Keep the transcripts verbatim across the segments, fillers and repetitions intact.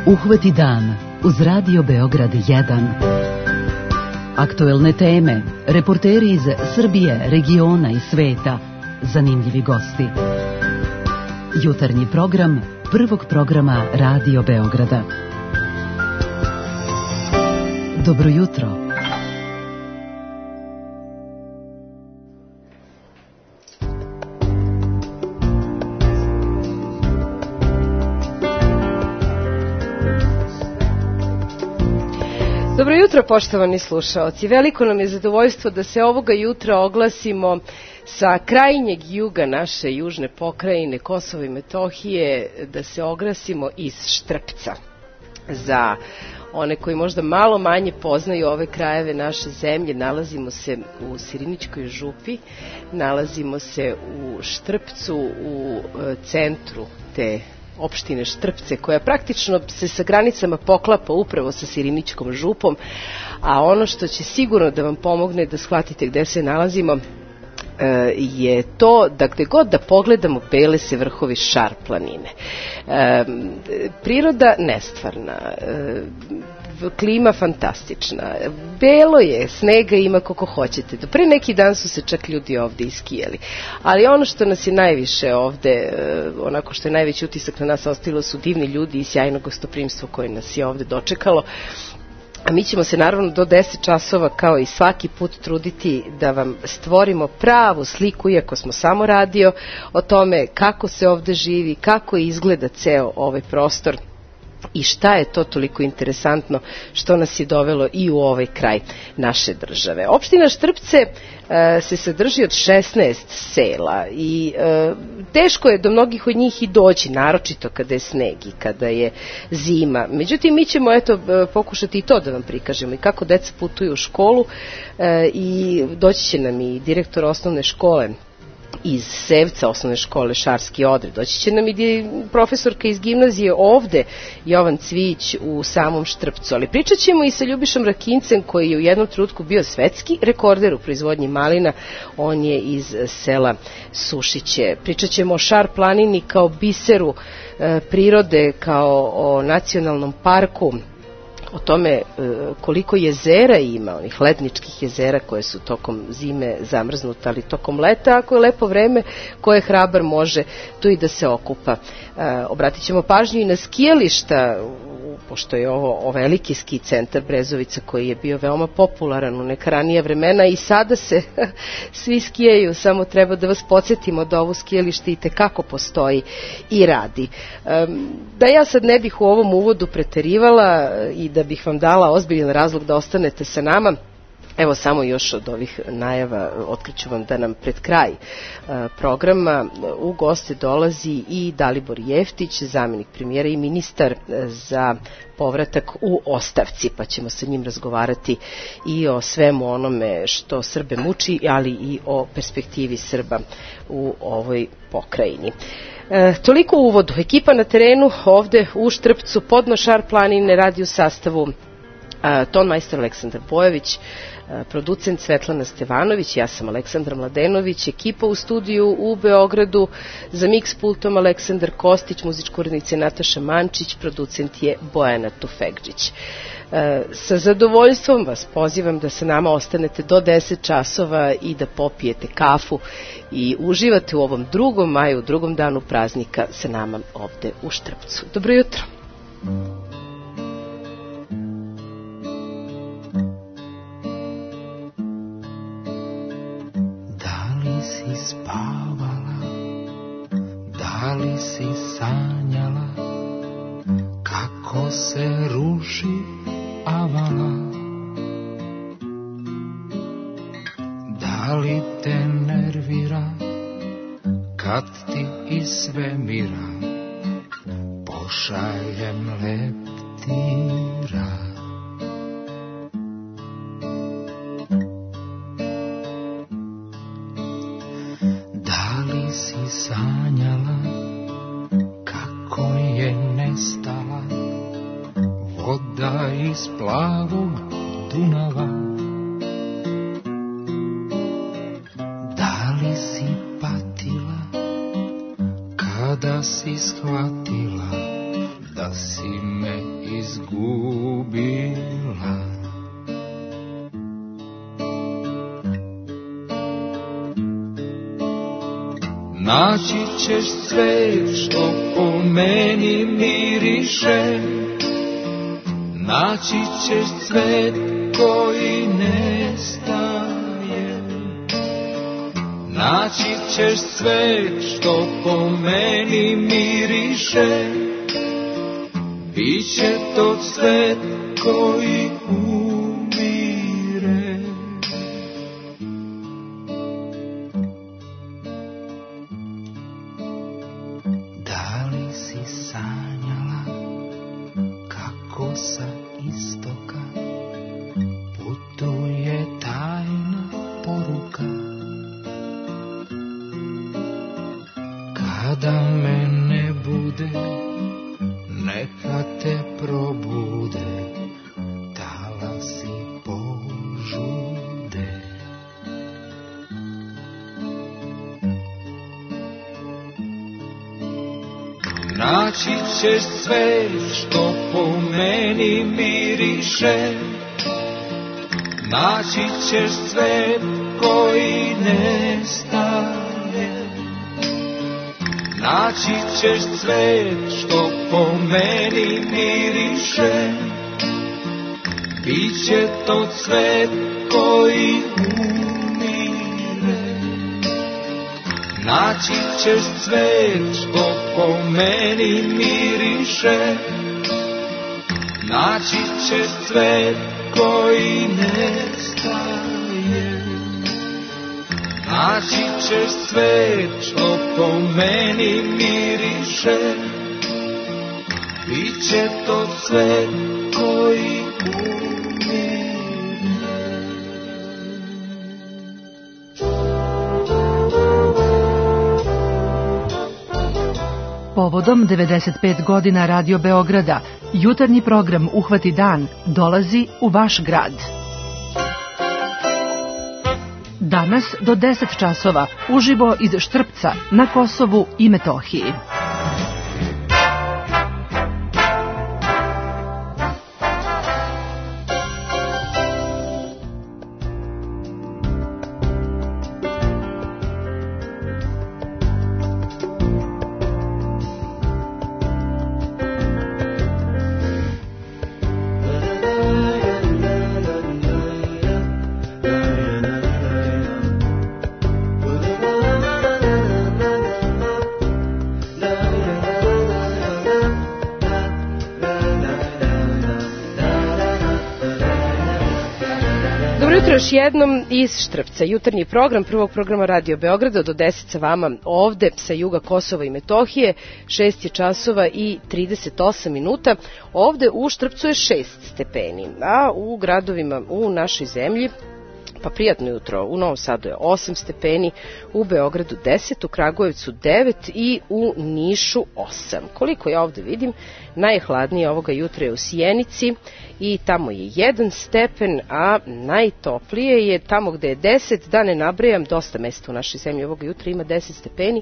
Uhvati dan uz Radio Beograd jedan. Aktuelne teme, reporteri iz Srbije, regiona i sveta, zanimljivi gosti. Jutarnji program prvog programa Radio Beograda. Dobro jutro. Dobro jutro, poštovani slušaoci. Veliko nam je zadovoljstvo da se ovoga jutra oglasimo sa krajnjeg juga naše južne pokrajine Kosova i Metohije, da se oglasimo iz Štrpca. Za one koji možda malo manje poznaju ove krajeve naše zemlje, nalazimo se u Sirinićkoj župi, nalazimo se u Štrpcu, u centru te opštine Štrpce, koja praktično se sa granicama poklapa upravo sa Sirinićkom župom, a ono što će sigurno da vam pomogne da shvatite gde se nalazimo je to da gde god da pogledamo bele se vrhovi Šar planine. E, priroda nestvarna, e, klima fantastična, belo je, snega ima koliko hoćete. Do pre neki dan su se čak ljudi ovde iskijali. Ali ono što nas je najviše ovde, onako što je najveći utisak na nas ostavilo, su divni ljudi i sjajno gostoprimstvo koje nas je ovde dočekalo. A mi ćemo se naravno do deset časova kao i svaki put truditi da vam stvorimo pravu sliku, iako smo samo radio, o tome kako se ovde živi, kako izgleda ceo ovaj prostor i šta je to toliko interesantno što nas je dovelo i u ovaj kraj naše države. Opština Štrpce e, se sadrži od šesnaest sela i e, teško je do mnogih od njih i doći, naročito kada je sneg i kada je zima. Međutim, mi ćemo eto pokušati i to da vam prikažemo i kako deca putuju u školu e, i doći će nam i direktor osnovne škole iz Sevca, osnovne škole Šarski odred. Doći će nam i profesorka iz gimnazije ovde, Jovan Cvijić, u samom Štrpcu. Ali pričat ćemo i sa Ljubišom Rakincem, koji je u jednom trenutku bio svetski rekorder u proizvodnji malina. On je iz sela Sušiće. Pričat ćemo o Šar planini kao biseru e, prirode, kao o nacionalnom parku, o tome koliko jezera ima, onih ledničkih jezera koje su tokom zime zamrznuta, ali tokom leta, ako je lepo vreme, koje hrabar može tu i da se okupa. Obratit ćemo pažnju i na skijališta, pošto je ovo o veliki ski centar Brezovica koji je bio veoma popularan u neka ranija vremena i sada se svi skijaju, samo treba da vas podsjetimo da ovo skijalište i tekako postoji i radi. Da ja sad ne bih u ovom uvodu preterivala i da bih vam dala ozbiljan razlog da ostanete sa nama, evo samo još od ovih najava otkriću vam da nam pred kraj programa u goste dolazi i Dalibor Jeftić, zamjenik premijera i ministar za povratak u ostavci, pa ćemo sa njim razgovarati i o svemu onome što Srbe muči, ali i o perspektivi Srba u ovoj pokrajini. E, toliko u uvodu. Ekipa na terenu ovde u Štrpcu, podno Šar planine, radi u sastavu a, tonmajstor Aleksandar Bojević, producent Svetlana Stevanović, ja sam Aleksandra Mladenović, ekipa u studiju u Beogradu, za mix pultom Aleksandar Kostić, muzička urednica Nataša Mančić, producent je Bojana Tufegđić. E, sa zadovoljstvom vas pozivam da sa nama ostanete do deset časova i da popijete kafu i uživate u ovom drugom maju, drugom danu praznika sa nama ovde u Štrpcu. Dobro jutro! Si spavala, da li si sanjala kako se ruši avala? Da li te nervira kad ti iz svemira pošaljem leptira? Sanjala kako je nestala voda iz plavog Dunava. Da li si patila kada si shvatila da da si me izgubila. Naći ćeš cvet što po meni miriše, naći ćeš cvet koji nestaje, naći ćeš cvet što po meni miriše, biće to cvet koji umire. Da li si sanjala kako sa istoka putuje tajna poruka? Kada me ne bude, neka te probude talasi požude. Naći ćeš sve što po meni miriše, naći ćeš svet koji nestaje, naći ćeš cvet što po meni miriše, biće to cvet koji umire. Naći ćeš cvet što po meni miriše, naći ćeš cvet koji nestaje, naći ćeš cvet što po meni miriše, biće to cvet koji umire. Povodom devedeset pet godina Radio Beograda, jutarnji program Uhvati dan dolazi u vaš grad. Danas do deset časova uživo iz Štrpca na Kosovu i Metohiji. Još jednom iz Štrpca, jutarnji program prvog programa Radio Beograda do deset sa vama ovde sa juga Kosova i Metohije, šest je časova i trideset osam minuta. Ovde u Štrpcu je šest stepeni, a u gradovima u našoj zemlji pa prijatno jutro. U Novom Sadu je osam stepeni, u Beogradu deset, u Kragujevcu devet i u Nišu osam. Koliko ja ovde vidim, najhladnije ovoga jutra je u Sjenici i tamo je jedan stepen, a najtoplije je tamo gde je deset, da ne nabrajam, dosta mesta u našoj zemlji ovoga jutra ima deset stepeni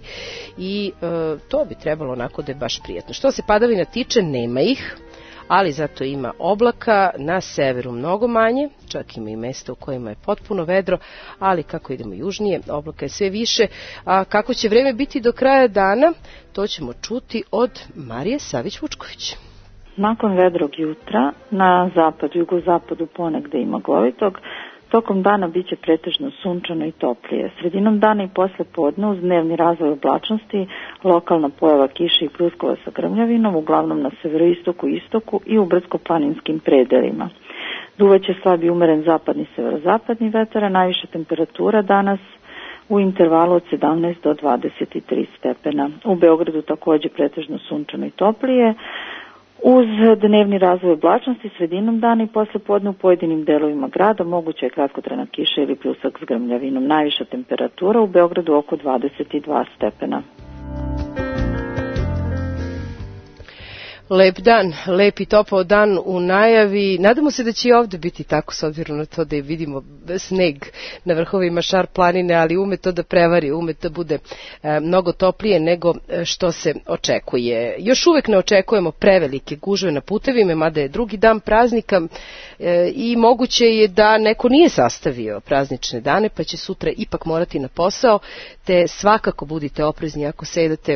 i e, to bi trebalo onako da je baš prijatno. Što se padavina tiče, nema ih, ali zato ima oblaka, na severu mnogo manje, čak ima i mesta u kojima je potpuno vedro, ali kako idemo južnije, oblaka je sve više. A kako će vreme biti do kraja dana, to ćemo čuti od Marije Savić-Vučković. Nakon vedrog jutra, na zapadu, jugozapadu ponegde i maglovitog, tokom dana biće pretežno sunčano i toplije. Sredinom dana i posle podne uz dnevni razvoj oblačnosti, lokalna pojava kiše i pljuskova sa grmljavinom, uglavnom na severoistoku, istoku i u brdsko-planinskim predelima. Duvaće slab i umeren zapadni severozapadni vetar, a najviša temperatura danas u intervalu od sedamnaest do dvadeset tri stepena. U Beogradu takođe pretežno sunčano i toplije. Uz dnevni razvoj oblačnosti sredinom dana i posle podne u pojedinim delovima grada moguća je kratkotrajna kiša ili pljusak s grmljavinom. Najviša temperatura u Beogradu oko dvadeset dva stepena. Lep dan, lep i topao dan u najavi. Nadamo se da će i ovde biti tako, s obzirom na to da je vidimo sneg na vrhovima Šar planine, ali ume to da prevari, ume da bude e, mnogo toplije nego što se očekuje. Još uvek ne očekujemo prevelike gužve na putevima, mada je drugi dan praznika e, i moguće je da neko nije sastavio praznične dane, pa će sutra ipak morati na posao, te svakako budite oprezni ako sedate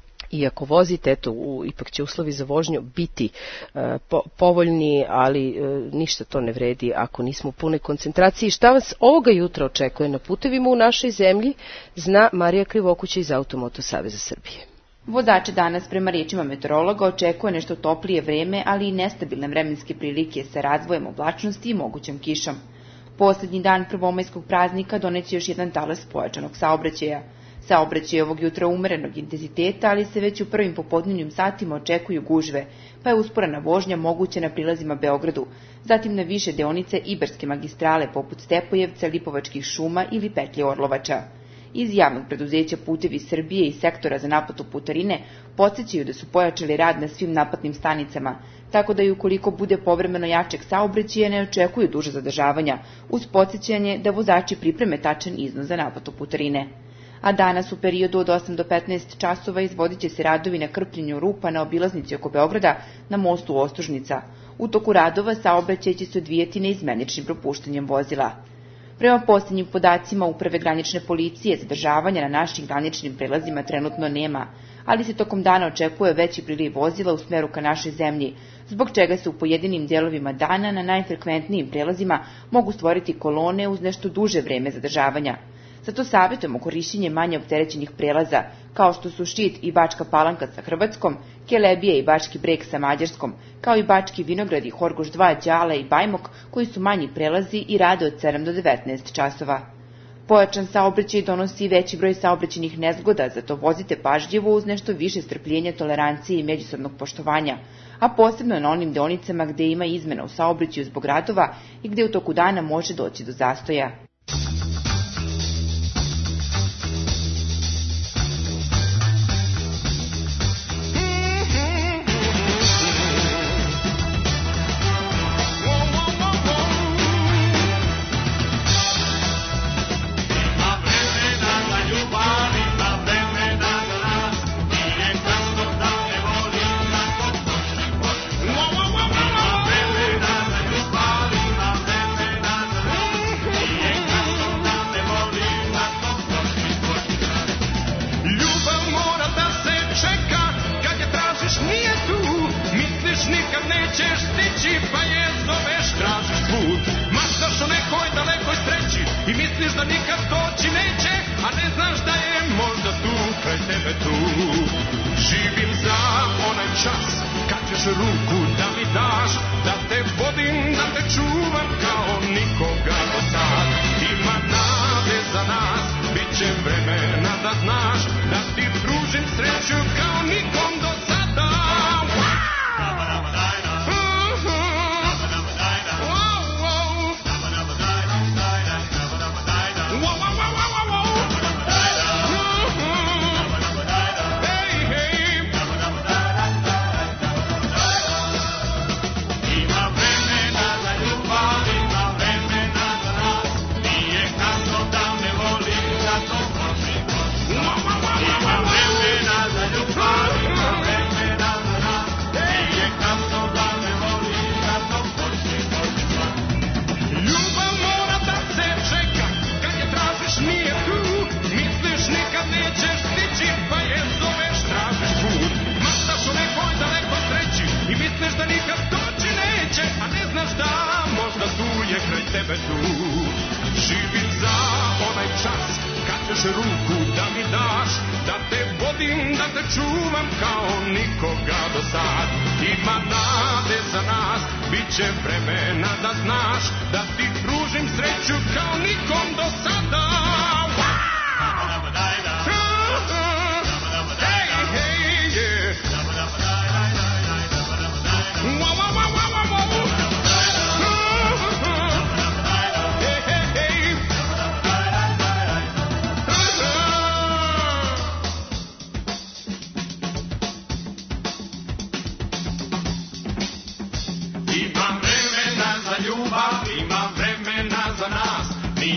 i ako vozite, eto, u, ipak će uslovi za vožnju biti e, po, povoljni, ali e, ništa to ne vredi ako nismo u punoj koncentraciji. Šta vas ovoga jutra očekuje na putevima u našoj zemlji, zna Marija Krivokuća iz Automoto Saveza Srbije. Vozače danas prema riječima meteorologa očekuje nešto toplije vreme, ali i nestabilne vremenske prilike sa razvojem oblačnosti i mogućom kišom. Poslednji dan prvomajskog praznika doneće još jedan talas pojačanog saobraćaja. Saobraćaj ovog jutra umerenog intenziteta, ali se već u prvim popodnevnim satima očekuju gužve, pa je usporena vožnja moguća na prilazima Beogradu, zatim na više deonice Ibarske magistrale poput Stepojevca, Lipovačkih šuma ili petlje Orlovača. Iz javnog preduzeća Putevi Srbije i sektora za naplatu putarine podsećaju da su pojačali rad na svim naplatnim stanicama, tako da i ukoliko bude povremeno jačeg saobraćaja ne očekuju duže zadržavanja, uz podsećanje da vozači pripreme tačan iznos za naplatu putarine. A danas u periodu od osam do petnaest časova izvodit će se radovi na krpljenju rupa na obilaznici oko Beograda na mostu Ostružnica. U toku radova saobraćaj će se odvijati neizmeničnim propuštanjem vozila. Prema posljednjim podacima Uprave granične policije, zadržavanja na našim graničnim prelazima trenutno nema, ali se tokom dana očekuje veći priliv vozila u smeru ka našoj zemlji, zbog čega se u pojedinim dijelovima dana na najfrekventnijim prelazima mogu stvoriti kolone uz nešto duže vreme zadržavanja. Zato savjetujemo korišćenje manje opterećenih prelaza, kao što su Šid i Bačka Palanka sa Hrvatskom, Kelebija i Bački Breg sa Mađarskom, kao i Bački Vinogradi, Horgoš dva, Đale i Bajmok, koji su manji prelazi i rade od sedam do devetnaest časova. Pojačan saobraćaj donosi veći broj saobraćajnih nezgoda, zato vozite pažljivo uz nešto više strpljenja, tolerancije i međusobnog poštovanja, a posebno na onim deonicama gde ima izmena u saobraćaju zbog radova i gde u toku dana može doći do zastoja.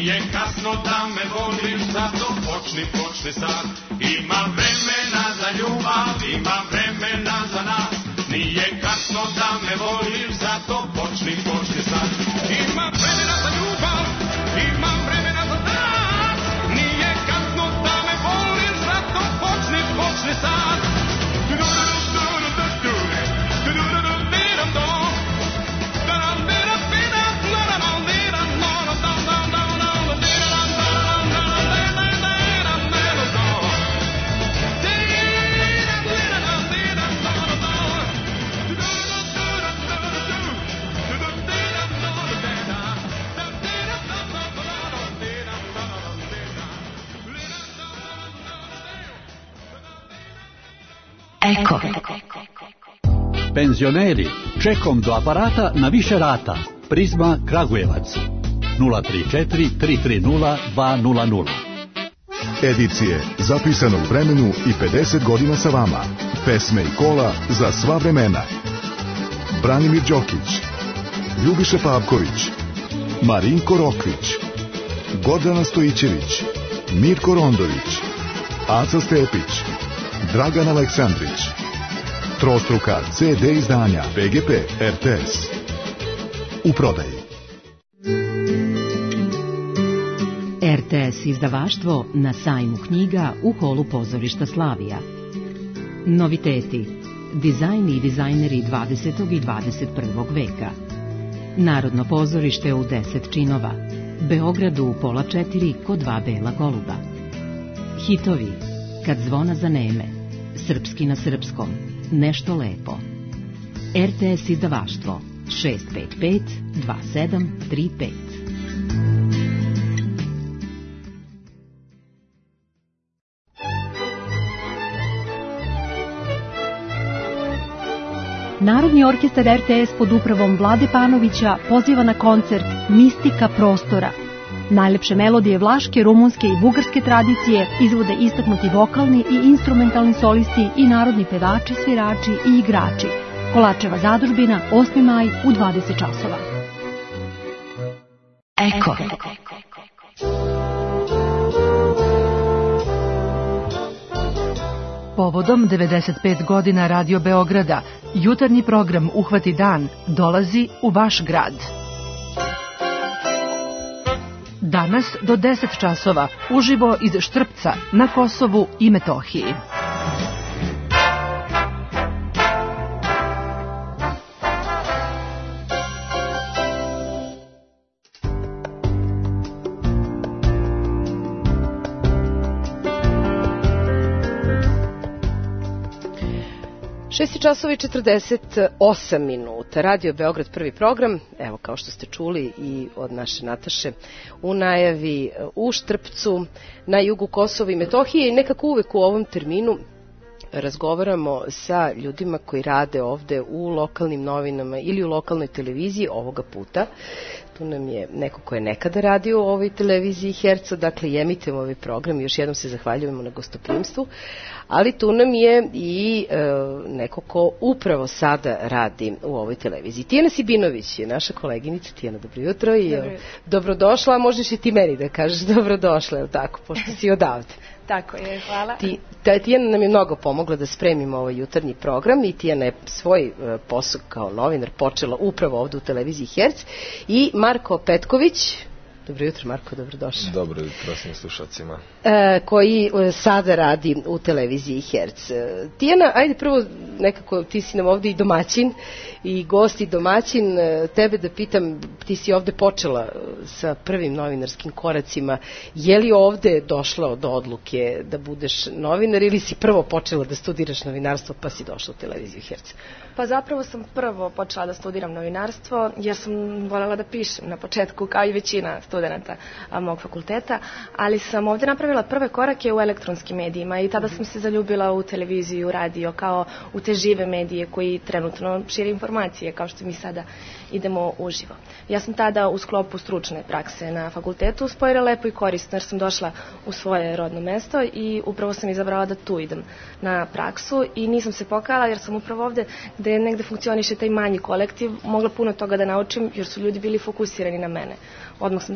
Nije kasno da me voliš, zato počni, počni sad. Ima vremena za ljubav, ima vremena za nas. Nije kasno da me voliš, zato počni, počni sad. Ima vremena za ljubav, ima vremena za nas. Nije kasno da me voliš, zato počni, počni sad. Eko. Penzioneri, čekom do aparata na više rata. Prizma Kragujevac. nula tri četiri tri tri nula dva nula nula. Edicije zapisane u vremenu i pedeset godina sa vama. Pesme i kola za sva vremena. Branimir Đokić, Ljubiša Pavković, Marinko Rokvić, Gordana Stojićević, Mirko Rondović, Aca Stepić, Dragan Aleksandrić. Trostruka ce de izdanja pe ge pe er te es. U prodaji. er te es izdavaštvo na sajmu knjiga u holu pozorišta Slavija. Noviteti. Dizajni i dizajneri dvadesetog i dvadeset prvog veka. Narodno pozorište u deset činova. Beogradu u pola četiri kod dva bela goluba. Hitovi. Kad zvona zaneme. Srpski na srpskom. Nešto lepo. er te es izdavaštvo šest pet pet dva sedam tri pet. Narodni orkestar er te es pod upravom Vlade Panovića poziva na koncert Mistika prostora. Najlepše melodije vlaške, rumunske i bugarske tradicije izvode istaknuti vokalni i instrumentalni solisti i narodni pevači, svirači i igrači. Kolačeva zadužbina, osmi maj u dvadeset časova. Eko. Povodom devedeset pet godina Radio Beograda, jutarnji program Uhvati dan dolazi u vaš grad. Danas do deset časova uživo iz Štrpca na Kosovu i Metohiji. šest časova i četrdeset osam minuta. Radio Beograd prvi program, evo kao što ste čuli i od naše Nataše, u najavi u Štrpcu, na jugu Kosova i Metohije i nekako uvek u ovom terminu razgovaramo sa ljudima koji rade ovde u lokalnim novinama ili u lokalnoj televiziji ovoga puta. Tu nam je neko ko je nekada radio u ovoj televiziji Herco, dakle i emitujemo ovaj program i još jednom se zahvaljujemo na gostoprimstvu, ali tu nam je i e, neko ko upravo sada radi u ovoj televiziji. Tijana Sibinović je naša koleginica. Tijana, dobro jutro i dobro. Dobrodošla, a možeš i ti meni da kažeš dobrodošla, je li tako, pošto si odavde. Tako je, hvala. Ti, Tijana nam je mnogo pomogla da spremimo ovaj jutarnji program i Tijana je svoj uh, posao kao novinar počela upravo ovde u televiziji Herc. I Marko Petković, dobro jutro Marko, dobrodošao. Dobro jutro svim slušacima. E, koji e, sada radi u televiziji Herc. E, Tijana, ajde prvo nekako, ti si nam ovde i domaćin i gost i domaćin, e, tebe da pitam, ti si ovde počela sa prvim novinarskim koracima, je li ovde došla do odluke da budeš novinar ili si prvo počela da studiraš novinarstvo pa si došla u televiziju Herc? Pa zapravo sam prvo počela da studiram novinarstvo jer sam voljela da pišem na početku kao i većina studenta mog fakulteta, ali sam ovde napravila prve korake u elektronskim medijima i tada sam se zaljubila u televiziju i u radio kao u te žive medije koji trenutno šire informacije kao što mi sada idemo uživo. Ja sam tada u sklopu stručne prakse na fakultetu spojila lepo i korisno jer sam došla u svoje rodno mesto i upravo sam izabrala da tu idem na praksu i nisam se pokajala jer sam upravo ovde gde negde funkcioniše taj manji kolektiv mogla puno toga da naučim jer su ljudi bili fokusirani na mene. Odmah sam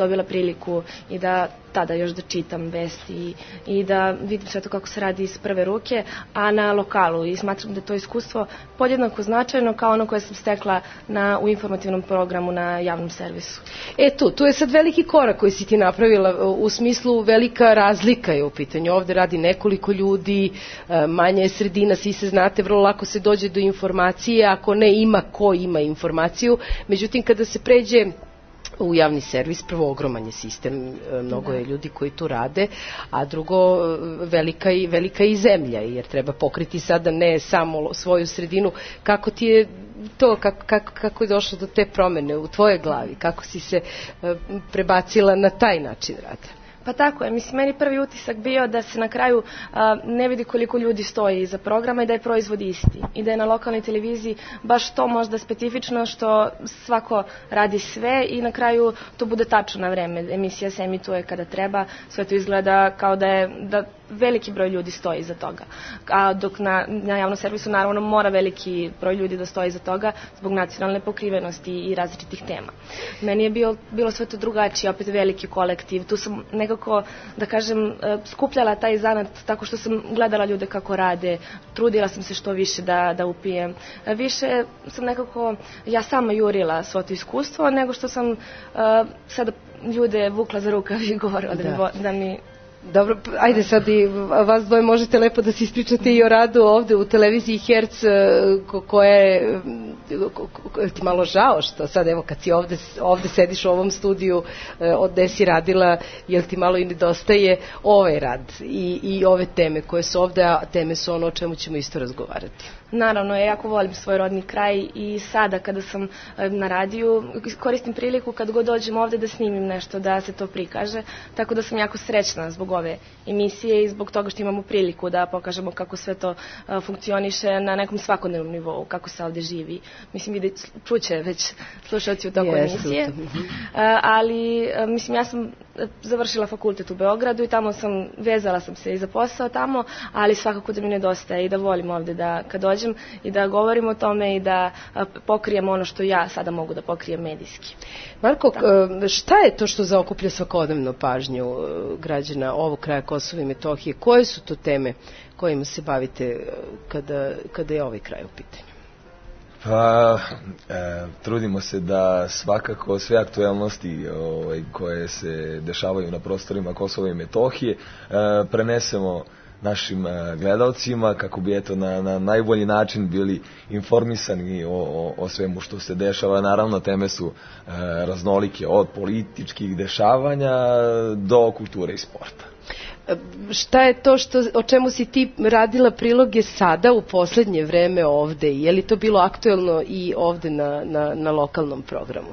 dobila priliku i da tada još da čitam vesti i da vidim sve to kako se radi iz prve ruke, a na lokalu, i smatram da je to iskustvo podjednako značajno kao ono koje sam stekla na, u informativnom programu na javnom servisu. E tu, tu je sad veliki korak koji si ti napravila, u smislu velika razlika je u pitanju. Ovde radi nekoliko ljudi, manja je sredina, svi se znate, vrlo lako se dođe do informacije, ako ne ima ko ima informaciju. Međutim, kada se pređe u javni servis, prvo ogroman je sistem, mnogo je ljudi koji tu rade, a drugo velika i, velika i zemlja, jer treba pokriti sada ne samo svoju sredinu. Kako ti je to, kako, kako, kako je došlo do te promene u tvojoj glavi, kako si se prebacila na taj način rada? Pa tako je, mislim, meni prvi utisak bio da se na kraju a, ne vidi koliko ljudi stoji iza programa i da je proizvod isti. I da je na lokalnoj televiziji baš to možda specifično što svako radi sve i na kraju to bude tačno na vreme. Emisija se emituje kada treba, sve to izgleda kao da je da veliki broj ljudi stoji iza toga. A dok na, na javnom servisu naravno mora veliki broj ljudi da stoji iza toga zbog nacionalne pokrivenosti i različitih tema. Meni je bilo, bilo sve to drugačije, opet veliki kolektiv. Tu sam nekako, da kažem, skupljala taj zanat tako što sam gledala ljude kako rade, trudila sam se što više da, da upijem. Više sam nekako ja sama jurila svo to iskustvo nego što sam uh, sada ljude vukla za rukav i govorila da, da. Mi, da mi Dobro, ajde sad i vas dvoje možete lepo da se ispričate i o radu ovde u televiziji Herc, koja je ti malo žao što sad evo kad si ovde, ovde sediš u ovom studiju od gde si radila, jel ti malo i nedostaje ovaj rad i, i ove teme koje su ovde, a teme su ono o čemu ćemo isto razgovarati. Naravno, ja jako volim svoj rodni kraj i sada kada sam na radiju koristim priliku kad god dođem ovde da snimim nešto, da se to prikaže, tako da sam jako srećna zbog ove emisije i zbog toga što imamo priliku da pokažemo kako sve to uh, funkcioniše na nekom svakodnevnom nivou, kako se ovde živi. Mislim, vidi, čuće već slušalci u toku yes, emisije. Uh, ali, uh, mislim, ja sam završila fakultet u Beogradu i tamo sam, vezala sam se i za posao tamo, ali svakako da mi nedostaje i da volim ovde da kad dođem i da govorim o tome i da uh, pokrijem ono što ja sada mogu da pokrijem medijski. Marko, uh, šta je to što zaokuplja svakodnevno pažnju uh, građana ovog kraja Kosova i Metohije? Koje su to teme kojima se bavite kada, kada je ovaj kraj u pitanju? Pa, e, trudimo se da svakako sve aktuelnosti ovaj, koje se dešavaju na prostorima Kosova i Metohije e, prenesemo našim e, gledalcima kako bi eto na, na najbolji način bili informisani o, o, o svemu što se dešava. Naravno, teme su e, raznolike od političkih dešavanja do kulture i sporta. Šta je to što, o čemu si ti radila priloge sada u poslednje vreme ovde? Je li to bilo aktuelno i ovde na, na, na lokalnom programu?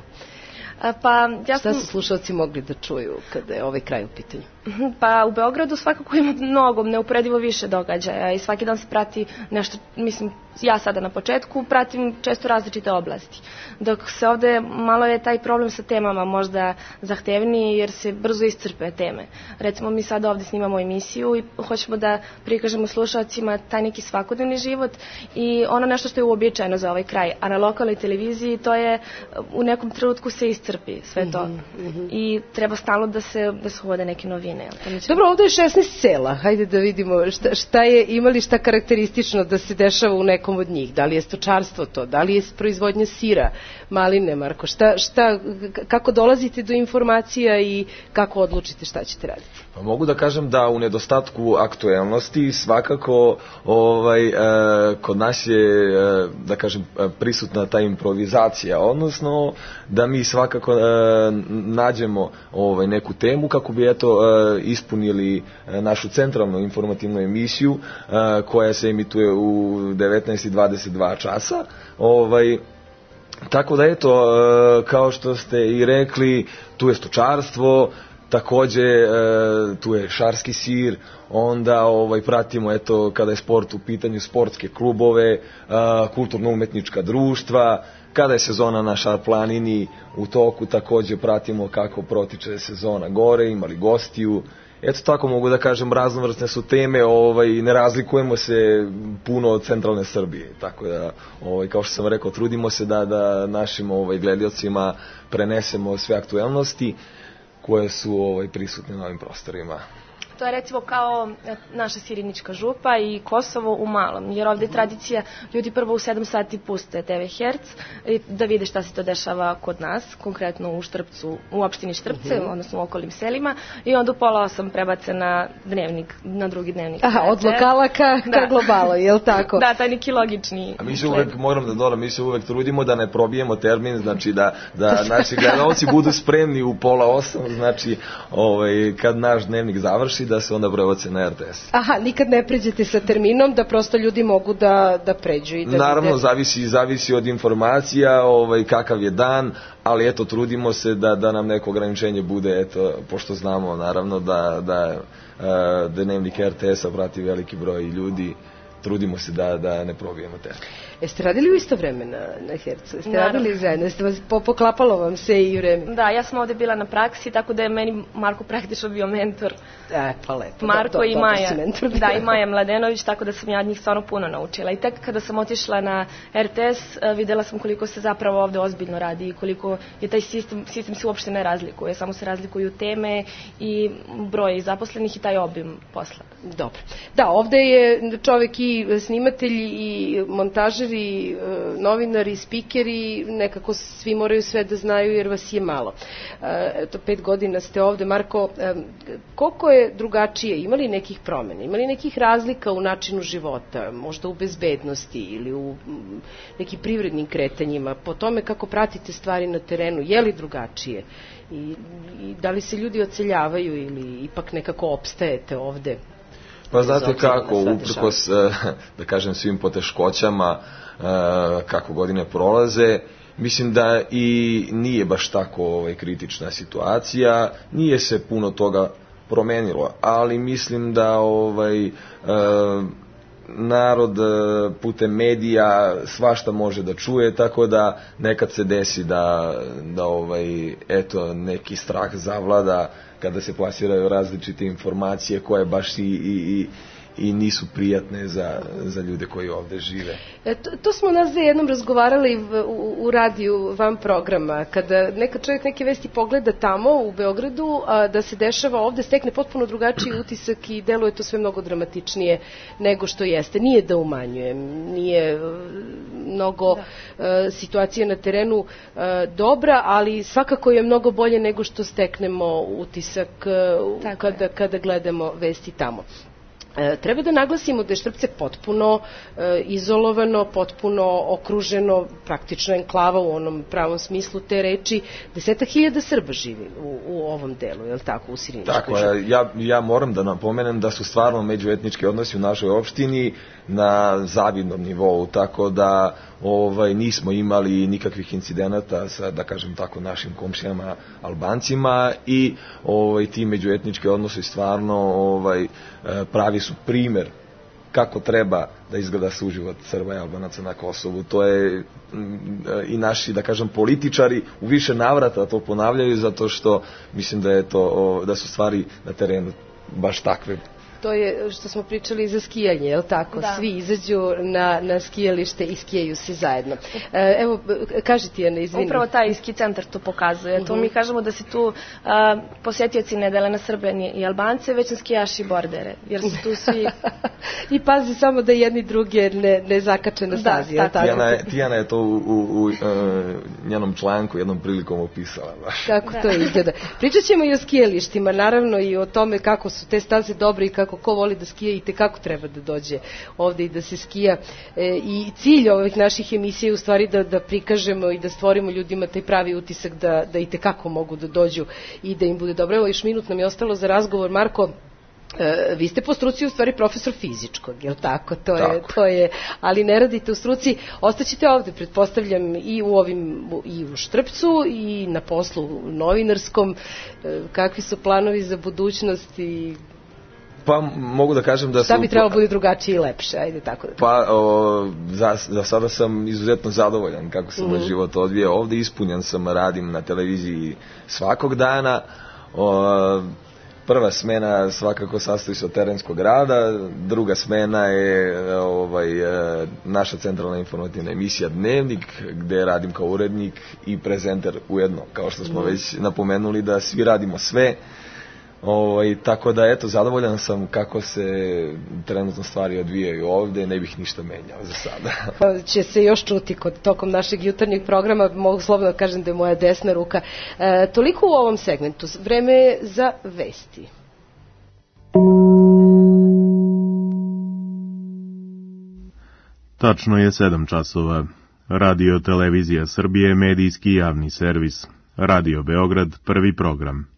Pa, ja sam... Šta su slušalci mogli da čuju kada je ovaj kraj u pitanju? Pa u Beogradu svakako ima mnogo, neuporedivo više događaja i svaki dan se prati nešto, mislim, ja sada na početku pratim često različite oblasti. Dok se ovde malo je taj problem sa temama možda zahtevniji jer se brzo iscrpe teme. Recimo mi sada ovde snimamo emisiju i hoćemo da prikažemo slušalcima taj neki svakodnevni život i ono nešto što je uobičajeno za ovaj kraj. A na lokalnoj televiziji to je u nekom trenutku se iscrpi sve to. Mm-hmm. I treba stalno da se, da se uvode neke novine. Dobro, ovde je šesnaest sela, hajde da vidimo šta, šta je, ima li šta karakteristično da se dešava u nekom od njih, da li je stočarstvo to, da li je proizvodnja sira, maline, Marko, šta, šta, kako dolazite do informacija i kako odlučite šta ćete raditi? Pa mogu da kažem da u nedostatku aktuelnosti svakako ovaj, e, kod nas je, e, da kažem, prisutna ta improvizacija, odnosno da mi svakako e, nađemo ovaj, neku temu kako bi eto e, ispunili našu centralnu informativnu emisiju e, koja se emituje u devetnaest i dvadeset dva časa. Ovaj, tako da eto, e, kao što ste i rekli, tu je stočarstvo, takođe e, tu je šarski sir, onda ovaj pratimo eto kada je sport u pitanju sportske klubove, e, kulturno-umetnička društva, kada je sezona na Šar planini u toku takođe pratimo kako protiče sezona gore, imali gostiju. Eto tako mogu da kažem, raznovrsne su teme, ovaj, ne razlikujemo se puno od centralne Srbije, tako da, ovaj, kao što sam rekao, trudimo se da, da našim ovaj, gledalcima prenesemo sve aktuelnosti. koje su ovaj, prisutne na ovim prostorima. To je recimo kao naša Sirinička župa i Kosovo u malom, jer ovde je tradicija, ljudi prvo u sedam sati puste te ve Herc da vide šta se to dešava kod nas, konkretno u Štrpcu, u opštini Štrpce, mm-hmm. odnosno u okolnim selima, i onda u pola osam prebace na dnevnik, na drugi dnevnik. Aha, od lokala ka, ka da. globalo, je li tako? Da, taj neki logični. A mi se uvek, moram da dodam, mi se uvek trudimo da ne probijemo termin, znači da, da naši gledalci budu spremni u pola osam, znači ovaj, kad naš dnevnik završi, da se onda prebace na er te es. Aha, nikad ne pređete sa terminom da prosto ljudi mogu da, da pređu i da... Naravno, vide... zavisi, zavisi od informacija, ovaj, kakav je dan, ali eto, trudimo se da, da nam neko ograničenje bude, eto, pošto znamo naravno da, da, da dnevnik er te es-a prati veliki broj ljudi, trudimo se da, da ne probijemo termin. Jeste radili u isto vreme na, na Hercu? Jeste Naravno. radili zajedno? Jeste vas, po, poklapalo vam se i vreme? Da, ja sam ovde bila na praksi, tako da je meni Marko praktično bio mentor. E, pa lepo. Marko do, do, i Maja. Da, i Maja Mladenović, tako da sam ja od njih stvarno puno naučila. I tek kada sam otišla na er te es, videla sam koliko se zapravo ovde ozbiljno radi i koliko je taj sistem, sistem se uopšte ne razlikuje. Samo se razlikuju teme i broj zaposlenih i taj obim posla. Dobro. Da, ovde je čovek i snimatelj i montažer i e, novinari, spikeri, nekako svi moraju sve da znaju jer vas je malo. E, eto, pet godina ste ovde. Marko, e, koliko je drugačije? Ima li nekih promjena? Ima li nekih razlika u načinu života? Možda u bezbednosti ili u m, nekim privrednim kretanjima? Po tome kako pratite stvari na terenu, je li drugačije? I, i da li se ljudi odseljavaju ili ipak nekako opstajete ovde? Pa znate kako, uprkos, da kažem, svim poteškoćama, kako godine prolaze, mislim da i nije baš tako ovaj, kritična situacija, nije se puno toga promenilo, ali mislim da ovaj, narod putem medija svašta može da čuje, tako da nekad se desi da, da ovaj, eto, neki strah zavlada kada se plasiraju različite informacije koje baš i, i, i nisu prijatne za, za ljude koji ovde žive. E, to, to smo nas jednom razgovarali v, u, u radiju van programa, kada neka čovjek neke vesti pogleda tamo u Beogradu, a da se dešava ovde, stekne potpuno drugačiji utisak i deluje to sve mnogo dramatičnije nego što jeste. Nije da umanjujem, nije mnogo da. uh, situacija na terenu uh, dobra, ali svakako je mnogo bolje nego što steknemo utisak uh, kada, kada gledamo vesti tamo. E, treba da naglasimo da je Štrpce potpuno e, izolovano, potpuno okruženo, praktično enklava u onom pravom smislu te reči. Desetak hiljada Srba živi u, u ovom delu, je li tako, u Siriničkoj župi? Tako, ja, ja moram da napomenem da su stvarno međuetnički odnosi u našoj opštini na zavidnom nivou, tako da ovaj, nismo imali nikakvih incidenata sa, da kažem tako, našim komšijama Albancima i ovaj, ti međuetnički odnosi stvarno ovaj, pravi su primer kako treba da izgleda suživot Srba i Albanaca na Kosovu. To je i naši, da kažem, političari u više navrata to ponavljaju, zato što mislim da je to, da su stvari na terenu baš takve. To je što smo pričali za skijanje, je li tako? Da. Svi izađu na, na skijalište i skijaju se zajedno. E, evo, kaži ti, Ana, izvini. Upravo taj ski centar to pokazuje. Uh-huh. To mi kažemo da se tu a, posjetioci ne dele na Srbe i Albance, već na skijaši bordere. Jer su tu svi... I pazi samo da jedni druge ne, ne zakače na stazi. Da, tako. Tijana, je, Tijana je to u, u, u uh, njenom članku jednom prilikom opisala. Baš. Kako da. To izgleda. Pričat ćemo i o skijalištima, naravno i o tome kako su te staze dobre i kako ko voli da skija i tekako treba da dođe ovde i da se skija. E, I cilj ovih naših emisija je u stvari da, da prikažemo i da stvorimo ljudima taj pravi utisak da, da i tekako mogu da dođu i da im bude dobro. Evo, još minut nam je ostalo za razgovor. Marko, E, vi ste po struci u stvari profesor fizičkog, je li tako? To je, tako. To je, ali ne radite u struci, ostaćete ovde, pretpostavljam, i u ovim, i u Štrpcu i na poslu novinarskom. E, kakvi su planovi za budućnost i... Pa mogu da kažem da su... Šta bi trebalo bude drugačije i lepše, ajde tako da... Pa o, za, za sada sam izuzetno zadovoljan kako se moj mm-hmm. život odvija ovde, ispunjen sam, radim na televiziji svakog dana, o, prva smena svakako sastoji se od terenskog rada, druga smena je ovaj, naša centralna informativna emisija Dnevnik, gde radim kao urednik i prezenter ujedno, kao što smo mm. već napomenuli da svi radimo sve. Ovaj, tako da, eto, zadovoljan sam kako se trenutno stvari odvijaju ovde, ne bih ništa menjao za sada. Će se još čuti kod tokom našeg jutarnjeg programa, mogu slobodno da kažem da je moja desna ruka. E, toliko u ovom segmentu, vreme je za vesti. Tačno je sedam časova. Radio Televizija Srbije, medijski javni servis. Radio Beograd, prvi program.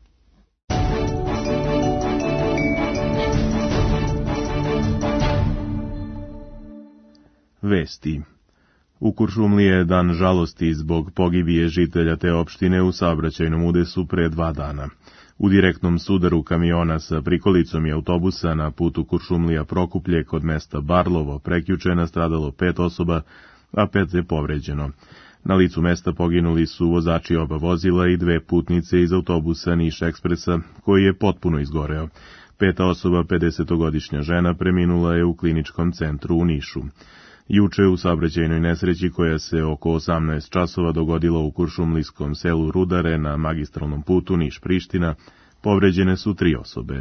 Vesti. U Kuršumliji je dan žalosti zbog pogibije žitelja te opštine u saobraćajnom udesu pre dva dana. U direktnom sudaru kamiona sa prikolicom i autobusa na putu Kuršumlija-Prokuplje kod mesta Barlovo prekjuče nastradalo pet osoba, a pet je povređeno. Na licu mesta poginuli su vozači oba vozila i dve putnice iz autobusa Niš Ekspresa, koji je potpuno izgoreo. Peta osoba, pedesetogodišnja žena, preminula je u kliničkom centru u Nišu. Juče u saobraćajnoj nesreći koja se oko osamnaest časova dogodila u kuršumlijskom selu Rudare na magistralnom putu Niš-Priština, povređene su tri osobe.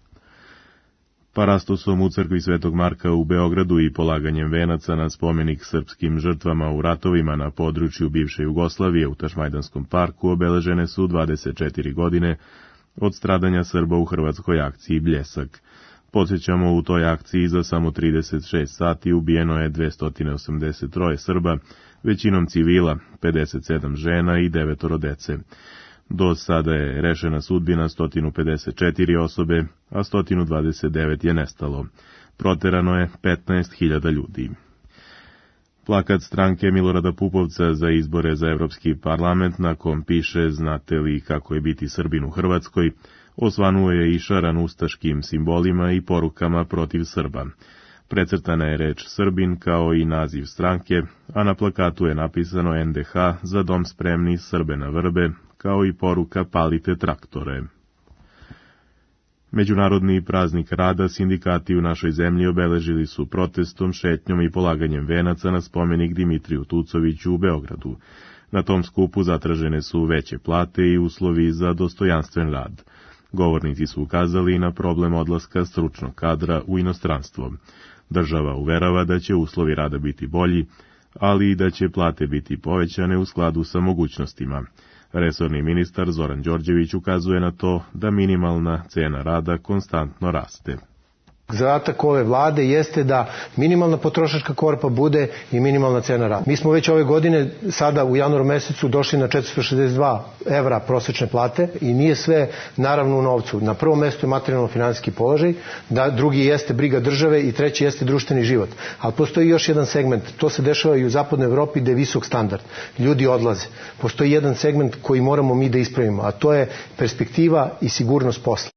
Parastosom u crkvi Svetog Marka u Beogradu i polaganjem venaca na spomenik srpskim žrtvama u ratovima na području bivše Jugoslavije u Tašmajdanskom parku obeležene su dvadeset četiri godine od stradanja Srba u hrvatskoj akciji Bljesak. Podsjećamo, u toj akciji za samo trideset šest sati ubijeno je dvesta osamdeset tri Srba, većinom civila, pedeset sedam žena i devetoro dece. Do sada je rešena sudbina sto pedeset četiri osobe, a sto dvadeset devet je nestalo. Proterano je petnaest hiljada ljudi. Plakat stranke Milorada Pupovca za izbore za Evropski parlament, na kom piše "Znate li kako je biti Srbin u Hrvatskoj", osvanuo je i šaran ustaškim simbolima i porukama protiv Srba. Precrtana je reč Srbin kao i naziv stranke, a na plakatu je napisano en de ha, za dom spremni, Srbe na vrbe, kao i poruka palite traktore. Međunarodni praznik rada sindikati u našoj zemlji obeležili su protestom, šetnjom i polaganjem venaca na spomenik Dimitriju Tucoviću u Beogradu. Na tom skupu zatražene su veće plate i uslovi za dostojanstven rad. Govornici su ukazali na problem odlaska stručnog kadra u inostranstvo. Država uverava da će uslovi rada biti bolji, ali i da će plate biti povećane u skladu sa mogućnostima. Resorni ministar Zoran Đorđević ukazuje na to da minimalna cena rada konstantno raste. Zadatak ove vlade jeste da minimalna potrošačka korpa bude i minimalna cena rada. Mi smo već ove godine, sada u januaru mesecu, došli na četiristo šezdeset dva evra prosečne plate i nije sve naravno u novcu. Na prvom mestu je materijalno-finansijski položaj, da drugi jeste briga države i treći jeste društveni život. Ali postoji još jedan segment, to se dešava i u zapadnoj Evropi gde je visok standard. Ljudi odlaze. Postoji jedan segment koji moramo mi da ispravimo, a to je perspektiva i sigurnost posla.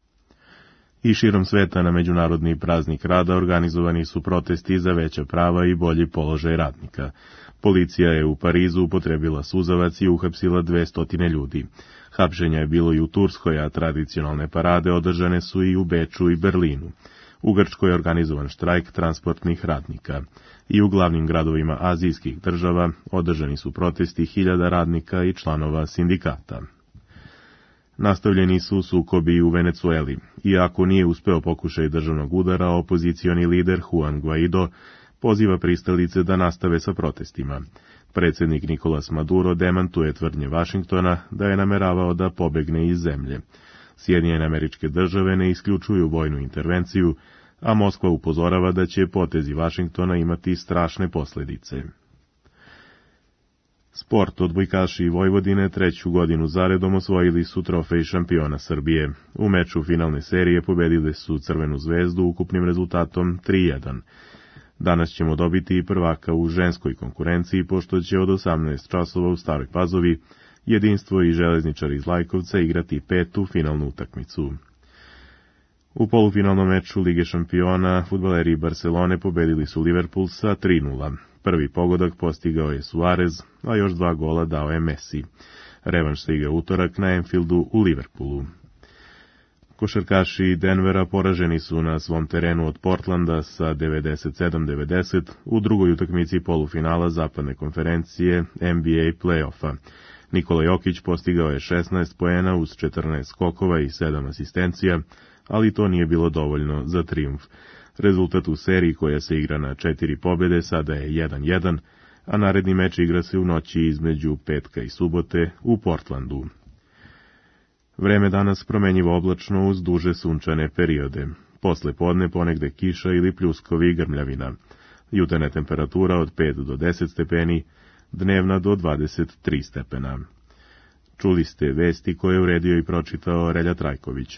I širom sveta na Međunarodni praznik rada organizovani su protesti za veća prava i bolji položaj radnika. Policija je u Parizu upotrebila suzavac i uhapsila dvesta ljudi. Hapšenja je bilo i u Turskoj, a tradicionalne parade održane su i u Beču i Berlinu. U Grčkoj je organizovan štrajk transportnih radnika. I u glavnim gradovima azijskih država održani su protesti hiljada radnika i članova sindikata. Nastavljeni su sukobi u Venecueli. Iako nije uspeo pokušaj državnog udara, opozicioni lider Juan Guaido poziva pristalice da nastave sa protestima. Predsjednik Nicolas Maduro demantuje tvrdnje Vašingtona da je nameravao da pobegne iz zemlje. Sjedinjene Američke Države ne isključuju vojnu intervenciju, a Moskva upozorava da će potezi Vašingtona imati strašne posljedice. Sport. Odbojkaši Vojvodine treću godinu zaredom osvojili su trofej šampiona Srbije. U meču finalne serije pobedili su Crvenu zvezdu ukupnim rezultatom tri jedan. Danas ćemo dobiti i prvaka u ženskoj konkurenciji, pošto će od osamnaest časova u Staroj Pazovi Jedinstvo i Železničari iz Lajkovca igrati petu finalnu utakmicu. U polufinalnom meču Lige šampiona fudbaleri Barcelone pobedili su Liverpool sa tri nula. Prvi pogodak postigao je Suarez, a još dva gola dao je Messi. Revanš se igra utorak na Anfieldu u Liverpoolu. Košarkaši Denvera poraženi su na svom terenu od Portlanda sa devedeset sedam devedeset u drugoj utakmici polufinala zapadne konferencije N B A play-offa. Nikola Jokić postigao je šesnaest poena uz četrnaest skokova i sedam asistencija, ali to nije bilo dovoljno za trijumf. Rezultat u seriji koja se igra na četiri pobjede sada je jedan jedan, a naredni meč igra se u noći između petka i subote u Portlandu. Vreme danas promenjivo oblačno uz duže sunčane periode. Posle podne ponegde kiša ili pljuskovi i grmljavina. Jutarnja temperatura od pet do deset stepeni, dnevna do dvadeset tri stepena. Čuli ste vesti koje je uredio i pročitao Relja Trajković.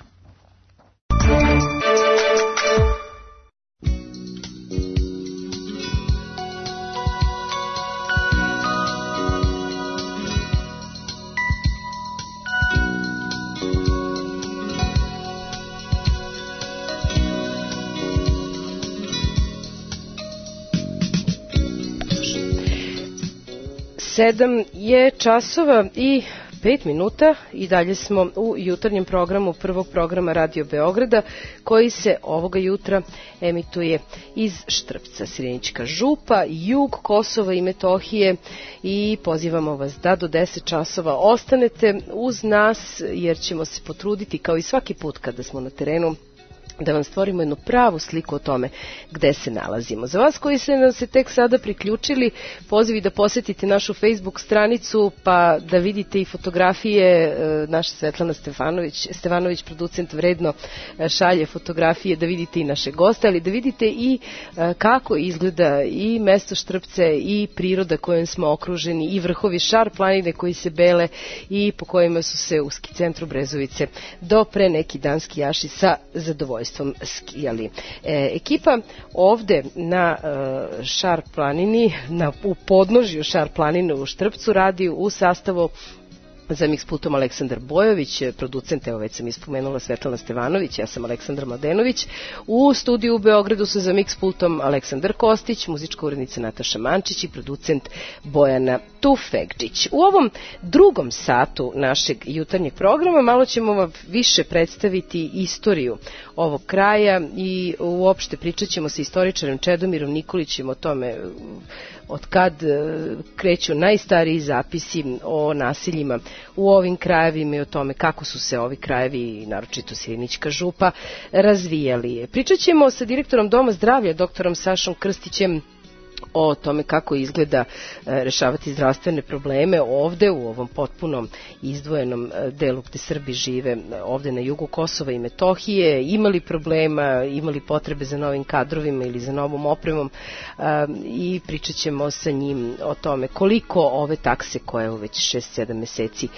Sedam je časova i pet minuta i dalje smo u jutarnjem programu prvog programa Radio Beograda koji se ovoga jutra emituje iz Štrpca, Sirenička župa, jug Kosova i Metohije i pozivamo vas da do deset časova ostanete uz nas jer ćemo se potruditi kao i svaki put kada smo na terenu da vam stvorimo jednu pravu sliku o tome gde se nalazimo. Za vas koji se nam se tek sada priključili, pozivi da posetite našu Facebook stranicu pa da vidite i fotografije. Naša Svetlana Stefanović, Stevanović, producent, vredno šalje fotografije, da vidite i naše goste, ali da vidite i kako izgleda i mesto Štrpce i priroda kojom smo okruženi i vrhovi Šar planine koji se bele i po kojima su se u ski centru Brezovice do pre neki dan skijaši sa zadovoljstvom skijali. E, ekipa ovde na e, Šar planini, na, u podnožju Šar planine u Štrpcu radi u sastavu za miks pultom Aleksandar Bojović, producent, evo već sam ispomenula Svetlana Stevanović, ja sam Aleksandar Mladenović. U studiju u Beogradu su za miks pultom Aleksandar Kostić, muzička urednica Nataša Mančić i producent Bojana Tufegđić. U ovom drugom satu našeg jutarnjeg programa malo ćemo vam više predstaviti istoriju ovog kraja i uopšte pričat ćemo sa istoričarem Čedomirom Nikolićem o tome od kad kreću najstariji zapisi o nasiljima u ovim krajevima i o tome kako su se ovi krajevi, naročito Sirenička župa, razvijali. Pričat ćemo sa direktorom Doma zdravlja, doktorom Sašom Krstićem, o tome kako izgleda rešavati zdravstvene probleme ovde u ovom potpuno izdvojenom delu gde Srbi žive, ovde na jugu Kosova i Metohije, imali problema, imali potrebe za novim kadrovima ili za novom opremom i pričat ćemo sa njim o tome koliko ove takse koje u već šest sedam meseci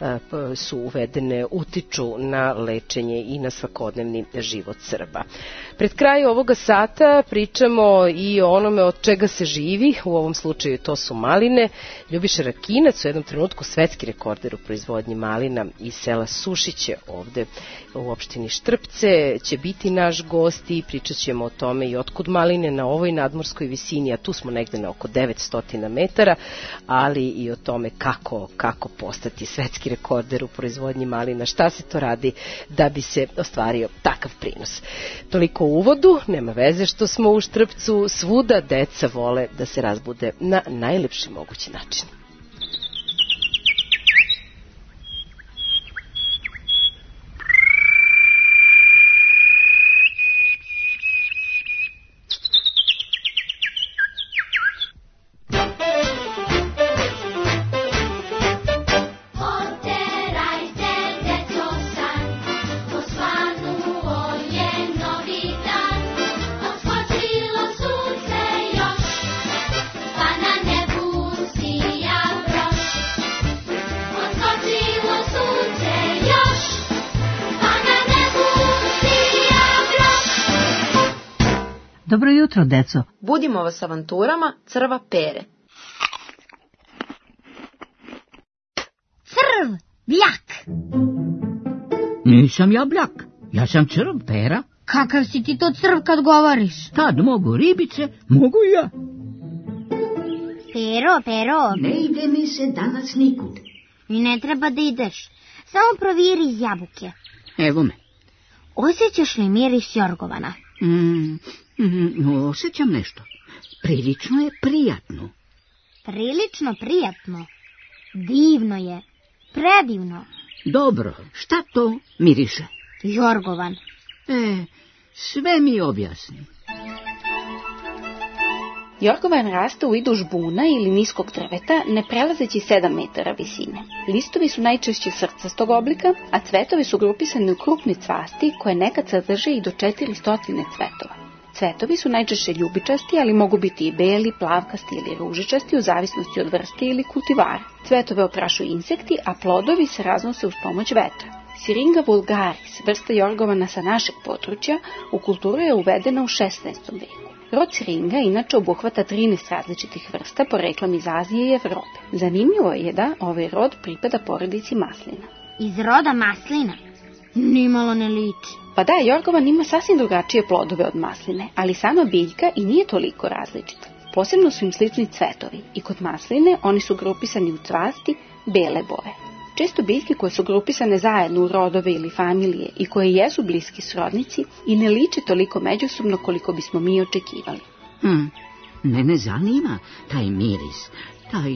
su uvedene utiču na lečenje i na svakodnevni život Srba. Pred kraj ovoga sata pričamo i o onome od čega se živi, u ovom slučaju to su maline. Ljubiša Rakinac, u jednom trenutku svetski rekorder u proizvodnji malina iz sela Sušiće ovde u opštini Štrpce, će biti naš gost i pričat ćemo o tome i otkud maline na ovoj nadmorskoj visini, a tu smo negde na oko devetsto metara, ali i o tome kako, kako postati svetski rekorder u proizvodnji malina, šta se to radi da bi se ostvario takav prinos. Toliko u uvodu, nema veze što smo u Štrpcu, svuda deca vole da se razbude na najlepši mogući način. Dobro jutro, deco. Budimo vas avanturama Crva Pere. Crv, bljak. Nisam ja bljak, ja sam Crv Pera. Kakav si ti to crv kad govoriš? Tad mogu ribice, mogu i ja. Pero, Pero. Ne ide mi se danas nikud. I ne treba da ideš. Samo proviri iz jabuke. Evo me. Osjećaš li miris jorgovana? Mm, mm, osjećam nešto. Prilično je prijatno. Prilično prijatno? Divno je. Predivno. Dobro, šta to miriše? Jorgovan. E, sve mi objasni. Jorgovan raste u vidu žbuna ili niskog drveta, ne prelazeći sedam metara visine. Listovi su najčešće srcastog oblika, a cvetovi su grupisani u krupne cvasti koje nekad sadrže i do četiristo cvetova. Cvetovi su najčešće ljubičasti, ali mogu biti i beli, plavkasti ili ružičasti u zavisnosti od vrste ili kultivara. Cvetove oprašuju insekti, a plodovi se raznose uz pomoć vetra. Syringa vulgaris, vrsta jorgovana sa našeg područja, u kulturu je uvedena u šesnaestom veku. Rod Syringa inače obuhvata trinaest različitih vrsta poreklom iz Azije i Evrope. Zanimljivo je da ovaj rod pripada porodici maslina. Iz roda maslina? Nimalo ne liči. Pa da, jorgovan ima sasvim drugačije plodove od masline, ali sama biljka i nije toliko različita. Posebno su im slični cvetovi i kod masline oni su grupisani u cvasti bele boje. Često biljke koje su grupisane zajedno u rodove ili familije i koje jesu bliski srodnici i ne liče toliko međusobno koliko bismo mi očekivali. Hmm, mene zanima taj miris, taj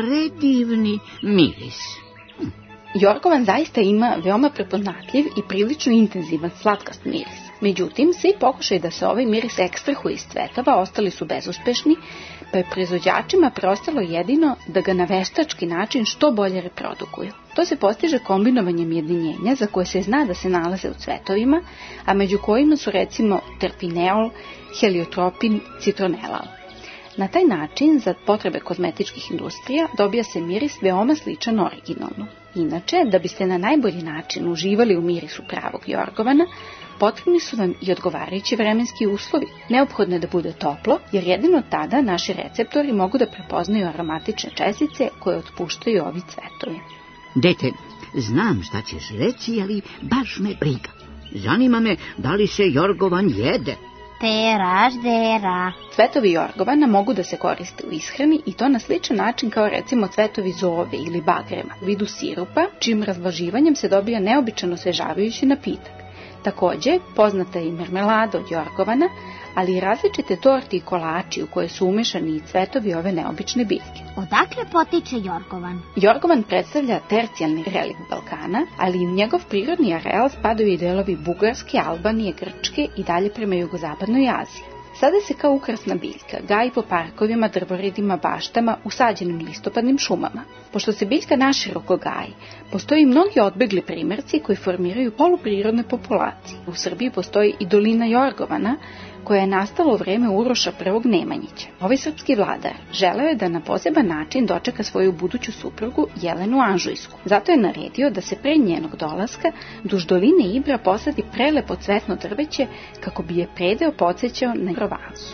predivni miris. Hm. Jorgovan zaista ima veoma prepoznatljiv i prilično intenzivan slatkast miris. Međutim, svi pokušaj da se ovaj miris ekstrahuje iz cvetova ostali su bezuspešni, pa je proizvođačima preostalo jedino da ga na veštački način što bolje reprodukuju. To se postiže kombinovanjem jedinjenja za koje se zna da se nalaze u cvetovima, a među kojima su recimo terpineol, heliotropin, citronelal. Na taj način, za potrebe kozmetičkih industrija, dobija se miris veoma sličan originalnom. Inače, da biste na najbolji način uživali u mirisu pravog jorgovana, potrebni su vam i odgovarajući vremenski uslovi. Neophodno je da bude toplo, jer jedino tada naši receptori mogu da prepoznaju aromatične čestice koje otpuštaju ovi cvetovi. Dete, znam šta ćeš reći, ali baš me briga. Zanima me da li se jorgovan jede. Tera, ždera. Cvetovi jorgovana mogu da se koriste u ishrani i to na sličan način kao recimo cvetovi zove ili bagrema u vidu sirupa, čijim razvlaživanjem se dobija neobičano osvežavajući napitak. Takođe, poznata je i mermelada od jorgovana, ali i različite torti i kolači u koje su umešani i cvetovi ove neobične biljke. Odakle potiče jorgovan? Jorgovan predstavlja tercijalni relikt Balkana, ali i u njegov prirodni areal spadaju i delovi Bugarske, Albanije, Grčke i dalje prema jugozapadnoj Aziji. Sada se kao ukrasna biljka gaji po parkovima, drvoredima, baštama, usađenim listopadnim šumama. Pošto se biljka naširoko gaji, postoji mnogi odbegli primerci koji formiraju poluprirodne populacije. U Srbiji postoji i dolina jorgovana, koja je nastala u vreme Uroša prvog Nemanjića. Ovaj srpski vladar želeo je da na poseban način dočeka svoju buduću suprugu Jelenu Anžujsku. Zato je naredio da se pre njenog dolaska duž doline Ibra posadi prelepo cvetno drveće kako bi je predeo podsjećao na Provansu.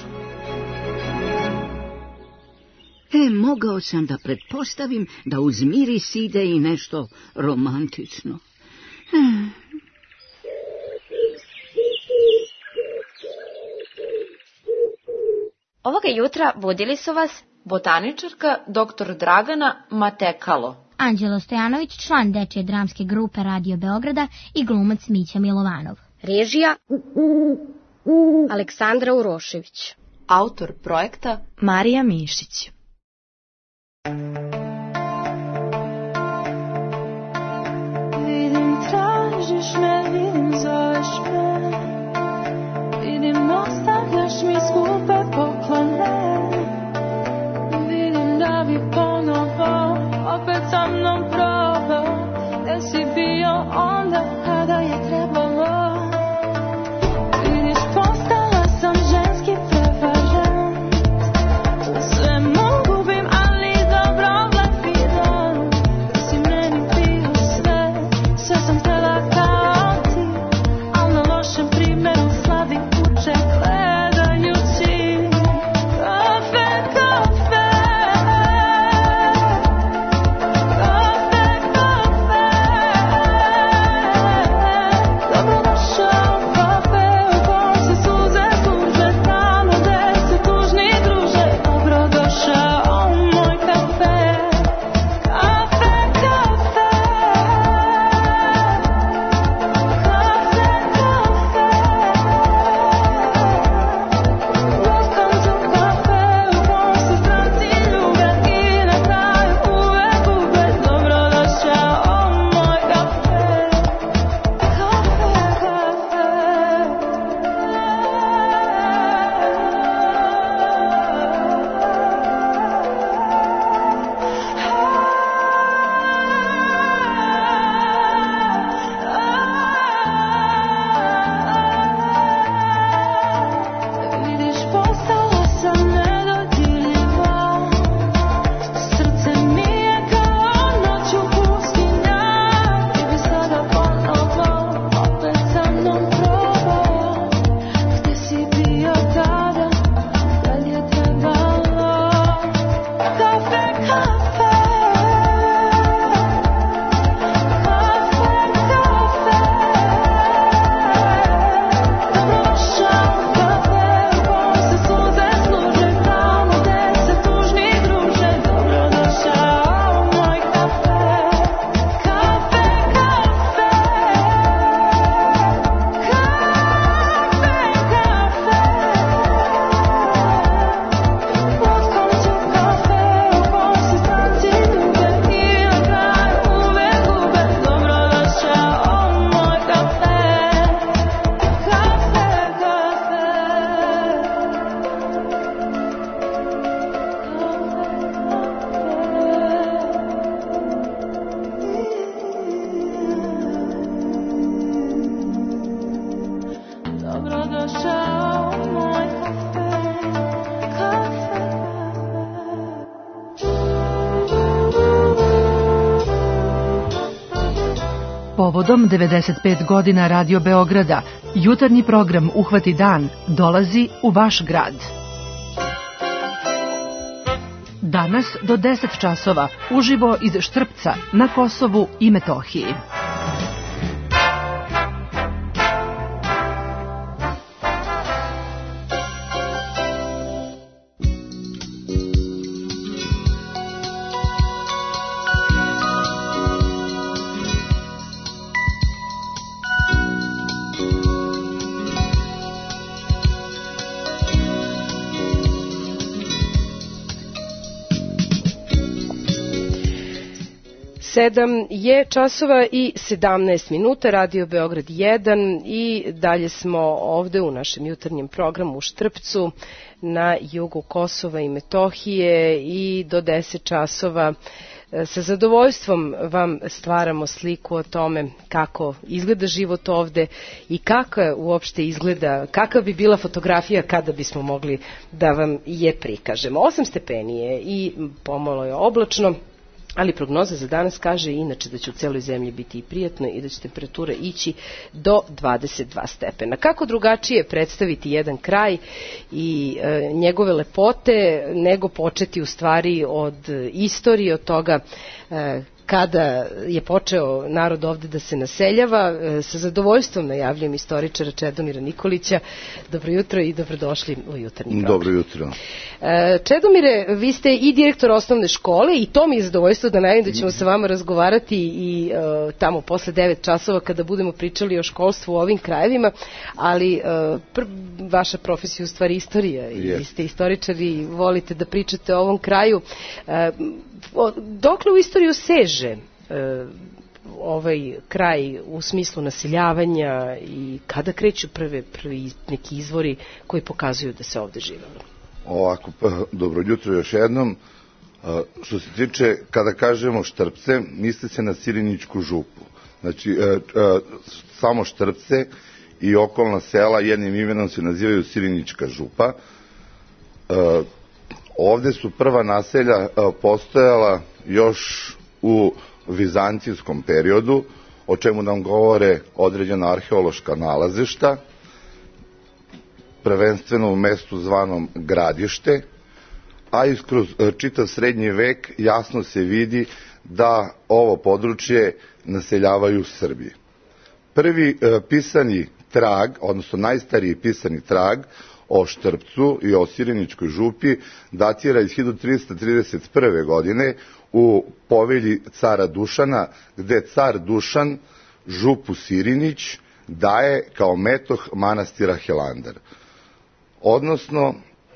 E, mogao sam da pretpostavim da uz miris ide i nešto romantično. Hmm. Ovoga jutra budili su vas botaničarka doktor Dragana Matekalo, Anđelo Stojanović, član dečje dramske grupe Radio Beograda i glumac Mića Milovanov. Režija Aleksandra Urošević. Autor projekta Marija Mišić. Vidim, tražiš me, vidim, zoveš me, vidim, ostavljaš mi skupe poklone, vidim da bi ponovo opet sa mnom probao, jer si bio onda kada je trebalo. Vidiš, postala sam ženski prevarant, sve mogu bim, ali dobro glafiram, si meni bio sve, sve sam htjela kao ti, al na lošem primjeru slavi kuće gledajući kafe, kafe, kafe, kafe. Povodom devedeset pet godina Radio Beograda, jutarnji program Uhvati dan dolazi u vaš grad. Danas do deset časova uživo iz Štrpca na Kosovu i Metohiji. Sedam je časova i sedamnaest minuta, Radio Beograd jedan i dalje smo ovde u našem jutarnjem programu u Štrpcu na jugu Kosova i Metohije i do deset časova sa zadovoljstvom vam stvaramo sliku o tome kako izgleda život ovde i kako uopšte izgleda, kakva bi bila fotografija kada bismo mogli da vam je prikažemo. Osam stepeni je i pomalo je oblačno, ali prognoza za danas kaže inače da će u celoj zemlji biti i prijatno i da će temperatura ići do dvadeset dva stepena. Kako drugačije predstaviti jedan kraj i e, njegove lepote nego početi u stvari od istorije, od toga e, kada je počeo narod ovde da se naseljava. Sa zadovoljstvom najavljujem istoričara Čedomira Nikolića. Dobro jutro i dobrodošli u jutarnji program. Dobro jutro. Čedomire, vi ste i direktor osnovne škole i to mi je zadovoljstvo da najavim da ćemo sa vama razgovarati i uh, tamo posle devet časova kada budemo pričali o školstvu u ovim krajevima, ali uh, pr vaša profesija u stvari istorija i yes. Vi ste istoričari i volite da pričate o ovom kraju. Uh, dokle u istoriju seže uh, ovaj kraj u smislu naseljavanja i kada kreću prve, prvi neki izvori koji pokazuju da se ovde živelo? Ovako, dobro jutro još jednom. Što se tiče, kada kažemo Štrpce, misli se na Sirinićku župu. Znači, samo Štrpce i okolna sela jednim imenom se nazivaju Sirinićka župa. Ovde su prva naselja postojala još u vizantijskom periodu, o čemu nam govore određena arheološka nalazišta, prvenstveno u mestu zvanom Gradište, a i kroz čitav srednji vek jasno se vidi da ovo područje naseljavaju Srbi. Prvi e, pisani trag, odnosno najstariji pisani trag o Štrpcu i o Sirinićkoj župi datira iz hiljadu trista trideset prve. godine u povelji cara Dušana, gde car Dušan župu Sirinić daje kao metoh manastira Hilandar. Odnosno,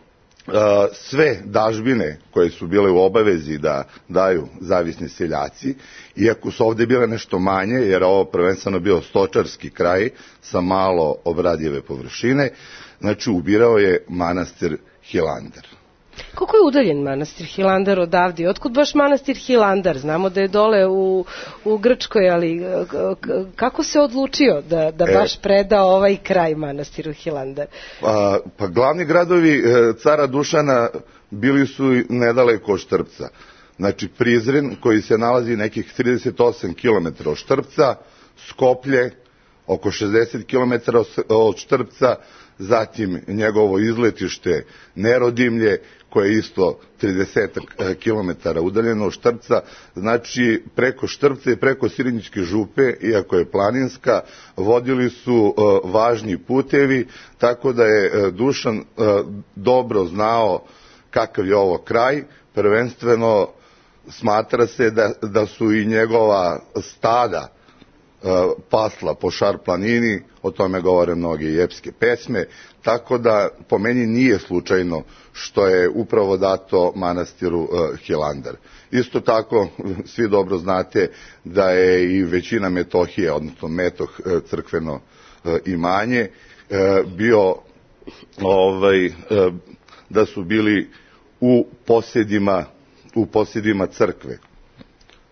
sve dažbine koje su bile u obavezi da daju zavisni seljaci, iako su ovde bile nešto manje, jer ovo prvenstveno bio stočarski kraj sa malo obradive površine, znači ubirao je manastir Hilandar. Koliko je udaljen manastir Hilandar odavde? Otkud baš manastir Hilandar? Znamo da je dole u, u Grčkoj, ali kako se odlučio da, da baš e, preda ovaj kraj manastiru Hilandar? Pa, pa glavni gradovi cara Dušana bili su nedaleko od Štrpca. Znači Prizren, koji se nalazi nekih trideset osam kilometara od Štrpca, Skoplje, oko šezdeset kilometara od Štrpca, zatim njegovo izletište Nerodimlje, koje je isto trideset kilometara udaljeno od Štrpca. Znači preko Štrpca i preko Sirinićke župe, iako je planinska, vodili su uh, važni putevi, tako da je uh, Dušan uh, dobro znao kakav je ovo kraj. Prvenstveno smatra se da, da su i njegova stada pasla po Šar planini, o tome govore mnoge i epske pesme, tako da po meni nije slučajno što je upravo dato manastiru uh, Hilandar. Isto tako, svi dobro znate da je i većina Metohije, odnosno Metoh, uh, crkveno uh, imanje, uh, bio, ovaj, uh, da su bili u posjedima, u posjedima crkve.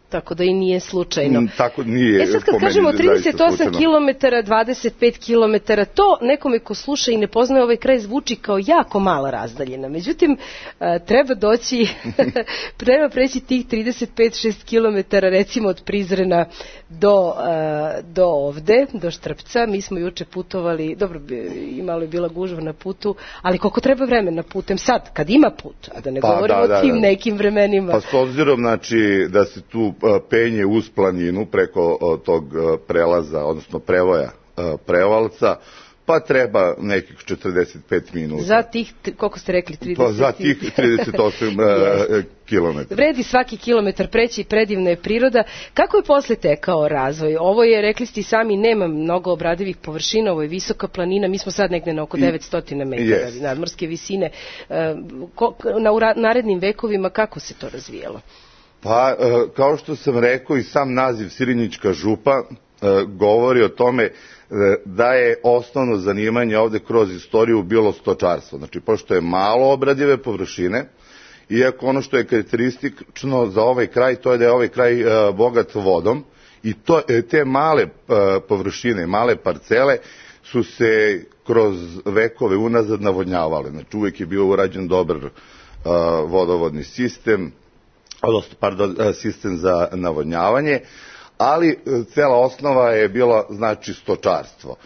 Tako da i nije slučajno. Mm, tako nije. E sad kad kažemo trideset osam kilometara, dvadeset pet kilometara, to nekome ko sluša i ne poznaje ovaj kraj zvuči kao jako mala razdaljina. Međutim, treba doći, treba preći tih trideset pet do šest kilometara, recimo od Prizrena do, do ovde, do Štrpca. Mi smo juče putovali, dobro, imalo je bila gužva na putu, ali koliko treba vremena putem sad, kad ima put, a da ne pa, govorimo da, da, o tim da. nekim vremenima. Pa s obzirom, znači, da se tu penje uz planinu preko tog prelaza, odnosno prevoja Prevalca, pa treba nekih četrdeset pet minuta. Za tih, koliko ste rekli, trideset? Pa za tih trideset osam kilometara. Vredi svaki kilometar preći, predivna je priroda. Kako je posle tekao razvoj? Ovo je, rekli ste i sami, nema mnogo obradivih površina, ovo je visoka planina, mi smo sad negde na oko devetsto metara yes. nadmorske visine. Na narednim vekovima kako se to razvijalo? Pa, kao što sam rekao, i sam naziv Sirinjička župa govori o tome da je osnovno zanimanje ovde kroz istoriju bilo stočarstvo. Znači, pošto je malo obradive površine, iako ono što je karakteristično za ovaj kraj, to je da je ovaj kraj bogat vodom, i to, te male površine, male parcele su se kroz vekove unazad navodnjavale. Znači, uvek je bio urađen dobar vodovodni sistem, odnosno, pardon, sistem za navodnjavanje, ali cela osnova je bila, znači, stočarstvo.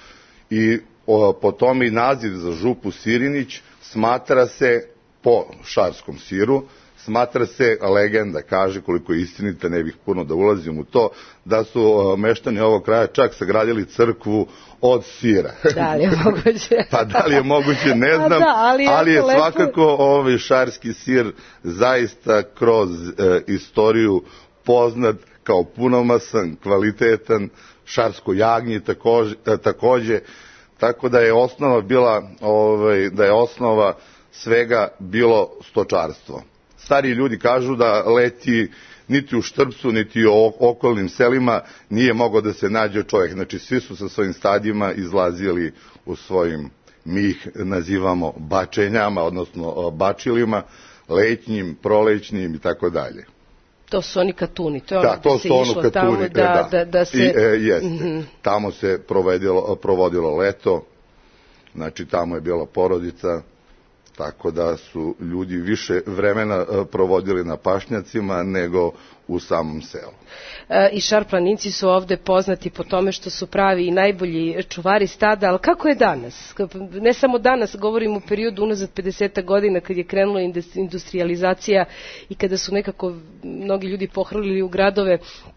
I o, po tome i naziv za župu Sirinić smatra se, po šarskom siru, smatra se, legenda kaže, koliko je istinita, ne bih puno da ulazim u to, da su o, meštani ovog kraja čak sagradili crkvu od sira. Da li je moguće? Pa da li je moguće, ne znam, da, ali, ali je lepo. Svakako ovaj šarski sir zaista kroz e, istoriju poznat kao punomasan, kvalitetan, šarsko jagnje takođe, takođe, tako da je osnova bila, ovaj, da je osnova svega bilo stočarstvo. Stariji ljudi kažu da leti niti u Štrpcu, niti u okolnim selima nije mogao da se nađe čovjek. Znači, svi su sa svojim stadima izlazili u svojim, mi ih nazivamo bačenjama, odnosno bačilima, letnjim, prolećnim i tako dalje. To su oni katuni, to je ono da, to da se išlo katuni, tamo da, da, da, da se... I, e, jeste, mm-hmm. Tamo se provodilo, provodilo leto, znači tamo je bila porodica, tako da su ljudi više vremena provodili na pašnjacima nego u samom selu. E, I šarplaninci su ovde poznati po tome što su pravi i najbolji čuvari stada, ali kako je danas? Ne samo danas, govorim u periodu unazad pedeset godina kad je krenula industrializacija i kada su nekako mnogi ljudi pohrlili u gradove,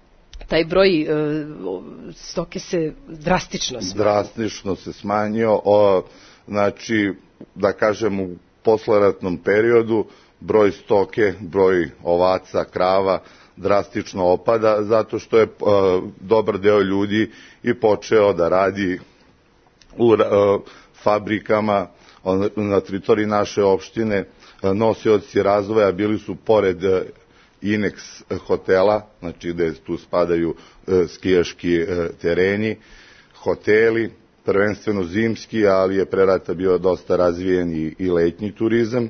taj broj e, stoke se drastično smanjio. Drastično se smanjio, o, znači, da kažem, u posleratnom periodu broj stoke, broj ovaca, krava drastično opada, zato što je uh, dobar deo ljudi i počeo da radi u uh, fabrikama on, na teritoriji naše opštine. Uh, nosioci razvoja bili su pored uh, Inex hotela, znači gde tu spadaju uh, skijaški uh, tereni, hoteli, prvenstveno zimski, ali je pre rata bio dosta razvijen i, i letnji turizam.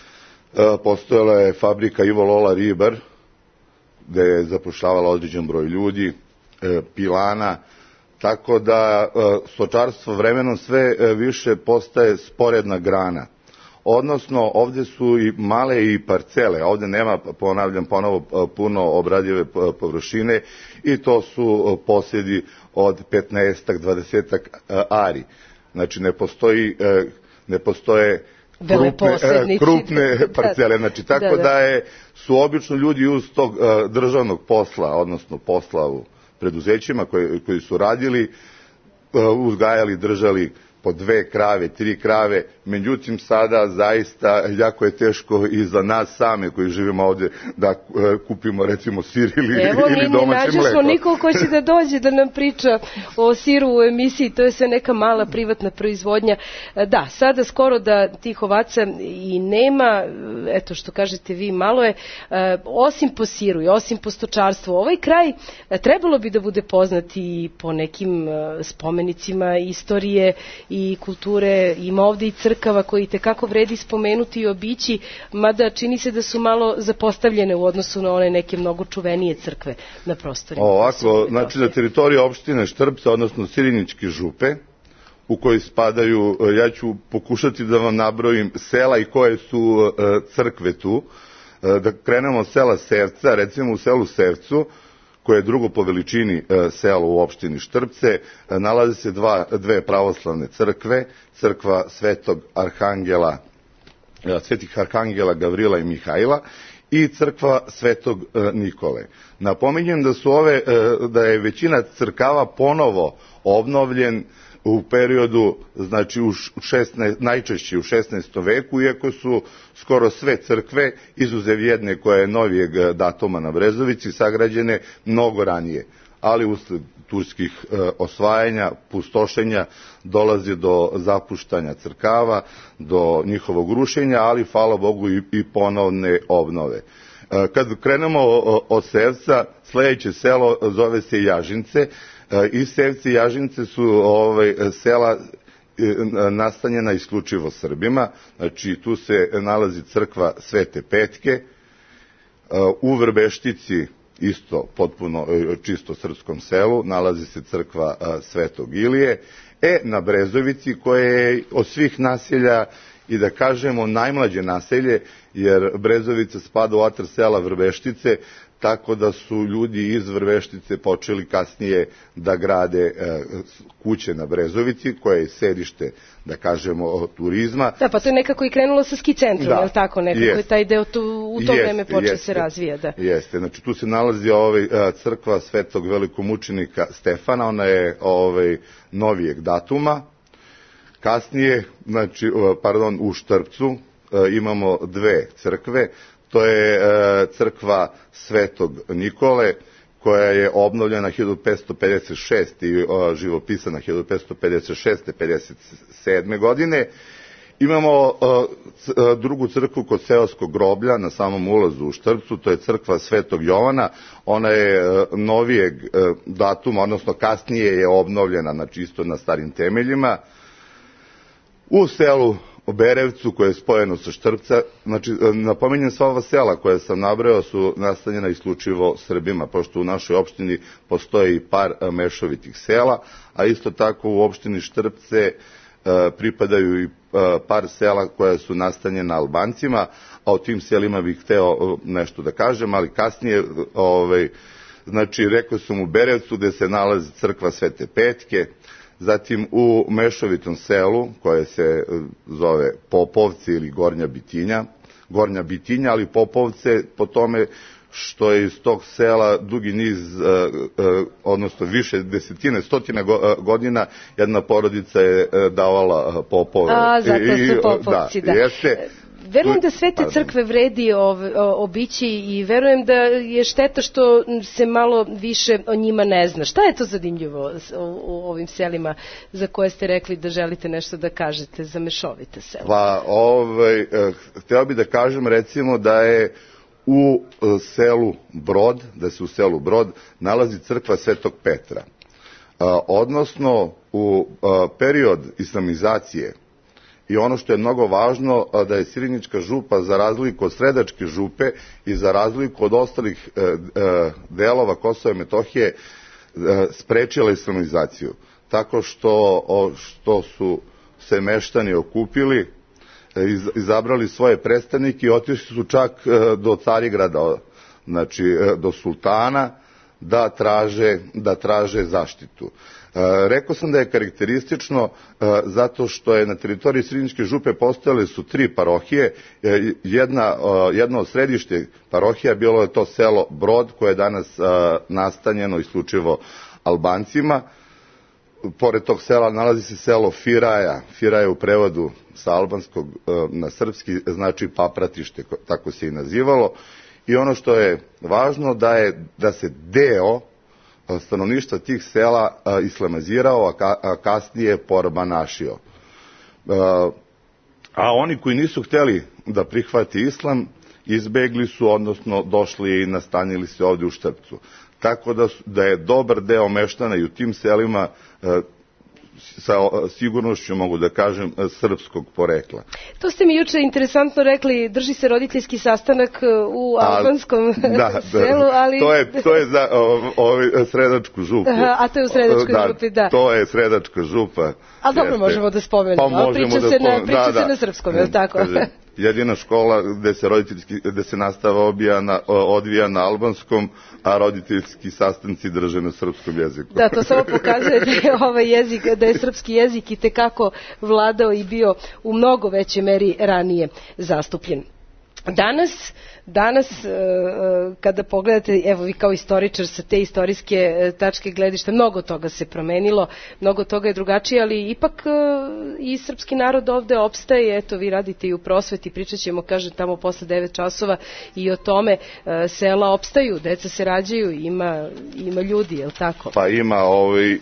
E, postojala je fabrika Ivo Lola Ribar, gde je zapošljavala određen broj ljudi, e, pilana, tako da e, stočarstvo vremenom sve e, više postaje sporedna grana. Odnosno, ovde su i male i parcele, ovde nema, ponavljam ponovo, puno obradive površine i to su posjedi od petnaestak, dvadesetak ari. Znači, ne postoji, ne postoje krupne, krupne parcele. Znači, tako da, da. da je, su obično ljudi uz tog državnog posla, odnosno posla u preduzećima koji, koji su radili, uzgajali, držali po dve krave, tri krave, međutim sada zaista jako je teško i za nas same koji živimo ovdje da kupimo recimo sir ili, Evo, ili domaće mleko. Evo mi ne nikog ko će da dođe da nam priča o siru u emisiji, to je sve neka mala privatna proizvodnja. Da, sada skoro da tih ovaca i nema, eto što kažete vi, malo je, osim po siru i osim po stočarstvu. Ovaj kraj trebalo bi da bude poznat i po nekim spomenicima istorije i kulture, ima ovde i crkve crkava koji tekako vredi spomenuti i obići, mada čini se da su malo zapostavljene u odnosu na one neke mnogo čuvenije crkve na prostorima. Ovako, znači na teritoriji opštine Štrpca, odnosno Siriničke župe, u koji spadaju, ja ću pokušati da vam nabrojim sela i koje su crkve tu. Da krenemo od sela Sevca, recimo u selu Sevcu, koje je drugo po veličini selo u opštini Štrpce, nalaze se dva, dve pravoslavne crkve, crkva Svetog Arhangela, Svetih Arhangela Gavrila i Mihajla i crkva Svetog Nikole. Napominjem da su ove, da je većina crkava ponovo obnovljen u periodu, znači u šesnaestom, najčešće u šesnaestom veku, iako su skoro sve crkve, izuzev jedne koja je novijeg datuma na Brezovici, sagrađene mnogo ranije. Ali usled turskih e, osvajanja, pustošenja, dolazi do zapuštanja crkava, do njihovog rušenja, ali hvala Bogu i, i ponovne obnove. E, kad krenemo od Sevca, sledeće selo zove se Jažince. I Sevci i Jažince su ovaj, sela nastanjena isključivo Srbima, znači tu se nalazi crkva Svete Petke, u Vrbeštici isto potpuno čisto srpskom selu nalazi se crkva Svetog Ilije, e na Brezovici koje je od svih naselja i da kažemo najmlađe naselje, jer Brezovica spada u atar sela Vrbeštice, tako da su ljudi iz Vrbeštice počeli kasnije da grade e, kuće na Brezovici, koje je sedište, da kažemo, turizma. Da, pa to je nekako i krenulo sa ski centrom, da, je li tako? Nekako jest, je taj deo tu, u to vreme počeo se razvija. Da. Jeste, znači tu se nalazi ovaj, crkva Svetog velikomučenika Stefana, ona je ovaj, novijeg datuma. Kasnije, znači, pardon, u Štrpcu imamo dve crkve. To je crkva Svetog Nikole, koja je obnovljena hiljadu petsto pedeset šeste i živopisana hiljadu petsto pedeset šeste pedeset sedme godine. Imamo drugu crkvu kod seoskog groblja na samom ulazu u Štrpcu, to je crkva Svetog Jovana. Ona je novijeg datuma, odnosno kasnije je obnovljena, znači isto na starim temeljima. U selu u Berevcu, koje je spojeno sa Štrpca, znači, napominjem, sva ova sela koje sam nabrao su nastanjena isključivo Srbima, pošto u našoj opštini postoji i par mešovitih sela, a isto tako u opštini Štrpce e, pripadaju i e, par sela koja su nastanjena Albancima, a o tim selima bih hteo nešto da kažem, ali kasnije, ovaj, znači, rekao sam u Berevcu gde se nalazi crkva Svete Petke, zatim u mešovitom selu, koje se zove Popovce ili Gornja Bitinja, Gornja Bitinja, ali Popovce po tome što je iz tog sela dugi niz, odnosno više desetine, stotine godina, jedna porodica je davala popove. A, zato su Popovci, da. da. Jeste. Verujem da sve te crkve vredi obići i verujem da je šteta što se malo više o njima ne zna. Šta je to zanimljivo u ovim selima za koje ste rekli da želite nešto da kažete za mešovite sela? Pa, ovaj, hteo bih da kažem recimo da je u selu Brod, da se u selu Brod nalazi crkva Svetog Petra. Odnosno, u period islamizacije, i ono što je mnogo važno, da je Sirinička župa, za razliku od Sredačke župe i za razliku od ostalih e, e, delova Kosova i Metohije, e, sprečila islamizaciju. Tako što, o, što su se meštani okupili, e, iz, izabrali svoje predstavnike i otišli su čak e, do Carigrada, znači e, do sultana, da traže, da traže zaštitu. E, rekao sam da je karakteristično e, zato što je na teritoriji Siriničke župe postojale su tri parohije. E, jedna, e, jedna od središte parohija bilo je to selo Brod, koje je danas e, nastanjeno isključivo Albancima. Pored tog sela nalazi se selo Firaja. Firaja u prevodu sa albanskog e, na srpski znači papratište, tako se i nazivalo. I ono što je važno da je da se deo stanovništva tih sela a, islamizirao, a, ka, a kasnije porabanašio. A, a oni koji nisu hteli da prihvati islam, izbegli su, odnosno došli i nastanili se ovdje u Štrpcu. Tako da, da je dobar deo meštana i u tim selima a, sa sigurnošću mogu da kažem srpskog porekla. To ste mi juče interesantno rekli, drži se roditeljski sastanak u albanskom da, selu, ali... To je, to je za ovaj Sredačku župu. Aha, a to je u Sredačkoj da, župi, da. To je Sredačka župa. Ali dobro, jeste. Možemo da spomenemo. Pa priča da se, na, priča da, se da. na srpskom, je li tako? Kaže, jedina škola gde se roditeljski, gde se nastava obija na, odvija na albanskom, a roditeljski sastanci drže na srpskom jeziku. Da, to samo pokazuje da je ovaj jezik, da je srpski jezik i tekako vladao i bio u mnogo većoj meri ranije zastupljen. Danas, danas kada pogledate, evo vi kao istoričar sa te istorijske tačke gledišta, mnogo toga se promenilo, mnogo toga je drugačije, ali ipak i srpski narod ovde opstaje, eto vi radite i u prosveti, pričat ćemo, kaže, tamo posle devet časova i o tome, sela opstaju, deca se rađaju, ima, ima ljudi, je li tako? Pa ima, ovaj,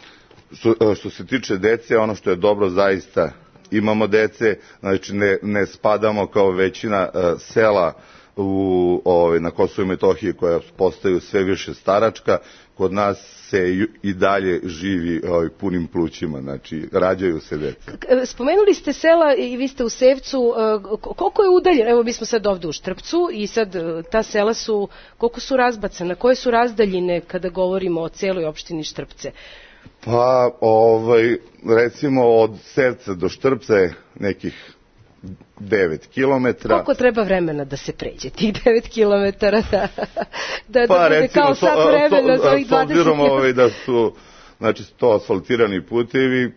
što, što se tiče dece, ono što je dobro zaista, imamo dece, znači ne, ne spadamo kao većina uh, sela u, ovaj, na Kosovu i Metohiji koja postaju sve više staračka, kod nas se i, i dalje živi ovaj, punim plućima, znači rađaju se deca. Spomenuli ste sela i vi ste u Sevcu, uh, koliko je udaljeno, evo mi smo sad ovde u Štrpcu i sad uh, ta sela su, koliko su razbacana, koje su razdaljine kada govorimo o celoj opštini Štrpce? Pa, ovaj, recimo od Sevca do Štrpca je nekih devet kilometara. Koliko treba vremena da se pređe tih devet kilometara? Da, da, pa, da bude recimo, kao sat vremena so, za ovih dvadeset kilometara. S obzirom ovaj, da su, znači, to asfaltirani putevi,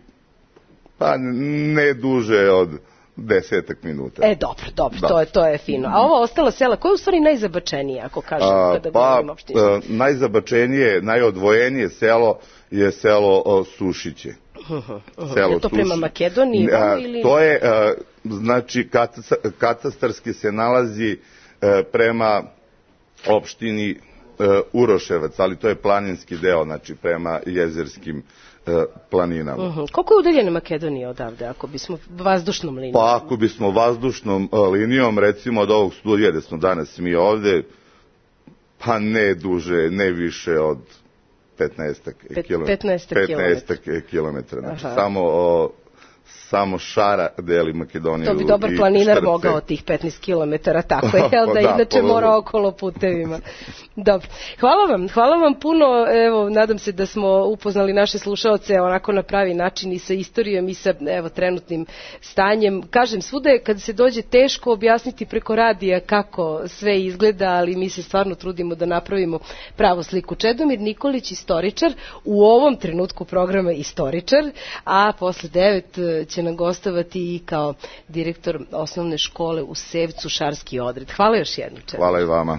pa ne duže od desetak minuta. E, dobro, dobro, da. to, je, to je fino. A ova ostala sela, koja je u stvari najzabačenije, ako kažem, kada pa, govorim opštini? Pa, najzabačenije, najodvojenije selo je selo o, Sušiće. Uh, uh, uh. Selo je to prema Makedoniji? A, ili... To je, a, znači, katastarski se nalazi a, prema opštini a, Uroševac, ali to je planinski deo, znači prema jezerskim a, planinama. Uh -huh. Koliko je udaljena Makedonija odavde, ako bismo vazdušnom linijom? Pa ako bismo vazdušnom a, linijom, recimo od ovog studija gde smo danas mi ovde, pa ne duže, ne više od petnaestak kilometara. Znači, samo, o, samo šara deli Makedoniju. To bi dobar planinar mogao tih petnaest kilometara, tako je, jel da, da inače da, mora okolo putevima. Dobro. Hvala vam, hvala vam puno, evo, nadam se da smo upoznali naše slušaoce onako na pravi način i sa istorijom i sa, evo, trenutnim stanjem. Kažem, svuda je kad se dođe teško objasniti preko radija kako sve izgleda, ali mi se stvarno trudimo da napravimo pravu sliku. Čedomir Nikolić, istoričar, u ovom trenutku programa istoričar, a posle devet će nam gostovati i kao direktor osnovne škole u Sevcu Šarski odred. Hvala još jednom. Hvala i vama.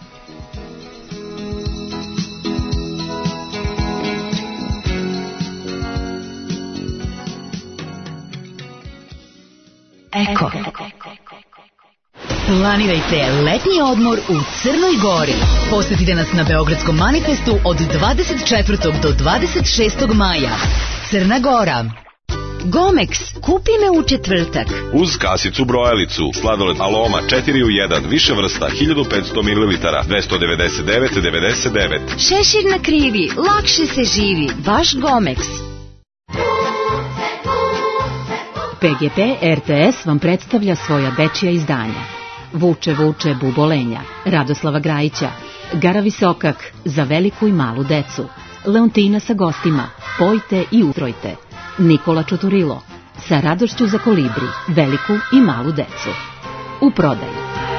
Eko. Planirajte letnji odmor u Crnoj Gori. Posetite nas na Beogradskom manifestu od dvadeset četvrtog do dvadeset šestog maja. Crna Gora. Gomex, kupi me u četvrtak. Uz kasicu brojalicu, sladoled Aloma četiri u jedan, više vrsta, hiljadu petsto mililitara, dvesta devedeset devet devedeset devet. Šešir na krivi, lakše se živi, baš Gomex. P G P R T S vam predstavlja svoja dečija izdanja. Vuče, vuče, bubolenja, Radoslava Grajića, Gara Visokak, za veliku i malu decu, Leontina sa gostima, Pojte i utrojte, Nikola Čoturilo, sa radošću za kolibri, veliku i malu decu. U prodaju.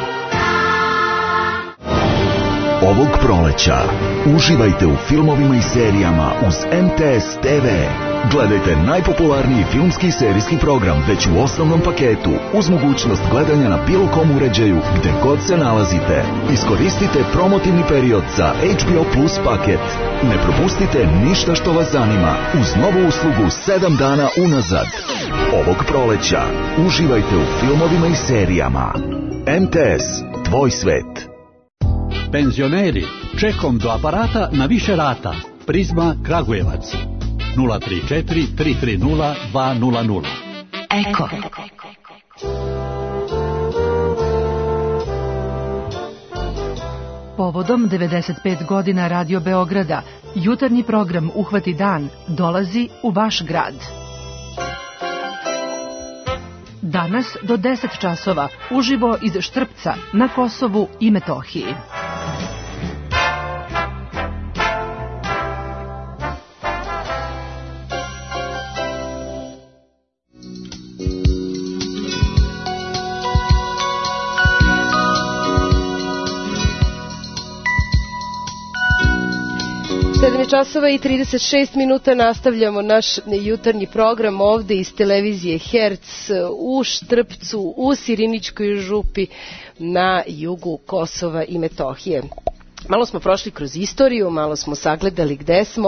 Ovog proleća uživajte u filmovima i serijama uz M T S T V. Gledajte najpopularniji filmski i serijski program već u osnovnom paketu uz mogućnost gledanja na bilo kom uređaju gde god se nalazite. Iskoristite promotivni period za H B O Plus paket. Ne propustite ništa što vas zanima uz novu uslugu sedam dana unazad. Ovog proleća uživajte u filmovima i serijama. M T S, tvoj svet. Penzioneri, čekom do aparata na više rata. Prizma Kragujevac. nula tri četiri tri tri nula dva nula nula. Eko. Povodom devedeset pet godina Radio Beograda, Jutarnji program Uhvati dan dolazi u vaš grad. Danas do deset časova uživo iz Štrpca na Kosovu i Metohiji. sedam časova i trideset šest minuta nastavljamo naš jutarnji program ovde iz televizije Herc u Štrpcu, u Sirinićkoj župi na jugu Kosova i Metohije. Malo smo prošli kroz istoriju, malo smo sagledali gde smo.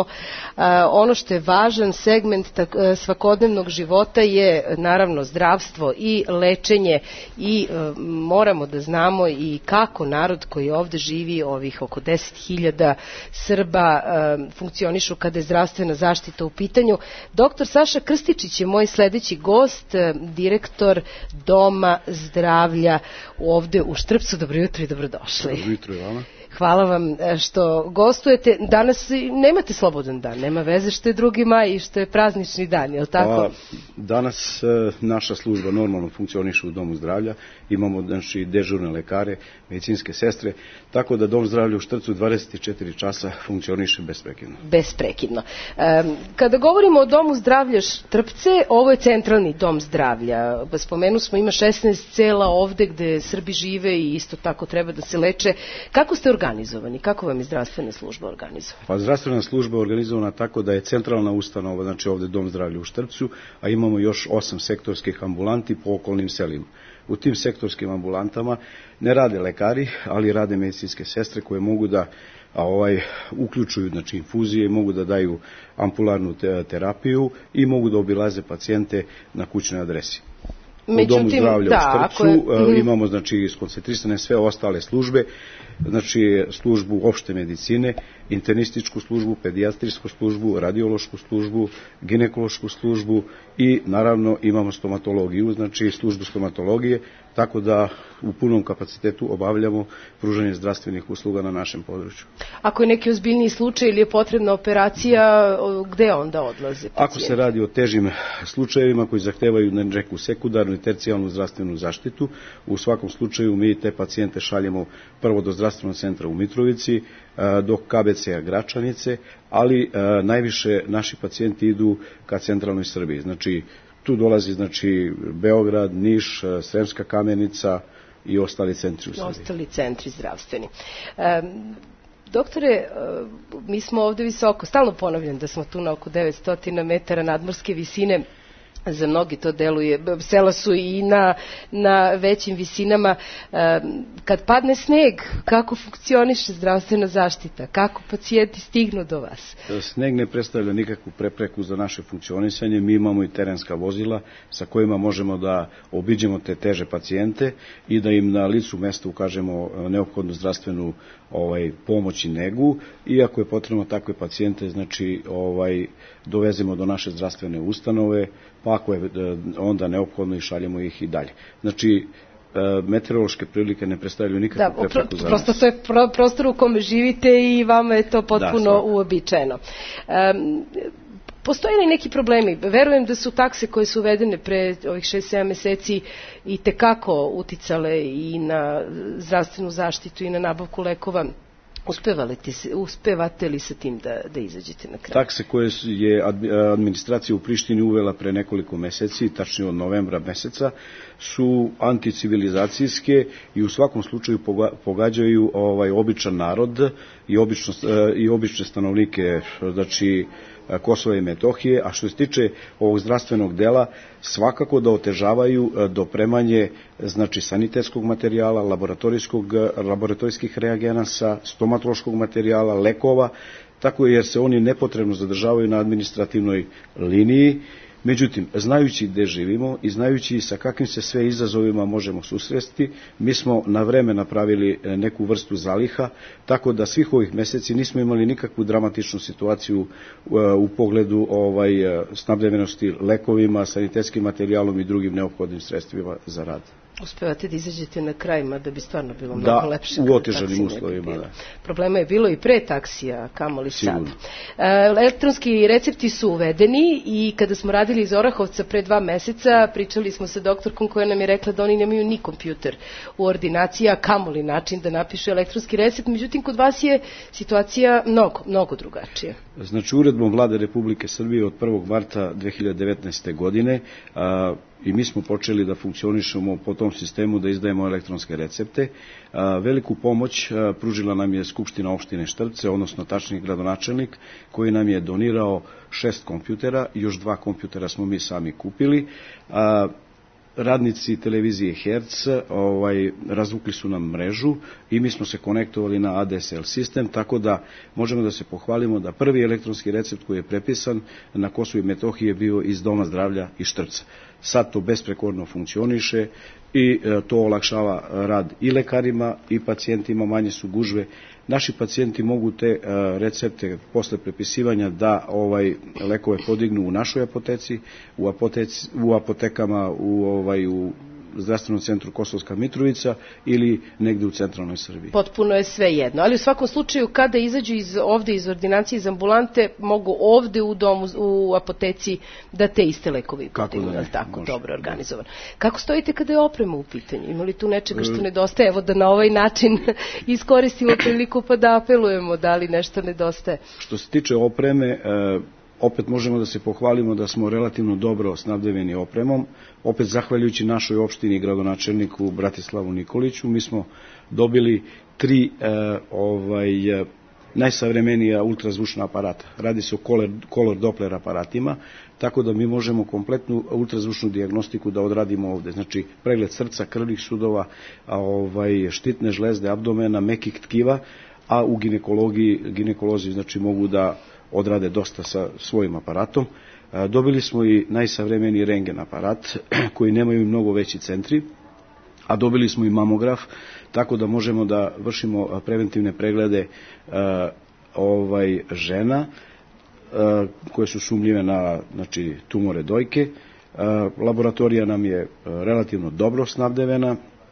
Ono što je važan segment svakodnevnog života je naravno zdravstvo i lečenje i moramo da znamo i kako narod koji ovde živi, ovih oko deset hiljada Srba, funkcionišu kada je zdravstvena zaštita u pitanju. Doktor Saša Krstičić je moj sledeći gost, direktor Doma zdravlja ovde u Štrpcu. Dobro jutro i dobrodošli. Dobro jutro i vama. Hvala vam što gostujete. Danas nemate slobodan dan, nema veze što je drugi maj i što je praznični dan, je li tako? Pa, danas naša služba normalno funkcioniše u Domu zdravlja, imamo znači, dežurne lekare, medicinske sestre, tako da Dom zdravlja u Štrpcu dvadeset četiri časa funkcioniše besprekidno. Besprekidno. Kada govorimo o Domu zdravlja Štrpce, ovo je centralni dom zdravlja. Spomenu smo, ima šesnaest cela ovde gde Srbi žive i isto tako treba da se leče. Kako ste organizovani? Kako vam je zdravstvena služba organizovana? Pa zdravstvena služba je organizovana tako da je centralna ustanova, znači ovde Dom zdravlja u Štrpcu, a imamo još osam sektorskih ambulanti po okolnim selima. U tim sektorskim ambulantama ne rade lekari, ali rade medicinske sestre koje mogu da a ovaj uključuju znači infuzije, mogu da daju ampularnu te, terapiju i mogu da obilaze pacijente na kućnoj adresi. U Domu zdravlja da, u Štrpcu je... imamo znači skoncentrisane sve ostale službe, znači službu opšte medicine, internističku službu, pedijatrijsku službu, radiološku službu, ginekološku službu i naravno imamo stomatologiju, znači službu stomatologije, tako da u punom kapacitetu obavljamo pružanje zdravstvenih usluga na našem području. Ako je neki ozbiljniji slučaj ili je potrebna operacija, gde onda odlaze pacijenti? Ako se radi o težim slučajevima koji zahtevaju neku sekundarnu i tercijalnu zdravstvenu zaštitu, u svakom slučaju mi te pacijente šaljemo prvo do zdravstvenog centra u Mitrovici, do K B C-a Gračanice, ali najviše naši pacijenti idu ka centralnoj Srbiji. Znači, tu dolazi znači Beograd, Niš, Sremska Kamenica i ostali centri u Srbiji. Ostali centri zdravstveni. E, doktore, mi smo ovde visoko, stalno ponavljam da smo tu na oko devetsto metara nadmorske visine. Za mnogi to deluje, sela su i na, na većim visinama. Kad padne sneg, kako funkcioniše zdravstvena zaštita? Kako pacijenti stignu do vas? Sneg ne predstavlja nikakvu prepreku za naše funkcionisanje. Mi imamo i terenska vozila sa kojima možemo da obiđemo te teže pacijente i da im na licu mesta ukažemo neophodnu zdravstvenu ovaj pomoć i negu, i ako je potrebno takve pacijente znači ovaj dovezemo do naše zdravstvene ustanove, pa ako je onda neophodno i šaljemo ih i dalje. Znači meteorološke prilike ne predstavljaju nikakvu da, prepreku za prosto nas. To je pro, prostor u kome živite i vama je to potpuno da, uobičajeno. Um, Postoje li neki problemi? Verujem da su takse koje su uvedene pre ovih šest sedam meseci i tekako uticale i na zdravstvenu zaštitu i na nabavku lekova. Uspevate li sa tim da, da izađete na kraj? Takse koje je administracija u Prištini uvela pre nekoliko meseci, tačnije od novembra meseca, su anticivilizacijske i u svakom slučaju pogađaju ovaj običan narod i, obično, i obične stanovnike, znači Kosova i Metohije, a što se tiče ovog zdravstvenog dela, svakako da otežavaju dopremanje znači sanitetskog materijala, laboratorijskog, laboratorijskih reagenasa, stomatološkog materijala, lekova, tako jer se oni nepotrebno zadržavaju na administrativnoj liniji. Međutim, znajući gde živimo i znajući sa kakvim se sve izazovima možemo susresti, mi smo na vreme napravili neku vrstu zaliha, tako da svih ovih meseci nismo imali nikakvu dramatičnu situaciju u pogledu ovaj, snabdevenosti lekovima, sanitetskim materijalom i drugim neophodnim sredstvima za rad. Uspevate da izađete na krajima da bi stvarno bilo da, mnogo lepše. Da, u otežanim uslovima. Da. Problema je bilo i pre taksija, kamoli sad. Elektronski recepti su uvedeni i kada smo radili iz Orahovca pre dva meseca, pričali smo sa doktorkom koja nam je rekla da oni nemaju ni kompjuter u ordinaciji, a kamoli način da napišu elektronski recept. Međutim, kod vas je situacija mnogo, mnogo drugačija. Znači, uredbom Vlade Republike Srbije od prvog marta dve hiljade devetnaeste. godine a, i mi smo počeli da funkcionišemo po tom sistemu da izdajemo elektronske recepte. A, veliku pomoć a, pružila nam je Skupština opštine Štrpce, odnosno tačniji gradonačelnik, koji nam je donirao šest kompjutera, još dva kompjutera smo mi sami kupili. A, radnici televizije Herc ovaj, razvukli su nam mrežu i mi smo se konektovali na A D S L sistem, tako da možemo da se pohvalimo da prvi elektronski recept koji je prepisan na Kosovu i Metohiji je bio iz Doma zdravlja i Štrpca. Sad to besprekorno funkcioniše i e, to olakšava rad i lekarima i pacijentima, manje su gužve. Naši pacijenti mogu te e, recepte posle prepisivanja da ovaj lekove podignu u našoj apoteci, u, apoteci, u apotekama, u, ovaj, u zdravstvenom centru Kosovska Mitrovica ili negde u centralnoj Srbiji. Potpuno je sve jedno, ali u svakom slučaju kada izađu iz, ovde iz ordinacije, iz ambulante, mogu ovde u domu, u apoteci da te iste lekovi podignu, da tako, može, dobro organizovan. Kako stojite kada je oprema u pitanju? Ima li tu nečega što nedostaje? Evo da na ovaj način iskoristimo priliku pa da apelujemo da li nešto nedostaje. Što se tiče opreme, e, opet možemo da se pohvalimo da smo relativno dobro snabdeveni opremom. Opet zahvaljujući našoj opštini i gradonačelniku Bratislavu Nikoliću, mi smo dobili tri e, ovaj, najsavremenija ultrazvučna aparata. Radi se o color, color Doppler aparatima, tako da mi možemo kompletnu ultrazvučnu dijagnostiku da odradimo ovde. Znači, pregled srca, krvnih sudova, a, ovaj, štitne žlezde, abdomena, mekih tkiva, a u ginekologiji, ginekolozi znači, mogu da odrade dosta sa svojim aparatom. Dobili smo i najsavremeniji rentgen aparat koji nemaju mnogo veći centri, a dobili smo i mamograf, tako da možemo da vršimo preventivne preglede ovaj, žena koje su sumnjive na znači, tumore dojke. Laboratorija nam je relativno dobro snabdevena.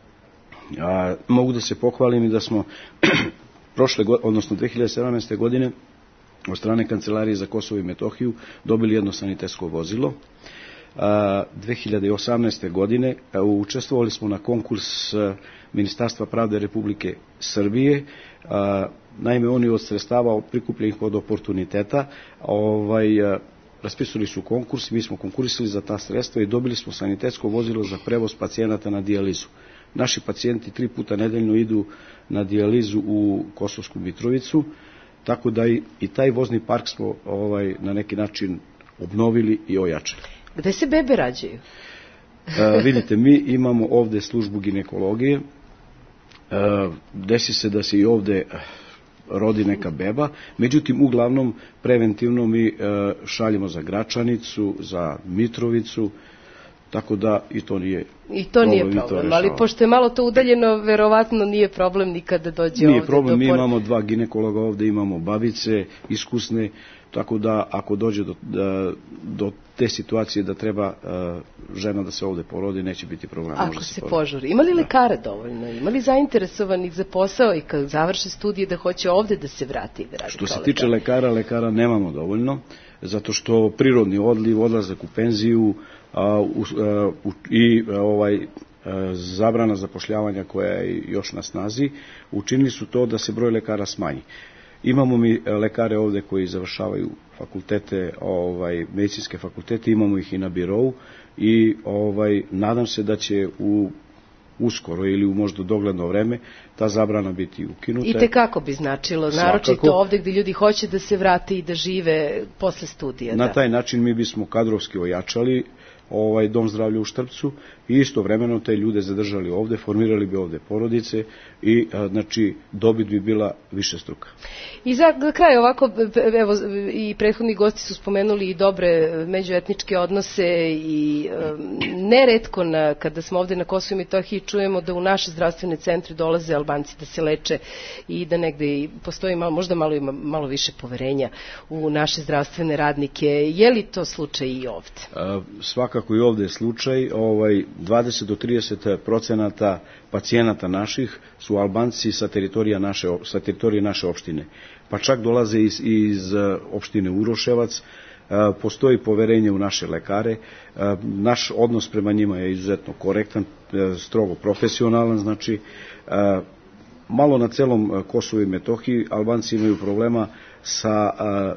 Mogu da se pohvalim i da smo prošle, odnosno dve hiljade sedamnaeste. godine od strane Kancelarije za Kosovo i Metohiju dobili jedno sanitetsko vozilo. dve hiljade osamnaeste. godine učestvovali smo na konkurs Ministarstva pravde Republike Srbije. Naime, oni od sredstava prikupljenih od oportuniteta ovaj, raspisali su konkurs, mi smo konkurisali za ta sredstva i dobili smo sanitetsko vozilo za prevoz pacijenata na dijalizu. Naši pacijenti tri puta nedeljno idu na dijalizu u Kosovsku Mitrovicu, tako da i, i taj vozni park smo ovaj, na neki način obnovili i ojačali. Gde se bebe rađaju? E, vidite, mi imamo ovde službu ginekologije, e, desi se da se i ovde rodi neka beba, međutim, uglavnom, preventivno mi e, šaljemo za Gračanicu, za Mitrovicu, tako da i to nije I to nije problem, problem ali pošto je malo to udaljeno, verovatno nije problem nikada dođe nije ovde. Nije problem, mi por... imamo dva ginekologa ovde, imamo babice, iskusne, tako da ako dođe do, da, do te situacije da treba uh, žena da se ovde porodi, neće biti problem. Ako se, se požuri. Ima li lekara dovoljno? Ima li zainteresovanih za posao i kad završe studije da hoće ovde da se vrati i da radi? Što se tiče lekara, lekara nemamo dovoljno, zato što prirodni odliv, odlazak u penziju a, u, a, u, i a, ovaj a, zabrana zapošljavanja koja je još na snazi, učinili su to da se broj lekara smanji. Imamo mi lekare ovde koji završavaju fakultete, ovaj, medicinske fakultete, imamo ih i na birovu i ovaj, nadam se da će u uskoro ili u možda dogledno vreme ta zabrana biti ukinuta. I tekako bi značilo, naročito ovde gde ljudi hoće da se vrate i da žive posle studija. Na da. taj način mi bismo kadrovski ojačali ovaj dom zdravlja u Štrpcu i istovremeno te ljude zadržali ovde, formirali bi ovde porodice i a, znači dobit bi bila više struka. I za kraj ovako, evo i prethodni gosti su spomenuli i dobre međuetničke odnose i um, neretko na, kada smo ovde na Kosovu i Metohiji čujemo da u naše zdravstvene centre dolaze Albanci da se leče i da negde i postoji malo, možda malo ima malo više poverenja u naše zdravstvene radnike. Je li to slučaj i ovde? A, svaka svakako i ovde je slučaj, ovaj, dvadeset do trideset procenata pacijenata naših su Albanci sa teritorije naše, sa teritorije naše opštine. Pa čak dolaze iz, iz opštine Uroševac, postoji poverenje u naše lekare, naš odnos prema njima je izuzetno korektan, strogo profesionalan, znači malo na celom Kosovu i Metohiji Albanci imaju problema sa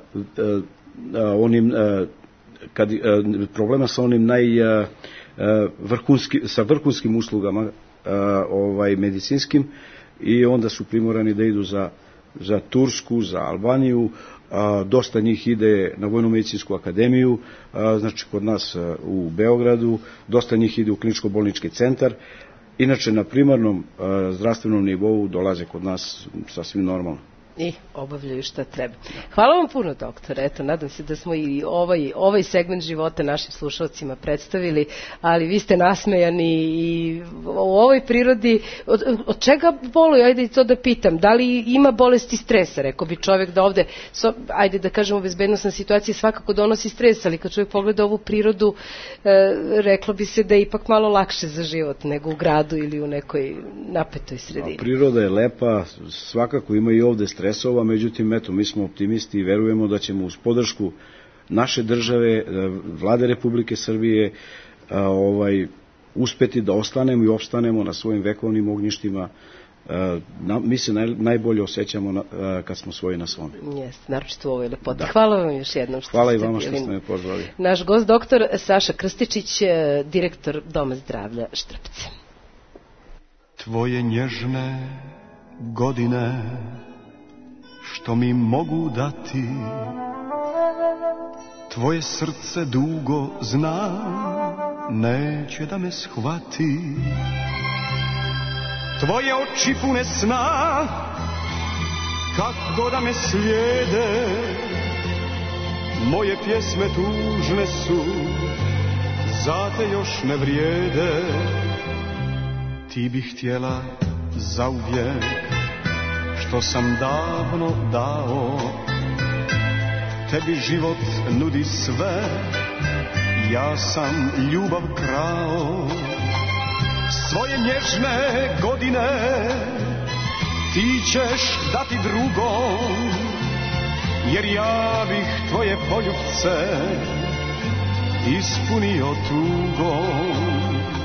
onim kad, problema sa onim naj vrhunski, sa vrhunskim uslugama ovaj medicinskim, i onda su primorani da idu za za Tursku, za Albaniju. A, dosta njih ide na Vojno-medicinsku akademiju, a, znači kod nas a, u Beogradu, dosta njih ide u kliničko-bolnički centar. Inače, na primarnom a, zdravstvenom nivou dolaze kod nas sasvim normalno. I obavljaju šta treba. Hvala vam puno, doktor. Eto, nadam se da smo i ovaj, ovaj segment života našim slušalcima predstavili, ali vi ste nasmejani i u ovoj prirodi, od, od čega boluje, ajde i to da pitam, da li ima bolesti stresa, rekao bi čovjek da ovde, so, ajde da kažemo, bezbednostna situacija svakako donosi stres, ali kad čovjek pogleda ovu prirodu, e, reklo bi se da je ipak malo lakše za život nego u gradu ili u nekoj napetoj sredini. A priroda je lepa, svakako ima i ovde stres, stresova, međutim, eto, mi smo optimisti i verujemo da ćemo uz podršku naše države, Vlade Republike Srbije, ovaj, uspeti da ostanemo i opstanemo na svojim vekovnim ognjištima. Mi se naj, najbolje osjećamo na, kad smo svoji na svome. Jeste, naročito u ovoj lepoti. Da. Hvala vam još jednom što Hvala ste i vama bili. što ste me pozvali. Naš gost, doktor Saša Krstičić, direktor Doma zdravlja Štrpce. Tvoje nježne godine što mi mogu dati, tvoje srce dugo zna, neće da me shvati. Tvoje oči pune sna, kako da me slijede, moje pjesme tužne su, za te još ne vrijede. Ti bi htjela zauvijek što sam davno dao, tebi život nudi sve, ja sam ljubav krao. Svoje nježne godine ti ćeš dati drugom, jer ja bih tvoje poljubce ispunio tugom.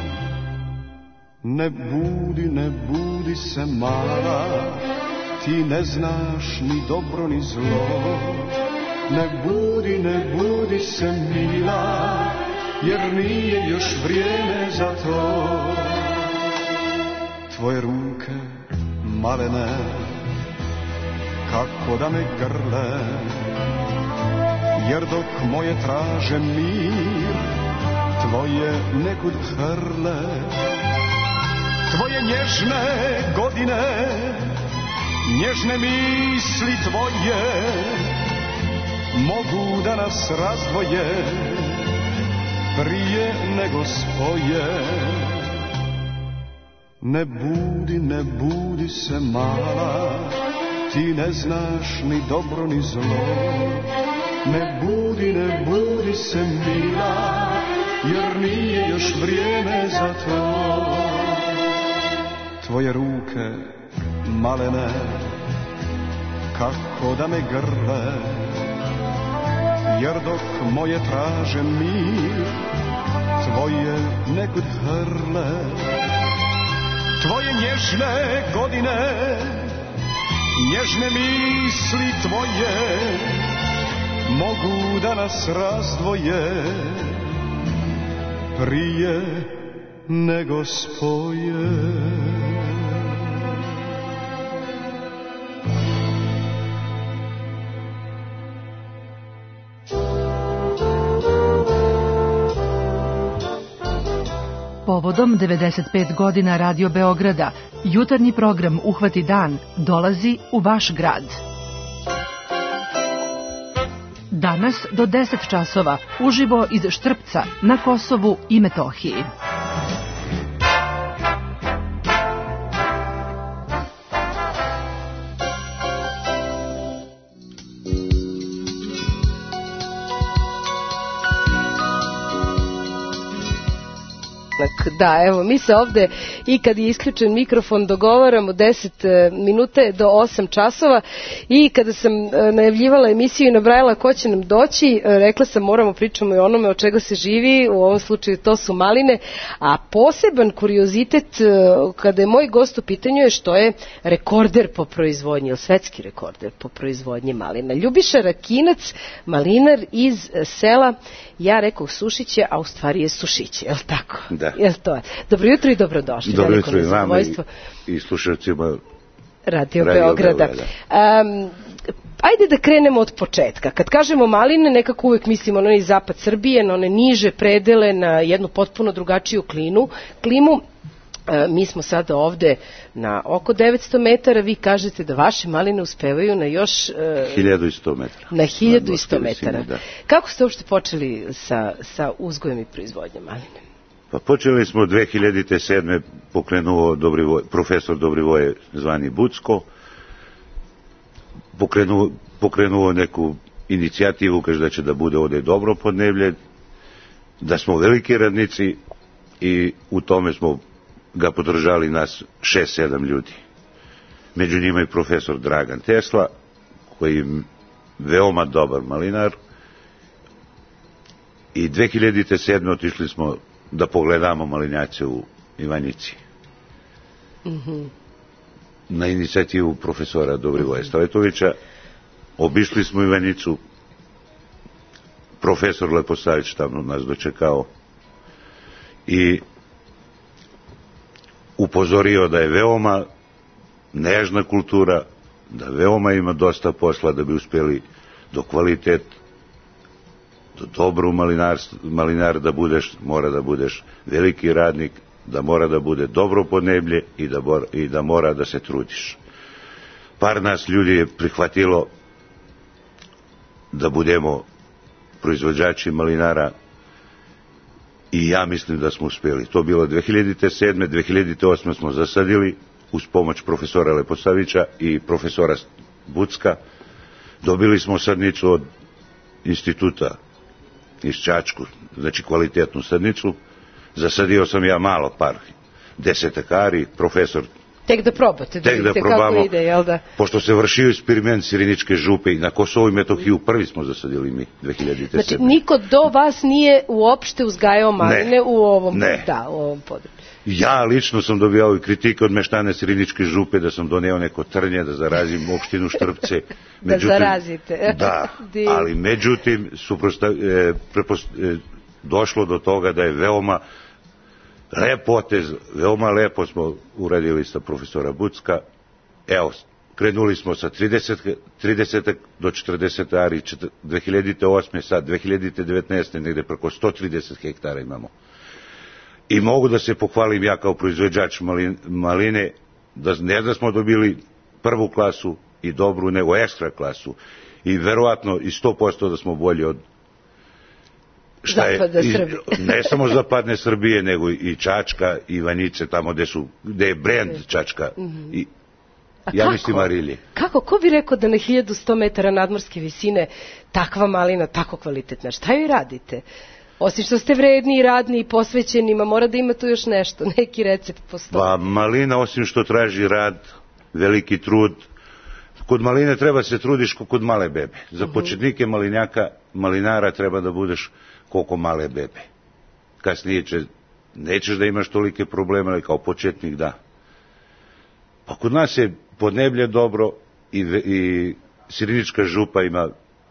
Ne budi, ne budi se mala, ti ne znaš ni dobro ni zlo. Ne budi, ne budi se mila, jer nije još vrijeme za to. Tvoje ruke malene, kako da me grle, jer dok moje traže mir, tvoje nekud hrle. Tvoje nježne godine, nježne misli tvoje, mogu da nas razdvoje prije nego spoje. Ne budi, ne budi se mala, ti ne znaš ni dobro ni zlo. Ne budi, ne budi se mila, jer nije još vrijeme za to. Tvoje ruke malene, kako da me grle, jer dok moje traže mir, tvoje nekud hrle. Tvoje nježne godine, nježne misli tvoje, mogu da nas razdvoje prije nego spoje. Povodom devedeset pet godina Radio Beograda, jutarnji program Uhvati dan dolazi u vaš grad. Danas do deset časova uživo iz Štrpca na Kosovu i Metohiji. predznak. Da, evo, mi se ovde i kad je isključen mikrofon dogovaramo deset minuta do osam časova i kada sam najavljivala emisiju i nabrajala ko će nam doći, rekla sam moramo pričamo i onome od čega se živi, u ovom slučaju to su maline, a poseban kuriozitet kada je moj gost u pitanju je što je rekorder po proizvodnji, ili svetski rekorder po proizvodnji malina. Ljubiša Rakinac, malinar iz sela, ja rekao Sušiće, a u stvari je Sušiće, je li tako? Da. Je li to je? Dobro jutro i dobrodošli. Dobro jutro i vama i, i slušalcima Radio, Radio Beograda. Beograda. Um, ajde da krenemo od početka. Kad kažemo maline, nekako uvek mislimo na onaj zapad Srbije, na one niže predele, na jednu potpuno drugačiju klinu, klimu. E, mi smo sada ovde na oko devetsto metara, vi kažete da vaše maline uspevaju na još... E, hiljadu i sto metara. Na hiljadu i sto metara. Da. Kako ste uopšte počeli sa, sa uzgojem i proizvodnjom maline? Pa počeli smo dve hiljade sedme. pokrenuo Dobrivoj, profesor Dobrivoje zvani Bucko, pokrenuo, pokrenuo neku inicijativu, kaže da će da bude ovde dobro podneblje, da smo veliki radnici i u tome smo ga podržali nas šest sedam ljudi. Među njima i profesor Dragan Tesla, koji je veoma dobar malinar, i dve hiljade sedme. otišli smo da pogledamo malinjace u Ivanjici. Mm-hmm. Na inicijativu profesora Dobrivoja Staletovića. Obišli smo Ivanjicu, profesor Leposavić tamo nas dočekao i upozorio da je veoma nežna kultura, da veoma ima dosta posla da bi uspjeli do kvalitet, do dobru malinar da budeš, mora da budeš veliki radnik, da mora da bude dobro podneblje i da, bor, i da mora da se trudiš. Par nas ljudi je prihvatilo da budemo proizvođači malinara i ja mislim da smo uspjeli. To bilo dve hiljade sedme. dve hiljade osme. smo zasadili uz pomoć profesora Leposavića i profesora Bucka. Dobili smo sadnicu od instituta iz Čačku, znači kvalitetnu sadnicu. Zasadio sam ja malo par desetakari, profesor tek da probate, da vidite kako ide, jel da? Pošto se vršio eksperiment Siriničke župe i na Kosovu i Metohiju prvi smo zasadili mi dve hiljade sedme. Znači niko do vas nije uopšte uzgajao maline ne, u ovom, ne. Da, u ovom području. Ja lično sam dobijao i kritike od meštane Siriničke župe da sam doneo neko trnje, da zarazim opštinu Štrpce. Međutim, da zarazite. Da, ali međutim suprosta, e, prepost, e, došlo do toga da je veoma lep potez, veoma lepo smo uradili sa profesora Bucka. Evo, krenuli smo sa trideset, trideset do četrdeset ari dve hiljade osme. sad dve hiljade devetnaeste. negde preko sto trideset hektara imamo. I mogu da se pohvalim ja kao proizvođač maline, da ne da smo dobili prvu klasu i dobru, nego ekstra klasu. I verovatno i sto posto da smo bolji od šta je, ne samo zapadne Srbije, nego i Čačka i Ivanjice, tamo gde, su, gde je brend Čačka. Mm-hmm. I, ja mislim Arilje. Kako? Ko bi rekao da na hiljadu sto metara nadmorske visine takva malina, tako kvalitetna? Šta joj radite? Osim što ste vredni i radni i posvećeni, mora da ima tu još nešto, neki recept postoji. Pa malina, osim što traži rad, veliki trud, kod maline treba se trudiš kod male bebe. Za početnike malinjaka, malinara treba da budeš koliko male bebe. Kasnije će, nećeš da imaš tolike probleme, ali kao početnik da. Pa kod nas je podneblje dobro i, i Sirinička župa ima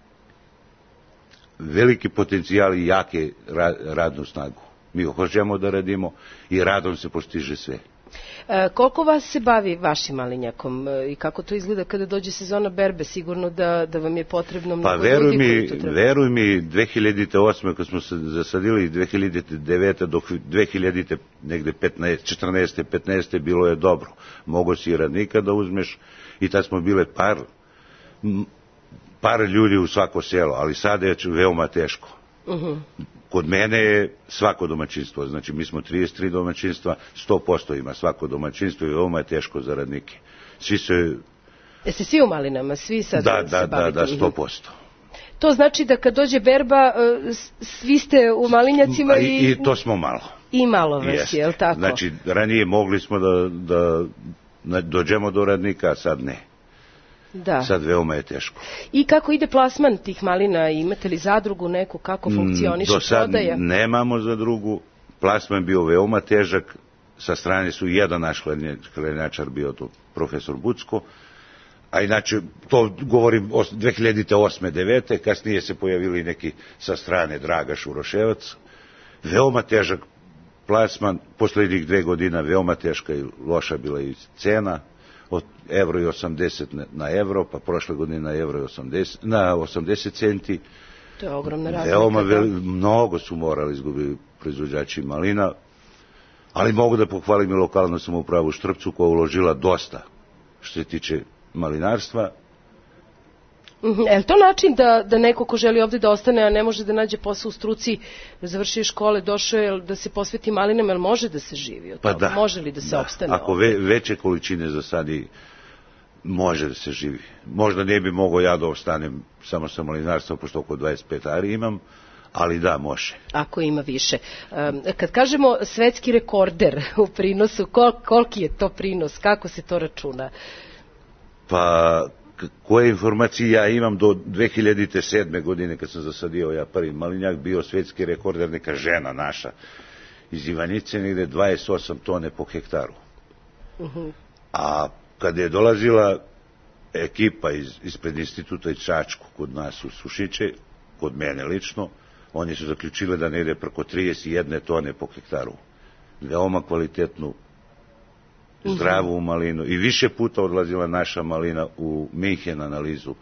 veliki potencijal i jake ra, radnu snagu. Mi hoćemo da radimo i radom se postiže sve. E, koliko vas se bavi vašim malinjakom e, i kako to izgleda kada dođe sezona berbe? Sigurno da, da vam je potrebno mnogo pa, veruj ljudi mi, koji to treba. Veruj mi, dve hiljade osme. kad smo se zasadili, dve hiljade devete. do dve hiljade negde petnaeste, četrnaeste, petnaeste. bilo je dobro. Mogo si i radnika da uzmeš i tad smo bile par, par ljudi u svako selo, ali sada je veoma teško. Uh-huh. Kod mene je svako domaćinstvo, znači mi smo trideset tri domaćinstva, sto posto ima svako domaćinstvo i veoma je teško za radnike. Svi se... Jeste svi u malinama, svi sad da, se da, bavite? Da, da, sto posto. To znači da kad dođe berba, svi ste u malinjacima i... I, i to smo malo. I malo vas Jeste. je, je li tako? Znači, ranije mogli smo da, da dođemo do radnika, a sad ne. Da. Sad veoma je teško. I kako ide plasman tih malina? Imate li zadrugu neku? Kako funkcioniše Do sad prodaja? nemamo zadrugu. Plasman bio veoma težak. Sa strane su jedan naš hladnjačar bio to profesor Bucko. A inače, to govorim dve hiljade osme devete kasnije se pojavili neki sa strane Dragaš Uroševac. Veoma težak plasman, poslednjih dve godina veoma teška i loša bila i cena, od evro i osamdeset na evro, pa prošle godine na evro i osamdeset, na osamdeset centi. To je ogromna razlika. Veoma, veli, mnogo su morali izgubiti proizvođači malina, ali mogu da pohvalim i lokalnu samoupravu u Štrpcu koja uložila dosta što se tiče malinarstva. Je li to način da, da neko ko želi ovde da ostane, a ne može da nađe posao u struci, završio škole, došao je da se posveti malinama, jel može da se živi od pa toga? Da, može li da se da. opstane? Ako ve, veće količine zasadi, može da se živi. Možda ne bi mogao ja da ostanem samo sa malinarstvom, pošto oko dvadeset pet ari imam, ali da, može. Ako ima više. Um, kad kažemo svetski rekorder u prinosu, kol, koliki je to prinos, kako se to računa? Pa, koje informacije ja imam do dve hiljade sedme godine kad sam zasadio ja prvi malinjak, bio svetski rekorder neka žena naša iz Ivanjice, negde dvadeset osam tone po hektaru. Uh-huh. A kada je dolazila ekipa iz, ispred instituta iz Čačku kod nas u Sušiće, kod mene lično, oni su zaključili da negde preko trideset jedne tone po hektaru. Veoma kvalitetnu zdravu malinu i više puta odlazila naša malina u Minhen analizu.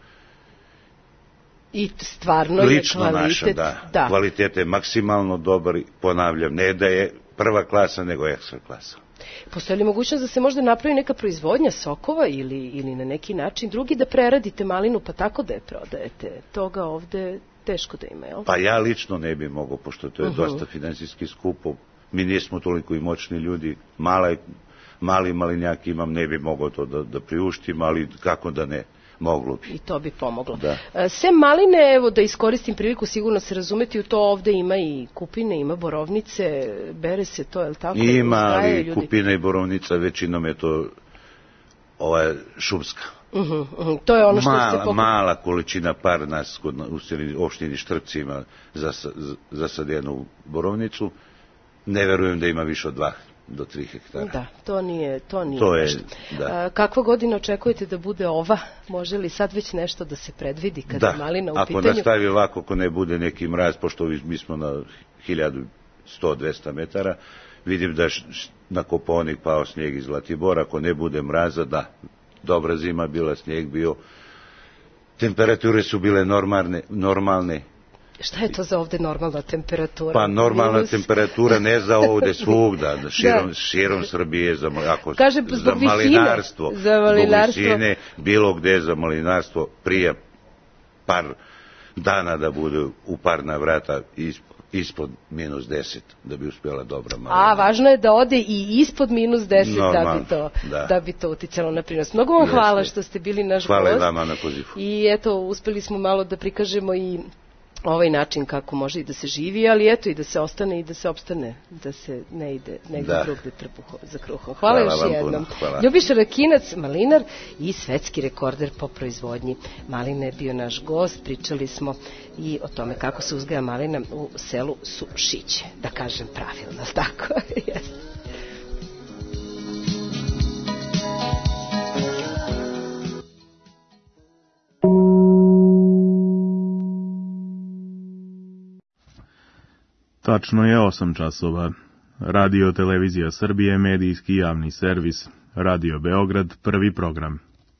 I stvarno lično je kvalitet. Naša, da. da. Kvalitet je maksimalno dobar, ponavljam, ne da je prva klasa, nego ekstra klasa. Postoji li mogućnost da se možda napravi neka proizvodnja sokova ili, ili na neki način drugi da preradite malinu pa tako da je prodajete? Toga ovde teško da ima, jel? Pa ja lično ne bi mogao, pošto to je uh-huh. dosta finansijski skupo. Mi nismo toliko i moćni ljudi, mala, mali malinjak imam, ne bi mogao to da, da priuštim, ali kako da ne, moglo bi. I to bi pomoglo. Da. Sem maline, evo da iskoristim priliku, sigurno se razumeti, u to ovde ima i kupine, ima borovnice, bere se to, je li tako? Ima, ali ljudi. Kupina i borovnica, većinom je to ova šumska. Uh-huh, uh-huh. To je ono što mala, ste pokupili. Mala količina, par nas kod, u opštini Štrpci ima zasadenu borovnicu. Ne verujem da ima više od dva do tri hektara. Da, to nije, to nije to je, nešto. Da. A, kakva godina očekujete da bude ova? Može li sad već nešto da se predvidi kada da. je malina u Ako pitanju? Da, ako nastavi ovako, ako ne bude neki mraz, pošto mi smo na hiljadu sto do dvesta metara, vidim da na Kopaonik pao snijeg iz Zlatibora, ako ne bude mraza, da, dobra zima bila, snijeg bio, temperature su bile normalne, normalne. Šta je to za ovde normalna temperatura? Pa normalna Minus. temperatura ne za ovde svugda, širom, da. širom Srbije, za, ako, Kažem, za malinarstvo, za malinarstvo. Zbog visine, bilo gde za malinarstvo, prije par dana da bude u par navrata ispod, ispod minus deset, da bi uspjela dobra malina. A, važno je da ode i ispod minus deset Normal, da bi to, da. da bi to uticalo na prinos. Mnogo vam Jeste. hvala što ste bili naš hvala gost. Hvala i vama na pozivu. I eto, uspeli smo malo da prikažemo i ovaj način kako može i da se živi, ali eto i da se ostane i da se opstane, da se ne ide negdje da. drugde trbuho, za kruhom. Hvala, hvala još jednom. Ljubiša Rakinac, malinar i svetski rekorder po proizvodnji maline je bio naš gost. Pričali smo i o tome kako se uzgaja malina u selu Sušiće, da kažem pravilno, tako je. Tačno je osam časova. Radio Televizija Srbije, medijski javni servis. Radio Beograd, prvi program.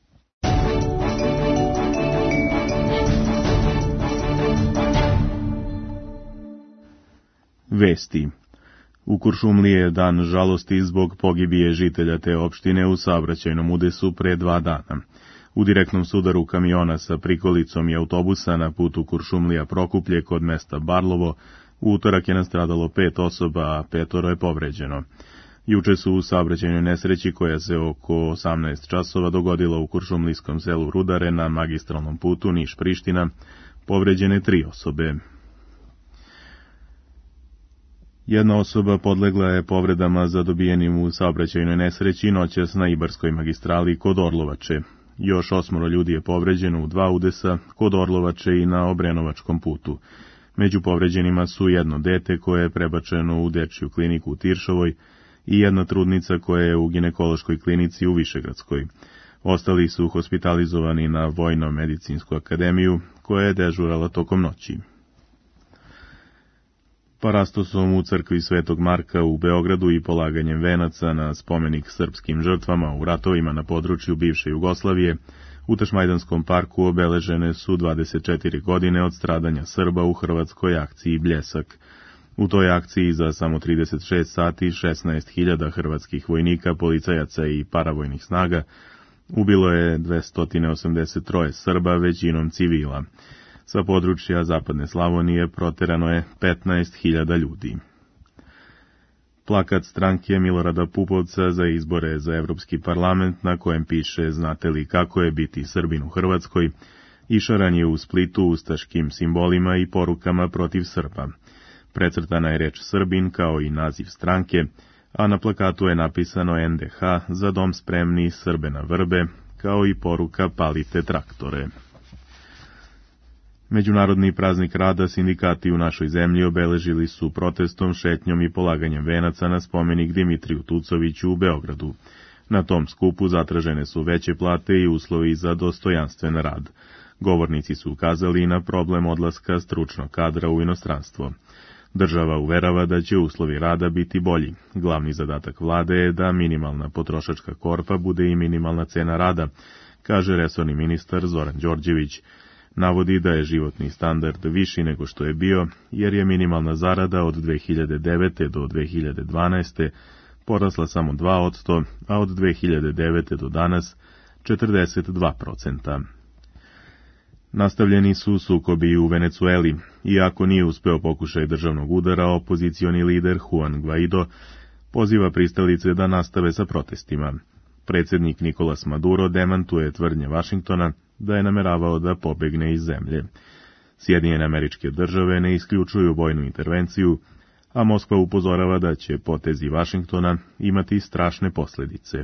Vesti. U Kuršumliji je dan žalosti zbog pogibije žitelja te opštine u saobraćajnom udesu pre dva dana. U direktnom sudaru kamiona sa prikolicom i autobusa na putu Kuršumlija-Prokuplje kod mesta Barlovo, u utorak je nastradalo pet osoba, a petoro je povređeno. Juče su u saobraćajnoj nesreći koja se oko osamnaest časova dogodila u kuršumlijskom selu Rudare na magistralnom putu Niš-Priština povređene tri osobe. Jedna osoba podlegla je povredama zadobijenim u saobraćajnoj nesreći noćas na Ibarskoj magistrali kod Orlovače. Još osmoro ljudi je povređeno u dva udesa kod Orlovače i na Obrenovačkom putu. Među povređenima su jedno dete koje je prebačeno u dečiju kliniku u Tiršovoj i jedna trudnica koja je u ginekološkoj klinici u Višegradskoj. Ostali su hospitalizovani na Vojno-medicinsku akademiju koja je dežurala tokom noći. Parastosom u crkvi Svetog Marka u Beogradu i polaganjem venaca na spomenik srpskim žrtvama u ratovima na području bivše Jugoslavije, u Tašmajdanskom parku obeležene su dvadeset četiri godine od stradanja Srba u hrvatskoj akciji Bljesak. U toj akciji za samo trideset šest sati šesnaest hiljada hrvatskih vojnika, policajaca i paravojnih snaga ubilo je dvesta osamdeset tri Srba, većinom civila. Sa područja Zapadne Slavonije proterano je petnaest hiljada ljudi. Plakat stranke Milorada Pupovca za izbore za Evropski parlament, na kojem piše "Znate li kako je biti Srbin u Hrvatskoj", išaran je u Splitu ustaškim simbolima i porukama protiv Srba. Precrtana je reč Srbin kao i naziv stranke, a na plakatu je napisano en de ha, za dom spremni, Srbe na vrbe, kao i poruka "Palite traktore". Međunarodni praznik rada sindikati u našoj zemlji obeležili su protestom, šetnjom i polaganjem venaca na spomenik Dimitriju Tucoviću u Beogradu. Na tom skupu zatražene su veće plate i uslovi za dostojanstven rad. Govornici su ukazali na problem odlaska stručnog kadra u inostranstvo. Država uverava da će uslovi rada biti bolji. Glavni zadatak vlade je da minimalna potrošačka korpa bude i minimalna cena rada, kaže resorni ministar Zoran Đorđević. Navodi da je životni standard viši nego što je bio, jer je minimalna zarada od dve hiljade devete. do dve hiljade dvanaeste. porasla samo dva posto, a od dve hiljade devete. do danas četrdeset dva posto. Nastavljeni su sukobi u Venecueli. Iako nije uspeo pokušaj državnog udara, opozicioni lider Juan Guaido poziva pristalice da nastave sa protestima. Predsjednik Nicolas Maduro demantuje tvrdnje Vašingtona da je nameravao da pobegne iz zemlje. Sjedinjene Američke Države ne isključuju vojnu intervenciju, a Moskva upozorava da će potezi Vašingtona imati strašne posljedice.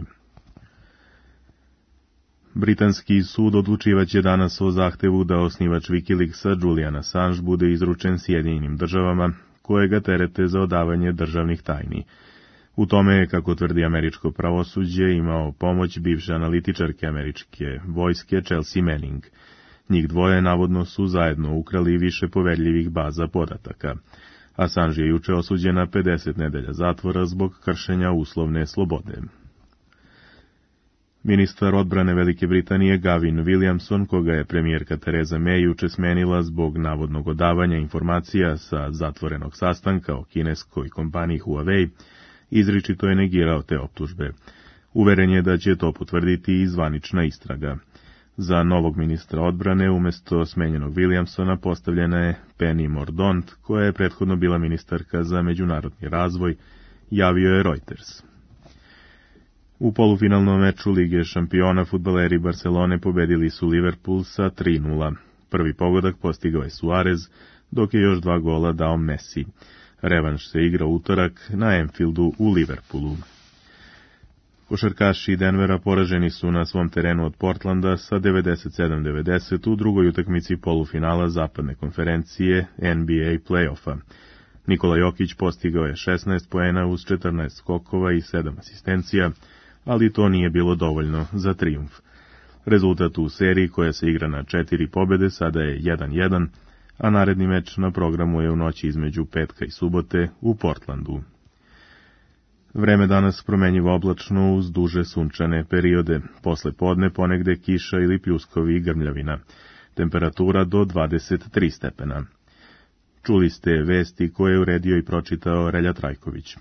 Britanski sud odlučivaće danas o zahtevu da osnivač Wikileaksa Julian Assange bude izručen Sjedinjenim Državama, koje ga terete za odavanje državnih tajni. U tome je, kako tvrdi američko pravosuđe, imao pomoć bivše analitičarke američke vojske Chelsea Manning. Njih dvoje navodno su zajedno ukrali više poverljivih baza podataka. Assange je juče osuđen na pedeset nedelja zatvora zbog kršenja uslovne slobode. Ministar odbrane Velike Britanije Gavin Williamson, koga je premijerka Theresa May juče smenila zbog navodnog odavanja informacija sa zatvorenog sastanka o kineskoj kompaniji Huawei, izričito je negirao te optužbe. Uveren je da će to potvrditi i zvanična istraga. Za novog ministra odbrane umjesto smenjenog Williamsona postavljena je Penny Mordaunt, koja je prethodno bila ministarka za međunarodni razvoj, javio je Reuters. U polufinalnom meču Lige šampiona fudbaleri Barcelone pobedili su Liverpool sa tri nula. Prvi pogodak postigao je Suarez, dok je još dva gola dao Messi. Revanš se igra utorak na Anfieldu u Liverpoolu. Košarkaši Denvera poraženi su na svom terenu od Portlanda sa devedeset sedam devedeset u drugoj utakmici polufinala zapadne konferencije N B A play-offa. Nikola Jokić postigao je šesnaest poena uz četrnaest skokova i sedam asistencija, ali to nije bilo dovoljno za trijumf. Rezultat u seriji koja se igra na četiri pobede sada je jedan jedan, a naredni meč na programu je u noći između petka i subote u Portlandu. Vreme danas promenjivo oblačno uz duže sunčane periode, posle podne ponegde kiša ili pljuskovi i grmljavina. Temperatura do dvadeset tri stepena. Čuli ste vesti koje je uredio i pročitao Relja Trajković.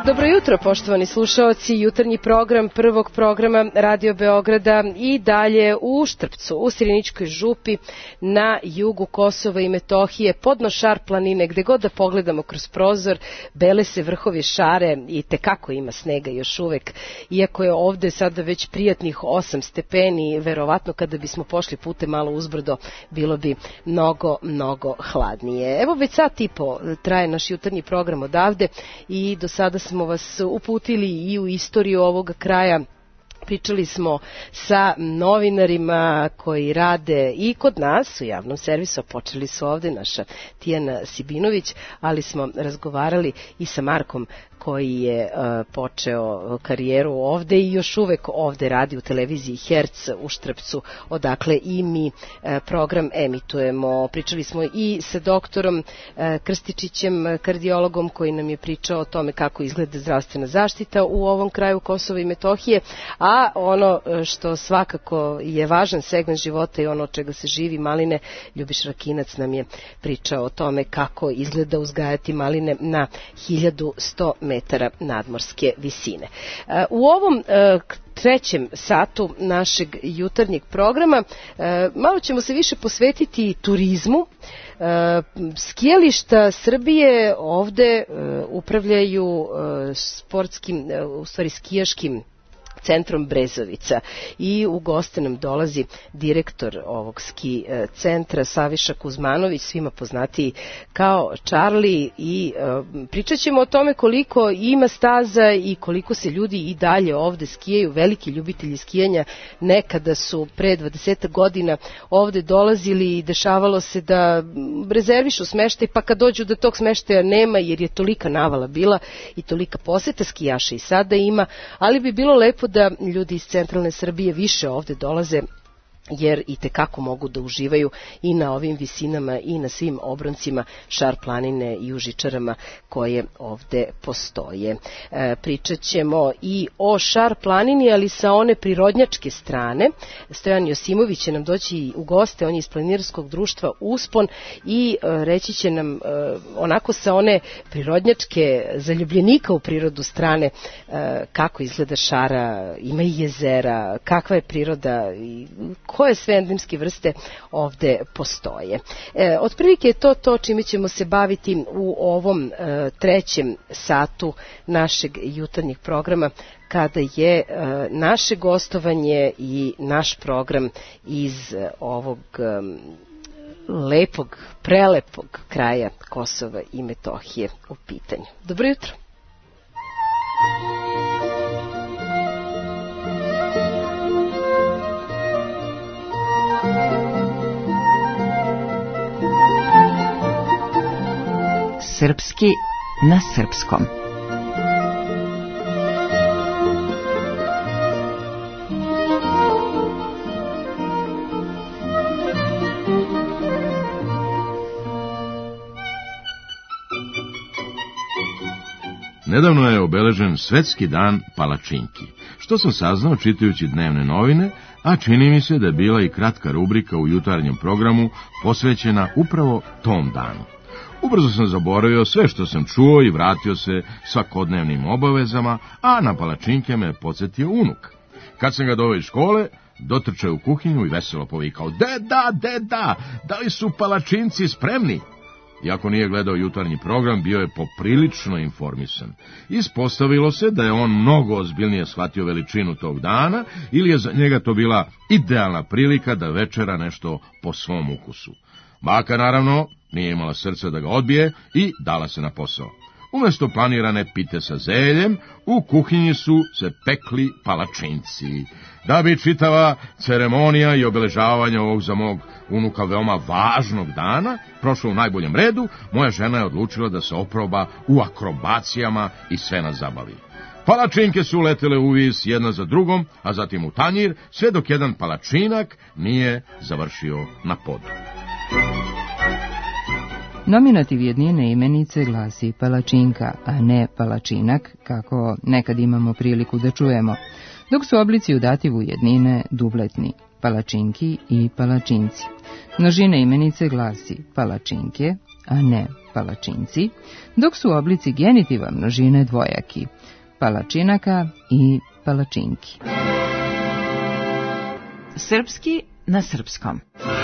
Dobro jutro, poštovani slušaoci, jutarnji program prvog programa Radio Beograda i dalje u Štrpcu, u Siriničkoj župi, na jugu Kosova i Metohije, podno Šar planine, gde god da pogledamo kroz prozor, bele se vrhovi Šare i tekako ima snega još uvek, iako je ovde sada već prijatnih osam stepeni, verovatno kada bismo pošli putem malo uzbrdo, bilo bi mnogo, mnogo hladnije. Evo već sat i po traje naš jutarnji program odavde i do sada smo vas uputili i u istoriju ovoga kraja. Pričali smo sa novinarima koji rade i kod nas u javnom servisu, počeli su ovde naša Tijana Sibinović, ali smo razgovarali i sa Markom koji je uh, počeo karijeru ovde i još uvek ovde radi u televiziji Herc u Štrpcu, odakle i mi uh, program emitujemo. Pričali smo i sa doktorom uh, Krstičićem, kardiologom, koji nam je pričao o tome kako izgleda zdravstvena zaštita u ovom kraju Kosova i Metohije, a ono što svakako je važan segment života i ono od čega se živi, maline, Ljubiš Rakinac nam je pričao o tome kako izgleda uzgajati maline na hiljadu sto metara nadmorske visine. U ovom trećem satu našeg jutarnjeg programa malo ćemo se više posvetiti turizmu. Skijališta Srbije ovde upravljaju sportskim, u stvari skijaškim centrom Brezovica i u goste nam dolazi direktor ovog ski centra Saviša Kuzmanović, svima poznatiji kao Charlie, i uh, pričat ćemo o tome koliko ima staza i koliko se ljudi i dalje ovde skijaju. Veliki ljubitelji skijanja nekada su pre dvadeset godina ovde dolazili i dešavalo se da rezervišu smeštaj, pa kad dođu da tog smeštaja nema jer je tolika navala bila i tolika poseta skijaša i sada ima, ali bi bilo lepo da ljudi iz centralne Srbije više ovde dolaze, jer i tekako mogu da uživaju i na ovim visinama i na svim obroncima Šar planine i u žičarama koje ovde postoje. E, pričat ćemo i o Šar planini, ali sa one prirodnjačke strane. Stojan Josimović će nam doći u goste, on je iz planinarskog društva Uspon i e, reći će nam e, onako sa one prirodnjačke zaljubljenika u prirodu strane e, kako izgleda Šara, ima i jezera, kakva je priroda i koje sve endemske vrste ovde postoje. E, otprilike je to to čime ćemo se baviti u ovom e, trećem satu našeg jutarnjeg programa, kada je e, naše gostovanje i naš program iz e, ovog e, lepog, prelepog kraja Kosova i Metohije u pitanju. Dobro jutro. Srpski na srpskom. Nedavno je obeležen Svetski dan palačinki, što sam saznao čitajući dnevne novine, a čini mi se da je bila i kratka rubrika u jutarnjem programu posvećena upravo tom danu. Ubrzo sam zaboravio sve što sam čuo i vratio se svakodnevnim obavezama, a na palačinke me podsjetio unuk. Kad sam ga doveo iz škole, dotrčao u kuhinju i veselo povikao: "Deda, deda, da li su palačinci spremni?" Iako nije gledao jutarnji program, bio je poprilično informisan. Ispostavilo se da je on mnogo ozbiljnije shvatio veličinu tog dana, ili je za njega to bila idealna prilika da večera nešto po svom ukusu. Baka, naravno, nije imala srca da ga odbije i dala se na posao. Umesto planirane pite sa zeljem, u kuhinji su se pekli palačinci. Da bi čitava ceremonija i obeležavanje ovog za mog unuka veoma važnog dana prošlo u najboljem redu, moja žena je odlučila da se oproba u akrobacijama i sve nas zabavi. Palačinke su letele u vis jedna za drugom, a zatim u tanjir, sve dok jedan palačinak nije završio na podu. Nominativ jednine imenice glasi palačinka, a ne palačinak, kako nekad imamo priliku da čujemo, dok su oblici u dativu jednine dubletni, palačinki i palačinci. Množina imenice glasi palačinke, a ne palačinci, dok su oblici genitiva množine dvojaki, palačinaka i palačinki. Srpski na srpskom.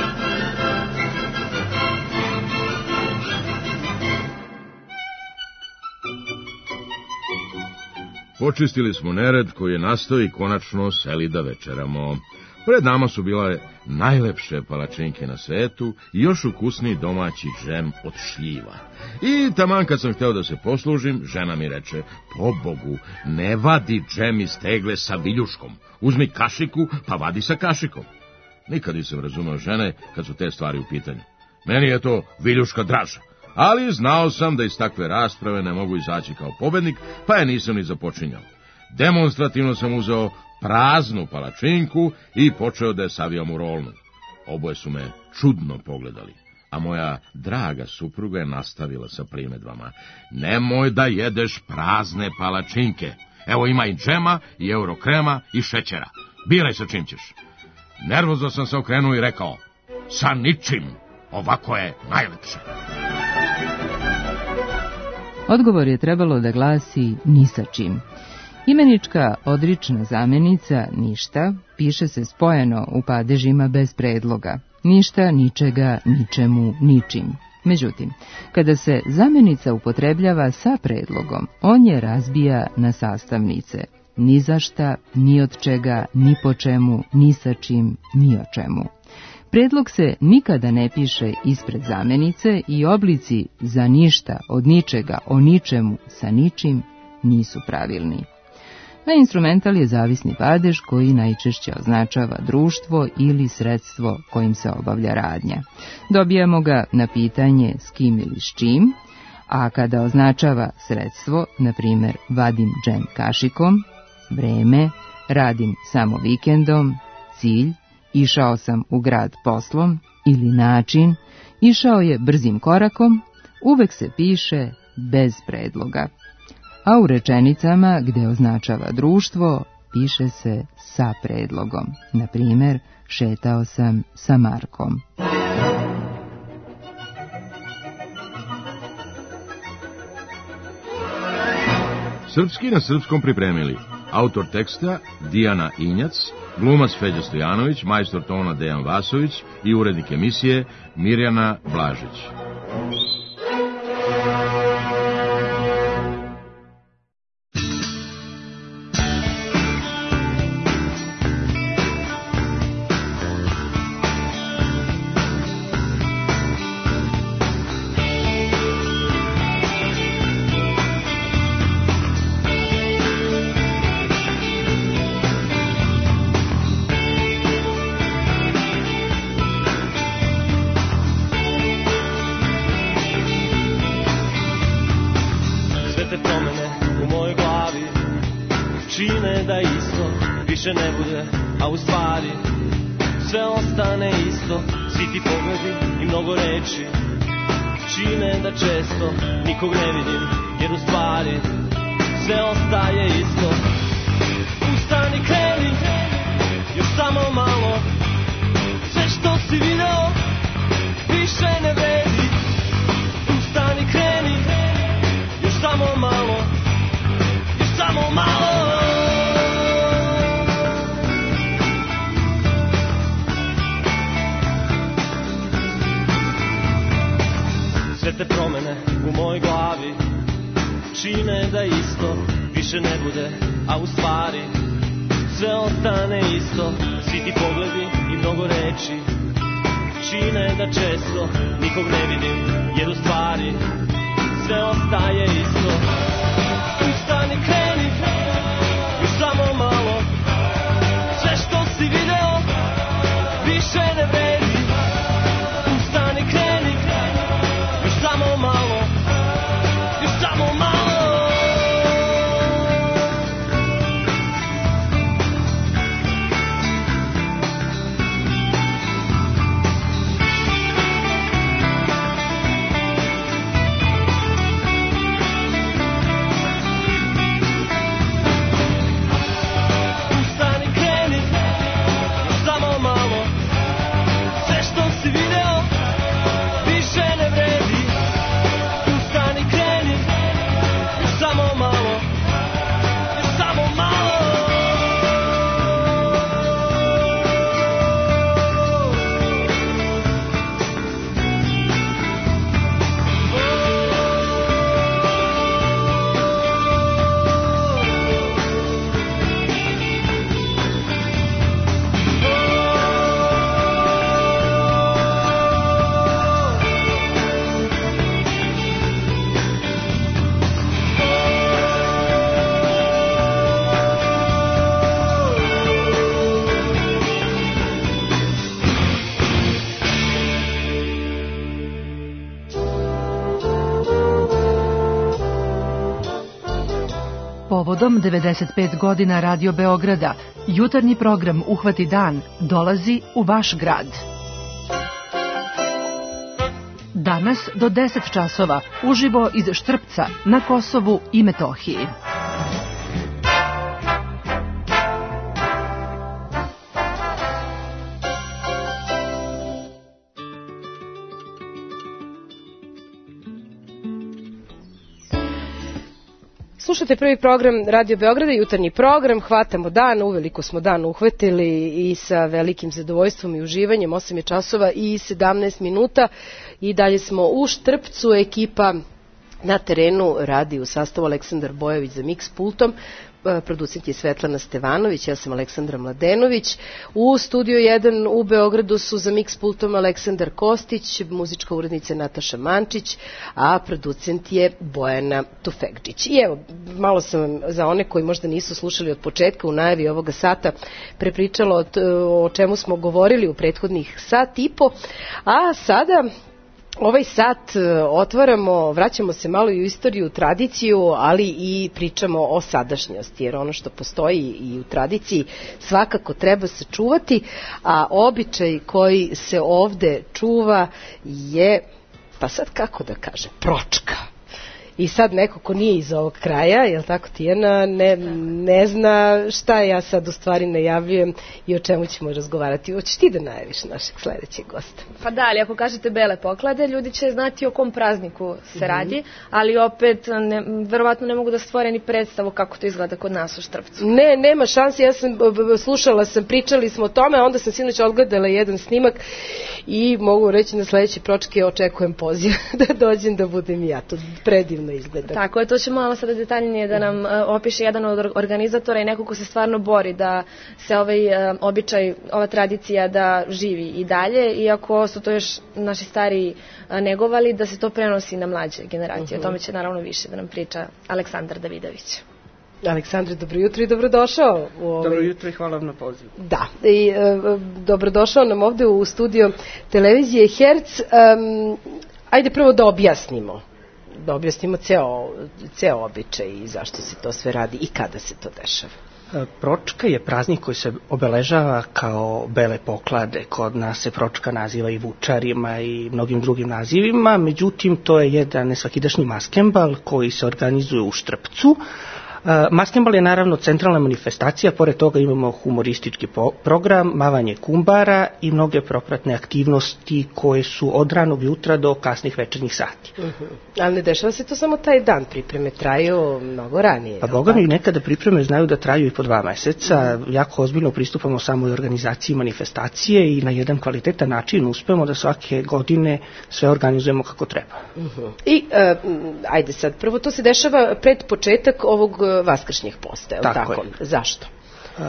Počistili smo nered koji je nastao i konačno seli da večeramo. Pred nama su bile najlepše palačinke na svetu i još ukusniji domaći džem od šljiva. I taman kad sam hteo da se poslužim, žena mi reče, po Bogu, ne vadi džem iz tegle sa viljuškom, uzmi kašiku pa vadi sa kašikom. Nikad nisam razumeo žene kad su te stvari u pitanju. Meni je to viljuška draža. Ali znao sam da iz takve rasprave ne mogu izaći kao pobednik, pa je nisam ni započinjao. Demonstrativno sam uzeo praznu palačinku i počeo da je savijam u rolnu. Oboje su me čudno pogledali, a moja draga supruga je nastavila sa primedbama. Nemoj da jedeš prazne palačinke. Evo ima i džema, i eurokrema, i šećera. Biraj sa čim ćeš. Nervozno sam se okrenuo i rekao, sa ničim, ovako je najlepše. Odgovor je trebalo da glasi ni sa čim. Imenička odrična zamenica ništa piše se spojeno u padežima bez predloga. Ništa, ničega, ničemu, ničim. Međutim, kada se zamenica upotrebljava sa predlogom, on je razbija na sastavnice. Ni za šta, ni od čega, ni po čemu, ni sa čim, ni o čemu. Predlog se nikada ne piše ispred zamenice i oblici za ništa, od ničega, o ničemu, sa ničim nisu pravilni. Na instrumental je zavisni padež koji najčešće označava društvo ili sredstvo kojim se obavlja radnja. Dobijamo ga na pitanje s kim ili s čim, a kada označava sredstvo, na primjer vadim džem kašikom, vreme, radim samo vikendom, cilj, išao sam u grad poslom ili način, išao je brzim korakom, uvek se piše bez predloga. A u rečenicama gde označava društvo, piše se sa predlogom. Na primjer, šetao sam sa Markom. Srpski na srpskom pripremili autor teksta Dijana Injac, glumac Feđa Stojanović, majstor tona Dejan Vasović i urednik emisije Mirjana Blažić. Više ne bude, a u stvari sve ostane isto. Svi ti pogledi i mnogo reči čine da često nikog ne vidim, jer u stvari sve ostaje isto. Ustani, kreni, još samo malo, sve što si video više ne vredi. Ustani, kreni, još samo malo, još samo malo. Sve te promene u mojoj glavi čine da isto više ne bude, a u stvari sve ostane isto. Svi ti pogledi i mnogo reči čine da često nikog ne vidim, jer u stvari sve ostaje isto. Ustani, kreni, još samo malo, sve što si video više ne vredi. Ustani, kreni, samo malo, još samo malo. Povodom devedeset pet godina Radio Beograda, jutarnji program Uhvati dan dolazi u vaš grad. Danas do deset časova uživo iz Štrpca na Kosovu i Metohiji. Slušate prvi program Radio Beograda, jutarnji program, hvatamo dan, uveliko smo dan uhvatili i sa velikim zadovoljstvom i uživanjem, osam je časova i sedamnaest minuta i dalje smo u Štrpcu, ekipa na terenu radi u sastavu Aleksandar Bojović za mix pultom, producent je Svetlana Stevanović, ja sam Aleksandra Mladenović. U studiju jedan u Beogradu su za mix pultom Aleksandar Kostić, muzička urednica Nataša Mančić, a producent je Bojana Tufekđić. I evo, malo sam vam za one koji možda nisu slušali od početka u najavi ovoga sata prepričala o čemu smo govorili u prethodnih sat i po, a sada ovaj sat otvaramo, vraćamo se malo i u istoriju, tradiciju, ali i pričamo o sadašnjosti, jer ono što postoji i u tradiciji svakako treba sačuvati, a običaj koji se ovde čuva je, pa sad kako da kaže, pročka. I sad neko ko nije iz ovog kraja, jel tako Tijana, ne, ne zna šta ja sad u stvari najavljujem i o čemu ćemo razgovarati. Hoćeš ti da najaviš našeg sledećeg gosta? Pa da, ali ako kažete bele poklade, ljudi će znati o kom prazniku se radi, ali opet ne, verovatno ne mogu da stvore ni predstavu kako to izgleda kod nas u Štrpcu. Ne, nema šanse, ja sam slušala sam, pričali smo o tome, a onda sam sinoć odgledala jedan snimak i mogu reći na sledeće pročke očekujem poziv da dođem da budem ja, to predivno izgleda. Tako je, to će malo sada detaljnije da nam uh, opiše jedan od organizatora i neko ko se stvarno bori da se ovaj uh, običaj, ova tradicija da živi i dalje, iako su to još naši stariji uh, negovali, da se to prenosi na mlađe generacije. Uh-huh. O tome će naravno više da nam priča Aleksandar Davidović. Aleksandre, dobro jutro i dobrodošao. U ovaj... Dobro jutro i hvala vam na pozivu. Da, i e, dobrodošao nam ovde u studio televizije Herc. E, ajde prvo da objasnimo. Da objasnimo ceo, ceo običaj i zašto se to sve radi i kada se to dešava. Pročka je praznik koji se obeležava kao bele poklade. Kod nas se pročka naziva i vučarima i mnogim drugim nazivima, međutim to je jedan nesvakidašnji maskembal koji se organizuje u Štrpcu. Maskembal je naravno centralna manifestacija, pored toga imamo humoristički program, mavanje kumbara i mnoge propratne aktivnosti koje su od ranog jutra do kasnih večernjih sati. Uh-huh. Ali ne dešava se to samo taj dan, pripreme traju mnogo ranije. Pa boga mi nekada pripreme znaju da traju i po dva meseca, uh-huh. Jako ozbiljno pristupamo samoj organizaciji manifestacije i na jedan kvalitetan način uspemo da svake godine sve organizujemo kako treba. Uh-huh. I uh, ajde sad, prvo to se dešava pred početak ovog vaskršnjeg posta, je li tako? tako? Zašto? A,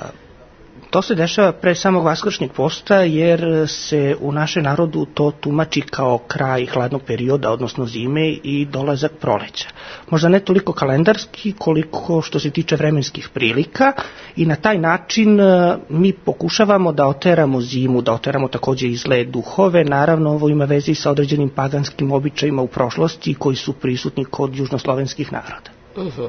to se dešava pre samog vaskršnjeg posta jer se u našem narodu to tumači kao kraj hladnog perioda, odnosno zime i dolazak proleća. Možda ne toliko kalendarski koliko što se tiče vremenskih prilika i na taj način mi pokušavamo da oteramo zimu, da oteramo takođe i zle duhove. Naravno, ovo ima veze i sa određenim paganskim običajima u prošlosti koji su prisutni kod južnoslovenskih naroda. Uh-huh.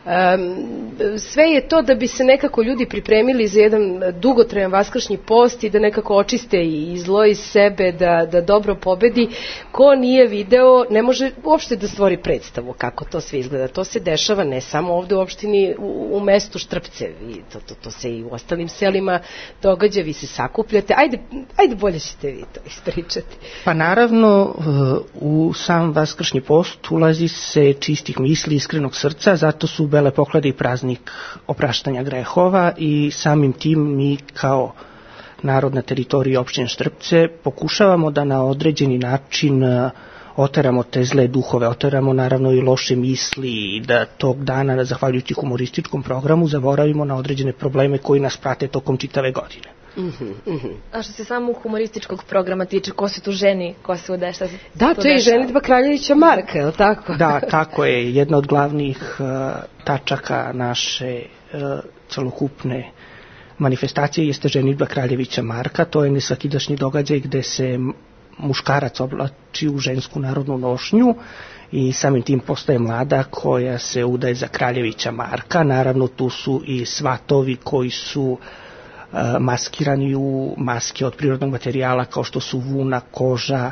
Um, sve je to da bi se nekako ljudi pripremili za jedan dugotrajan vaskršnji post i da nekako očiste i zlo iz sebe, da, da dobro pobedi. Ko nije video ne može uopšte da stvori predstavu kako to sve izgleda. To se dešava ne samo ovde u opštini, u, u mestu Štrpce, I to, to, to se i u ostalim selima događa, vi se sakupljate. Ajde, ajde bolje ćete vi to ispričati. Pa naravno u sam vaskršnji post ulazi se čistih misli, iskrenog srca, zato su bele poklade i praznik opraštanja grehova i samim tim mi kao narod na teritoriji opštine Štrpce pokušavamo da na određeni način oteramo te zle duhove, oteramo naravno i loše misli i da tog dana, zahvaljujući humorističkom programu, zaboravimo na određene probleme koji nas prate tokom čitave godine. Uh-huh, uh-huh. A što se samo humorističkog programa tiče, ko se tu ženi, ko se ude, šta se Da, to je ženitba Kraljevića Marka, je li tako? Da, tako je. Jedna od glavnih uh, tačaka naše uh, celokupne manifestacije jeste ženitba Kraljevića Marka. To je nesvakidašnji događaj gde se muškarac oblači u žensku narodnu nošnju i samim tim postaje mlada koja se udaje za kraljevića Marka. Naravno tu su i svatovi koji su uh, maskirani u maske od prirodnog materijala kao što su vuna, koža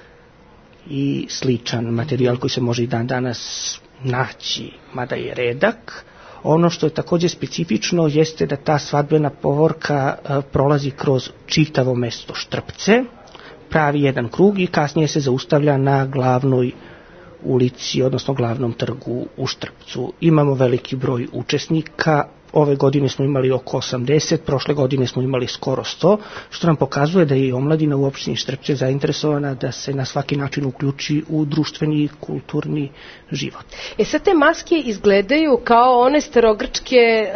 i sličan materijal koji se može i dan danas naći, mada je redak. Ono što je također specifično jeste da ta svadbena povorka uh, prolazi kroz čitavo mesto Štrpce, pravi jedan krug i kasnije se zaustavlja na glavnoj ulici, odnosno glavnom trgu u Štrpcu. Imamo veliki broj učesnika, ove godine smo imali oko osamdeset, prošle godine smo imali skoro sto, što nam pokazuje da je i omladina u opštini Štrpce zainteresovana da se na svaki način uključi u društveni i kulturni život. E sad te maske izgledaju kao one starogrčke e,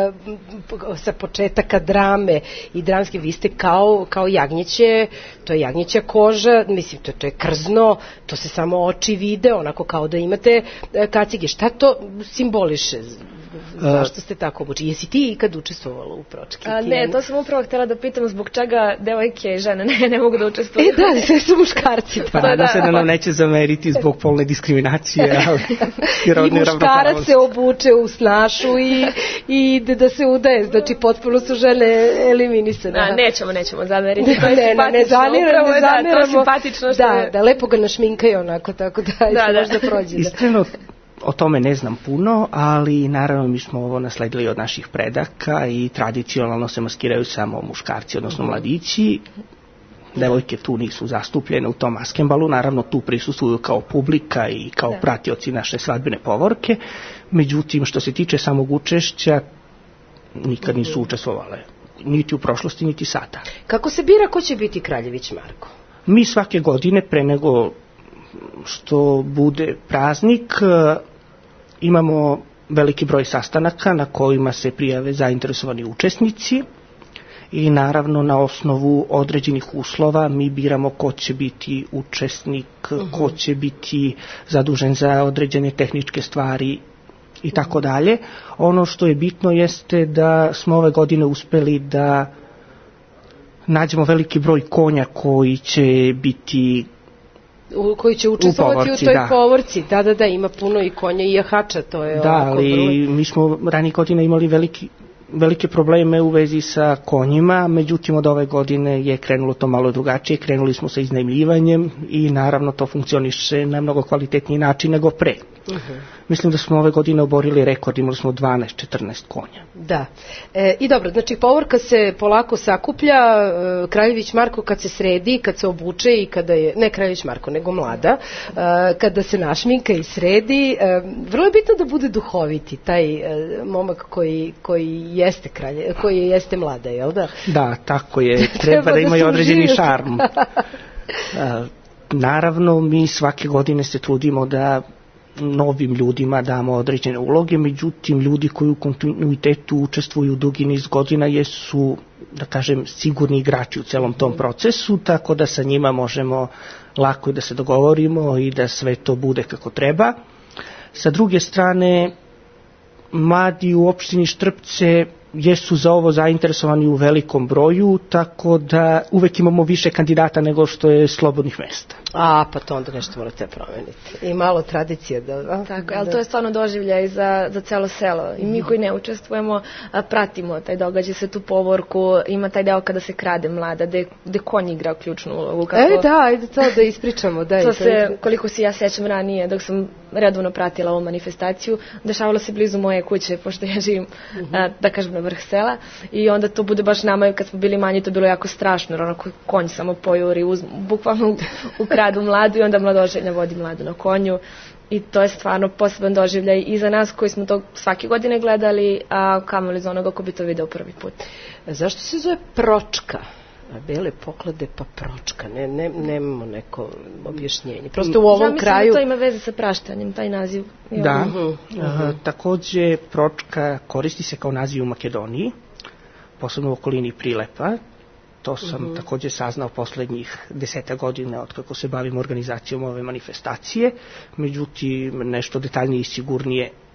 sa početaka drame i dramske, vi ste kao, kao jagnjeće, to je jagnjeća koža, mislim to, to je krzno, to se samo oči vide, onako kao da imate e, kacige. Šta to simboliše? Zašto ste tako obučeni? Jesi ti ikad učestvovala u pročki? A, ne, to sam upravo htjela da pitam zbog čega devojke i žene ne, ne mogu da učestvuju. E da, sve su muškarci. Pa nadam se da nam neće zameriti zbog polne diskriminacije. Ali, i muškarac se obuče u snašu i, i da se udaje. Znači potpuno su žene eliminisane. A, nećemo, nećemo zameriti. Da, ne, ne, ne zameramo, ne zameramo. Da, to simpatično što da, je. Da, lepo ga našminkaju onako, tako da, da, da. možda prođe. Iskreno, o tome ne znam puno, ali naravno mi smo ovo nasledili od naših predaka i tradicionalno se maskiraju samo muškarci, odnosno mladići. Devojke tu nisu zastupljene u tom maskembalu, naravno tu prisustvuju kao publika i kao da. pratioci naše svadbene povorke, međutim što se tiče samog učešća nikad nisu učestvovale, niti u prošlosti, niti sada. Kako se bira ko će biti kraljević Marko? Mi svake godine pre nego što bude praznik imamo veliki broj sastanaka na kojima se prijave zainteresovani učesnici i naravno na osnovu određenih uslova mi biramo ko će biti učesnik, uh-huh. ko će biti zadužen za određene tehničke stvari i tako dalje. Ono što je bitno jeste da smo ove godine uspeli da nađemo veliki broj konja koji će biti u koji će učestvovati u, povorci, u toj da. povorci. Da, da, da, ima puno i konja i jahača, to je da, ovako ali broj. Mi smo ranije godine imali veliki, velike probleme u vezi sa konjima, međutim od ove godine je krenulo to malo drugačije, krenuli smo sa iznajmljivanjem i naravno to funkcioniše na mnogo kvalitetniji način nego pre. Uh-huh. Mislim da smo ove godine oborili rekord, imali smo dvanaest četrnaest konja. Da. E, I dobro, znači povorka se polako sakuplja, e, kraljević Marko kad se sredi, kad se obuče i kada je, ne kraljević Marko, nego mlada, e, kada se našminka i sredi, e, vrlo je bitno da bude duhoviti, taj e, momak koji, koji jeste kralje, koji jeste mlada, jel da? Da, tako je, treba, treba da ima i određeni šarm. e, naravno, mi svake godine se trudimo da novim ljudima damo određene uloge, međutim ljudi koji u kontinuitetu učestvuju dugi niz godina jesu, da kažem, sigurni igrači u celom tom procesu, tako da sa njima možemo lako i da se dogovorimo i da sve to bude kako treba. Sa druge strane, mladi u opštini Štrpce jesu za ovo zainteresovani u velikom broju, tako da uvek imamo više kandidata nego što je slobodnih mesta. A, pa to onda nešto morate promeniti. I malo tradicije. Da, da, tako, ali to je stvarno doživljaj za, za celo selo. I mi koji ne učestvujemo, a, pratimo taj događaj, se tu povorku, ima taj deo kada se krade mlada, gde, gde konj igra ključnu ulogu. Kako... E, da, ajde to da ispričamo. Da, to se, koliko se ja sećam ranije, dok sam redovno pratila ovu manifestaciju, dešavalo se blizu moje kuće, pošto ja živim, uh-huh. a, da kažem, na vrh sela, i onda to bude baš nama, kad smo bili manji, to bilo jako strašno, jer onako konj samo pojuri, uz, bukvalno ukradu mladu i onda mladoženja vodi mladu na konju, i to je stvarno poseban doživljaj i za nas koji smo to svake godine gledali, a kamoli za onoga ko bi to video prvi put. Zašto se zove pročka? Bele poklade pa pročka, ne, ne, nemamo neko objašnjenje. Prosto u ovom ja mislim kraju... da to ima veze sa praštanjem, taj naziv. Da, uh-huh. Uh, takođe pročka koristi se kao naziv u Makedoniji, posebno u okolini Prilepa. To sam uh-huh. takođe saznao poslednjih deseta godina od kako se bavim organizacijom ove manifestacije, međutim nešto detaljnije i sigurnije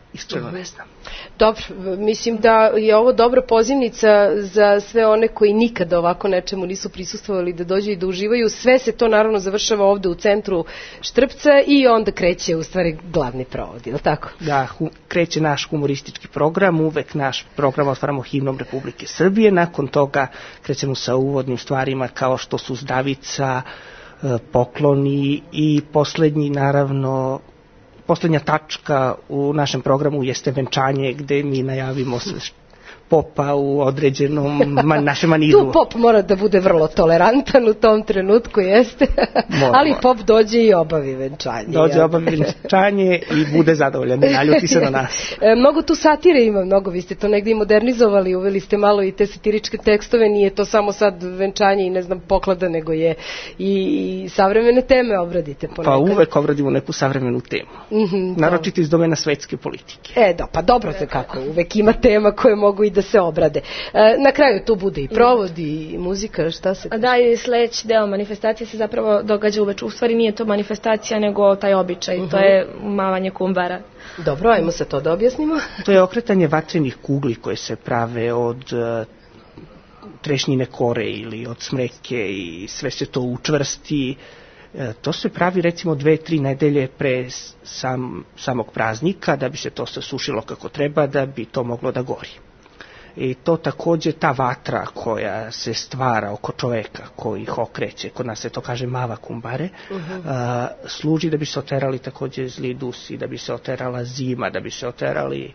iskreno ne znam. Dobro, mislim da je ovo dobra pozivnica za sve one koji nikada ovako nečemu nisu prisustvovali da dođu i da uživaju. Sve se to naravno završava ovde u centru Štrpca i onda kreće u stvari glavni provod, je li tako? Da, hu, kreće naš humoristički program, uvek naš program otvaramo himnom Republike Srbije, nakon toga krećemo sa uvodnim stvarima kao što su zdavica, pokloni i poslednji naravno poslednja tačka u našem programu jeste venčanje gde mi najavimo popa u određenom man, našem maniru. Tu pop mora da bude vrlo tolerantan u tom trenutku, jeste, ali pop dođe i obavi venčanje. Dođe, ja. obavi venčanje i bude zadovoljan, ne naljuti se na nas. E, mnogo tu satire ima, mnogo, vi ste to negdje i modernizovali, uveli ste malo i te satiričke tekstove, nije to samo sad venčanje i ne znam poklada, nego je i, i savremene teme obradite ponekad. Pa uvek obradimo neku savremenu temu, mm-hmm, naročito iz domena svetske politike. E, da, pa dobro se kako, uvek ima tema koje mogu i da se obrade. E, na kraju tu bude i provod i muzika, šta se... A da, i sledeći deo manifestacije se zapravo događa uveče. U stvari nije to manifestacija, nego taj običaj, uh-huh. to je umavanje kumbara. Dobro, ajmo se to da objasnimo. To je okretanje vatrenih kugli koje se prave od uh, trešnjine kore ili od smreke i sve se to učvrsti. E, to se pravi recimo dve, tri nedelje pre sam, samog praznika, da bi se to sasušilo kako treba, da bi to moglo da gori. I to takođe ta vatra koja se stvara oko čoveka koji ih okreće, kod nas se to kaže mava kumbare, uh-huh. a, služi da bi se oterali takođe zli dusi, da bi se oterala zima, da bi se oterali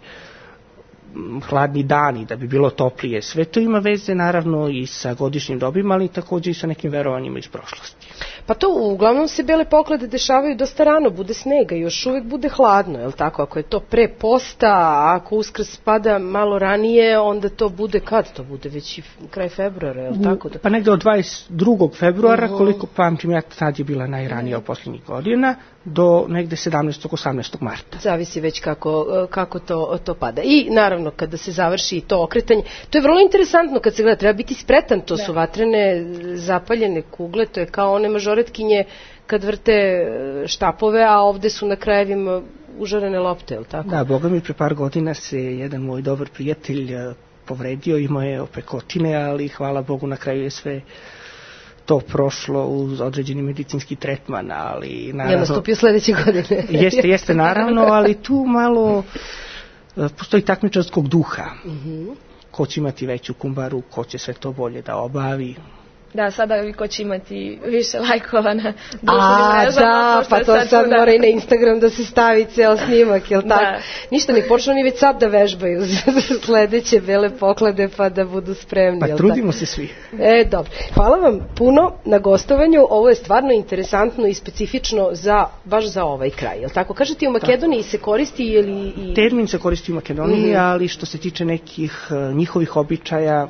hladni dani, da bi bilo toplije. Sve to ima veze naravno i sa godišnjim dobima, ali takođe i sa nekim verovanjima iz prošlosti. Pa to uglavnom se bele poklade dešavaju dosta rano, bude snega i još uvek bude hladno, je li tako? Ako je to pre posta, a ako Uskrs pada malo ranije, onda to bude kad? To bude već i kraj februara, je li tako? Da... Pa negde od dvadeset drugog februara, uh-huh. koliko pamtim ja, tad je bila najranija u posljednjih godina, do negde sedamnaestog osamnaestog marta. Zavisi već kako, kako to, to pada. I naravno kada se završi to okretanje, to je vrlo interesantno kad se gleda, treba biti spretan, to da. Su vatrene zapaljene kugle, to je kao one mažoretkinje kad vrte štapove, a ovde su na krajevima užarene lopte, je li tako? Da, boga mi pre par godina se jedan moj dobar prijatelj povredio, imao je opekotine, ali hvala Bogu na kraju je sve to prošlo uz određeni medicinski tretman, ali naravno... Je nastupio sledeće godine. Jeste, jeste naravno, ali tu malo postoji takmičarskog duha. Mm-hmm. Ko će imati veću kumbaru, ko će sve to bolje da obavi. Da, sada ko će imati više lajkova na društvenim mrežama. Da, pa to sad, sad da... mora i na Instagram da se stavi ceo snimak, jel tako? Da. Ništa, ne počnu ni već sad da vežbaju sledeće bele poklade pa da budu spremni. Pa trudimo se svi. E, dobro. Hvala vam puno na gostovanju. Ovo je stvarno interesantno i specifično za, baš za ovaj kraj, jel tako? Kažete, u Makedoniji se koristi ili... I... Termin se koristi u Makedoniji, mm-hmm. ali što se tiče nekih uh, njihovih običaja,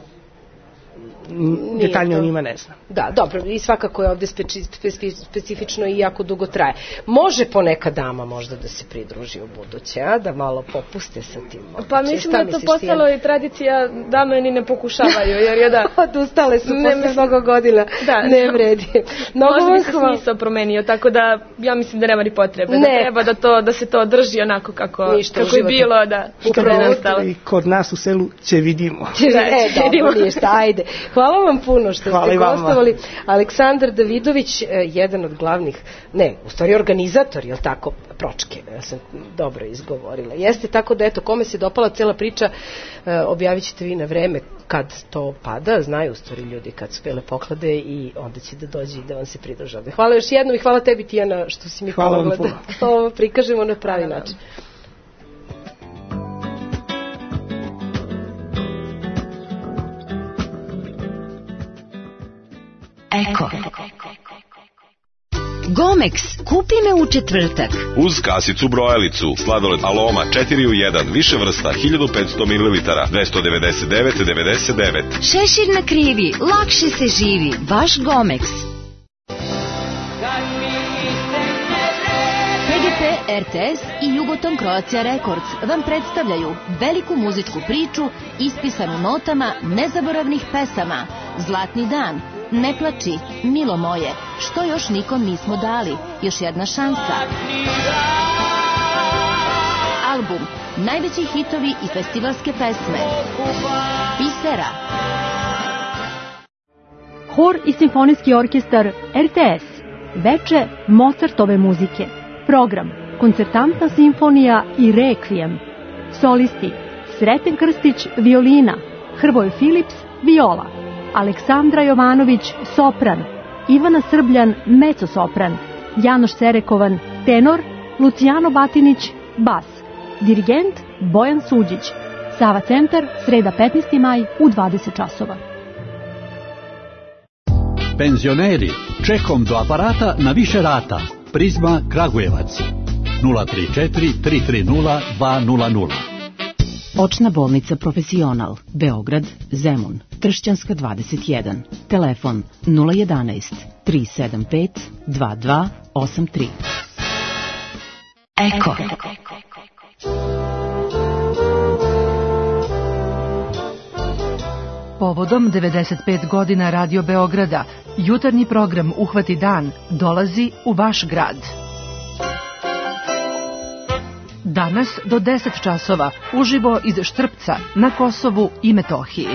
detaljno o njima ne znam. Da, dobro, i svakako je ovde speci, speci, specifično i jako dugo traje. Može poneka dama možda da se pridruži u buduće, a? Da malo popuste sa tim. Pa mislim da je to postalo i tradicija, dame ni ne pokušavaju, jer je da... Odustale su ne, posle mnogo godina, da, ne vredi. Mnogo možda bi se smisao promenio, tako da ja mislim da nema ni potrebe, ne. Da treba da, to, da se to drži onako kako, ništa, kako je bilo, da upravo stalo. I kod nas u selu će vidimo. Će, da, e, će dobro, vidimo. Ništa, ajde. Hvala vam puno što Hvala ste gostovali. Aleksandar Davidović, jedan od glavnih, ne, u stvari organizator, je li tako, Pročke, ja sam dobro izgovorila. Jeste, tako da, eto, kome se dopala cela priča, objavit ćete vi na vreme kad to pada, znaju u stvari ljudi kad su bele poklade i onda će da dođe i da vam se pridruže. Hvala još jednom i hvala tebi, Tijana, što si mi pomogla da ovo prikažemo na pravi hvala način. Eko. Gomex, kupi me u četvrtak. Uz kasicu brojalicu, sladoled Aloma četiri u jedan, više vrsta, hiljadu petsto mililitara, dvesta devedeset devet devedeset devet. Šešir na krivi, lakše se živi, baš Gomex. P G P, R T S i Jugoton Croatia Records vam predstavljaju veliku muzičku priču ispisanu notama nezaboravnih pesama. Zlatni dan, Ne plači, milo moje, što još nikom nismo dali, još jedna šansa. Album Najveći hitovi i festivalske pesme. Bisera. Hor i simfonijski orkestar R T S. Veče Mozartove muzike. Program Koncertantna simfonija i Rekvijem. Solisti Sreten Krstić, violina, Hrvoje Filips, viola, Aleksandra Jovanović, sopran, Ivana Srbljan, mezzo-sopran, Janoš Serekovan, tenor, Lucijano Batinić, bas, dirigent Bojan Suđić. Sava centar, sreda petnaesti maj u dvadeset časova. Penzioneri, čekom do aparata na više rata. Prizma Kragujevac. nula tri četiri tri tri nula dva nula nula. Očna bolnica Profesional, Beograd, Zemun, Tršćanska dvadeset jedan. Telefon nula jedanaest tri sedam pet dva dva osam tri. Eko. Povodom devedeset pet godina Radio Beograda, jutarnji program Uhvati dan dolazi u vaš grad. Danas do deset časova uživo iz Štrpca na Kosovu i Metohiji.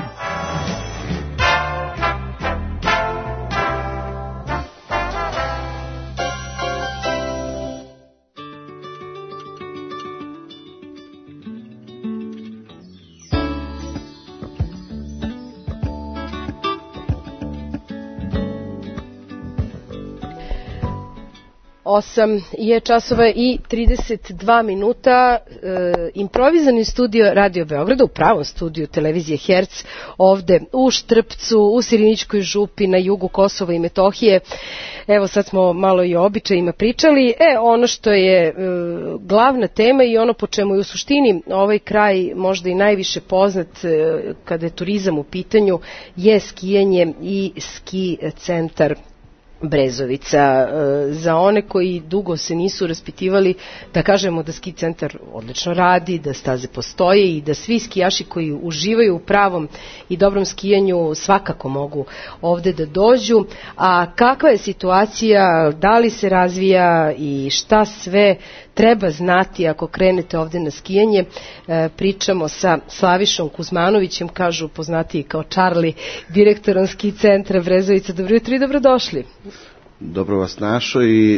osam je časova i trideset dva minuta. E, improvizani studio Radio Beograda, u pravom studiju televizije Herc, ovde u Štrpcu, u Sirinićkoj župi, na jugu Kosova i Metohije. Evo sad smo malo i o običajima pričali. E, ono što je e, glavna tema i ono po čemu je u suštini ovaj kraj možda i najviše poznat e, kada je turizam u pitanju, je skijanje i ski centar Brezovica. Za one koji dugo se nisu raspitivali, da kažemo da ski centar odlično radi, da staze postoje i da svi skijaši koji uživaju u pravom i dobrom skijanju svakako mogu ovde da dođu. A kakva je situacija, da li se razvija i šta sve treba znati ako krenete ovde na skijanje, e, pričamo sa Slavišom Kuzmanovićem, kažu poznatiji kao Charlie, direktorom ski centra Brezovica. Dobro jutro i dobrodošli. Dobro vas našo i e,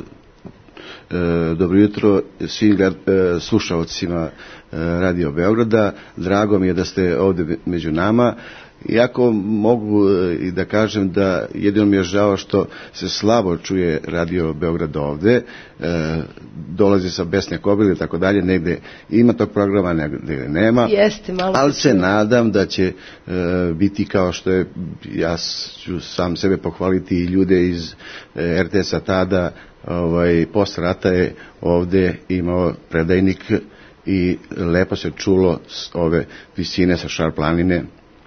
e, dobro jutro svim gled, e, slušalcima e, Radio Beograda. Drago mi je da ste ovde među nama. Iako mogu i da kažem da jedino mi je žao što se slabo čuje Radio Beograd ovde, e, dolazi sa Besne Kobile i tako dalje, negde ima tog programa, negde nema. Jeste, malo ali se nadam da će e, biti kao što je, ja ću sam sebe pohvaliti i ljude iz e, R T S-a tada, ovaj, posle rata je ovde imao predajnik i lepo se čulo s ove visine sa Šar planine,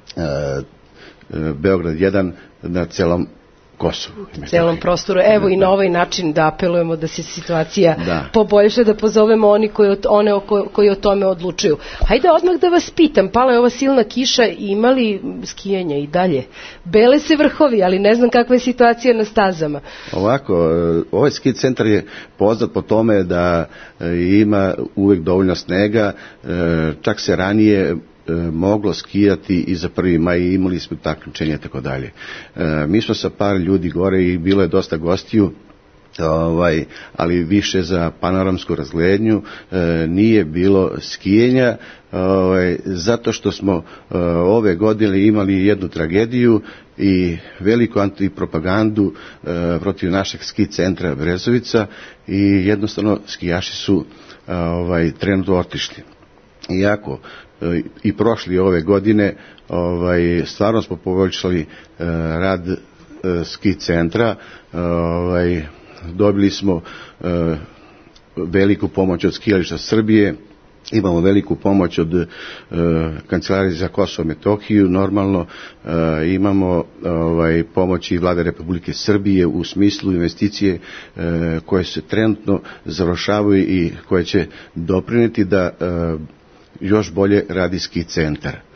Beograd jedan na celom Kosovu. Na celom prostoru. Evo i na ovaj način da apelujemo da se situacija da poboljša, da pozovemo oni koji o, one koji o tome odlučuju. Hajde odmah da vas pitam, pala je ova silna kiša, ima li skijanja i dalje? Bele se vrhovi, ali ne znam kakva je situacija na stazama. Ovako, ovaj ski centar je poznat po tome da ima uvek dovoljno snega, čak se ranije moglo skijati i za prvi maj, imali smo takmičenje i tako dalje. Mi smo sa par ljudi gore i bilo je dosta gostiju, ovaj, ali više za panoramsku razglednju, e, nije bilo skijenja, ovaj, zato što smo e, ove godine imali jednu tragediju i veliku antipropagandu e, protiv našeg ski centra Brezovica i jednostavno skijaši su e, ovaj, trenutno otišli. Iako e, i prošli ove godine ovaj, stvarno smo poboljšali e, rad e, ski centra, e, ovaj, dobili smo e, veliku pomoć od skijališta Srbije, imamo veliku pomoć od e, Kancelarije za Kosovo i Metohiju, normalno e, imamo ovaj, pomoć i Vlade Republike Srbije u smislu investicije e, koje se trenutno završavaju i koje će doprineti da e, još bolje radi ski centar.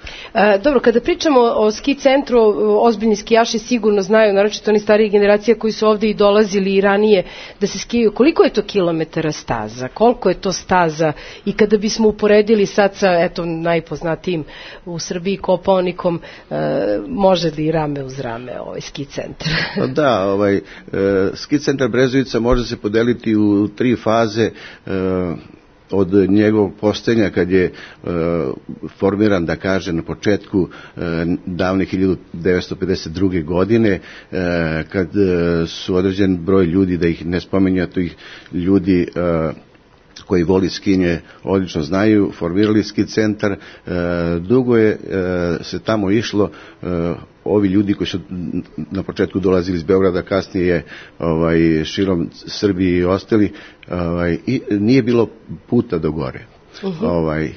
E, dobro, kada pričamo o ski centru, ozbiljni skijaši sigurno znaju, naročito oni starije generacije koji su ovde i dolazili i ranije da se skijaju. Koliko je to kilometara staza? Koliko je to staza? I kada bismo uporedili sad sa, eto, najpoznatijim u Srbiji Kopaonikom, e, može li rame uz rame ovaj ski centar? Da, ovaj, e, ski centar Brezovica može se podeliti u tri faze. e, od njegovog postojanja kad je e, formiran, da kaže, na početku e, davne hiljadu devetsto pedeset druge. godine, e, kad e, su određen broj ljudi, da ih ne spominja, to ih ljudi e, koji voli skinje odlično znaju, formirali ski centar. E, dugo je e, se tamo išlo, e, ovi ljudi koji su na početku dolazili iz Beograda, kasnije ovaj, širom Srbije i ostali, ovaj, i nije bilo puta do gore. Uh-huh. Ovaj,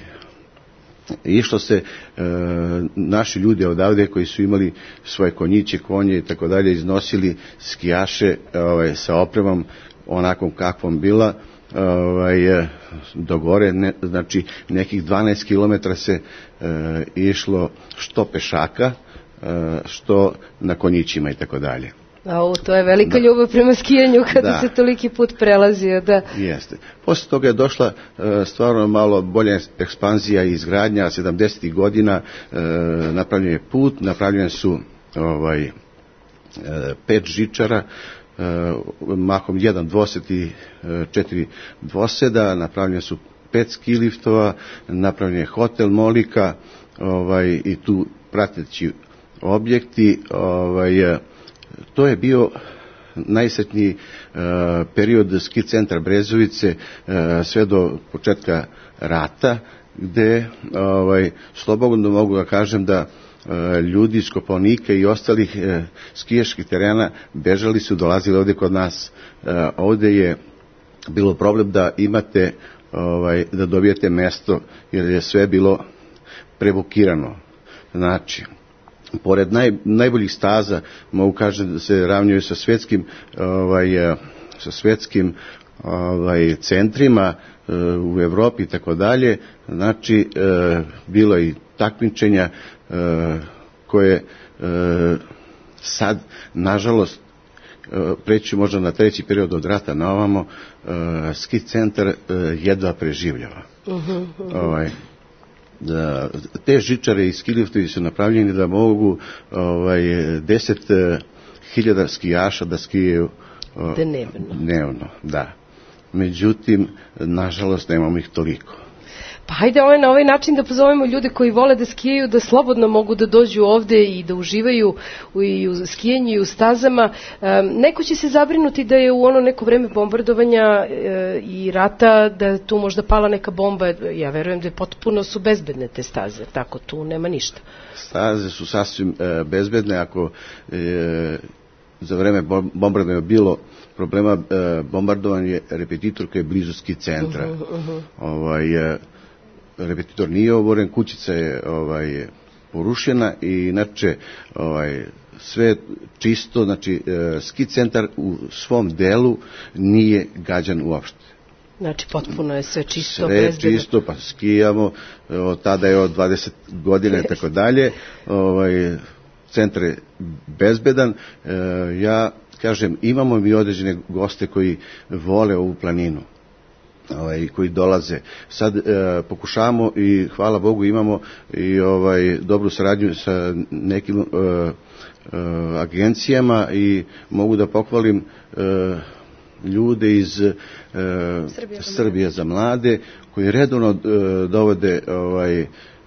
išlo se, e, naši ljudi odavde koji su imali svoje konjiće, konje i tako dalje, iznosili skijaše ovaj, sa opremom onakvom kakvom bila, ovaj, do gore, ne, znači nekih dvanaest kilometara se e, išlo što pešaka, što na konjićima i tako dalje. A, to je velika da. ljubav prema skijanju kada da. se toliki put prelazio. Da. Jeste. Posle toga je došla e, stvarno malo bolja ekspanzija i izgradnja. sedamdesetih godina e, napravljen je put, napravljene su ovaj, e, pet žičara, e, mahom jedan dvosed i e, četiri dvoseda, napravljene su pet ski liftova, napravljen je hotel Molika, ovaj, i tu prateći objekti. Ovaj, to je bio najsretniji uh, period ski centra Brezovice uh, sve do početka rata, gde ovaj, slobodno mogu da kažem da uh, ljudi iz Kopaonika i ostalih uh, skijaških terena bežali su, dolazili ovde kod nas. Uh, ovde je bilo problem da imate, ovaj, da dobijete mesto, jer je sve bilo prebukirano. Znači, pored naj, najboljih staza, mogu kažem da se ravnjaju sa svetskim, ovaj, sa svetskim ovaj, centrima e, u Evropi i tako dalje. Znači, e, bilo je i takmičenja e, koje e, sad, nažalost, e, preći možda na treći period od rata na ovamo, e, ski centar e, jedva preživljava. Uh-huh, uh-huh. Ovaj, da, te žičare i ski liftovi su napravljeni da mogu ovaj, deset hiljada skijaša da skijaju dnevno. dnevno, da. Međutim, nažalost, nemamo ih toliko. Pa hajde ovaj, na ovaj način da pozovemo ljude koji vole da skijaju, da slobodno mogu da dođu ovde i da uživaju u, i u skijanju i u stazama. E, neko će se zabrinuti da je u ono neko vreme bombardovanja e, i rata, da tu možda pala neka bomba. Ja verujem da je potpuno su bezbedne te staze, tako tu nema ništa. Staze su sasvim e, bezbedne. Ako e, za vreme bombardovanja bilo problema, e, bombardovan je repetitor koji je blizu ski centra. Uh-huh, uh-huh. Ovaj, e, repetitor nije oboren, kućica je ovaj, porušena i inače ovaj, sve čisto, znači e, ski centar u svom delu nije gađan uopšte. Znači potpuno je sve čisto, sve bezbedno. Čisto, pa skijamo, od tada je od dvadeset godina i tako dalje, ovaj, centar je bezbedan. E, ja kažem, imamo mi određene goste koji vole ovu planinu, ovaj, koji dolaze. Sad e, pokušavamo i hvala Bogu imamo i ovaj, dobru saradnju sa nekim e, e, agencijama i mogu da pohvalim e, ljude iz e, Srbije, Srbije za mlade koji redovno e, dovode ovaj, e,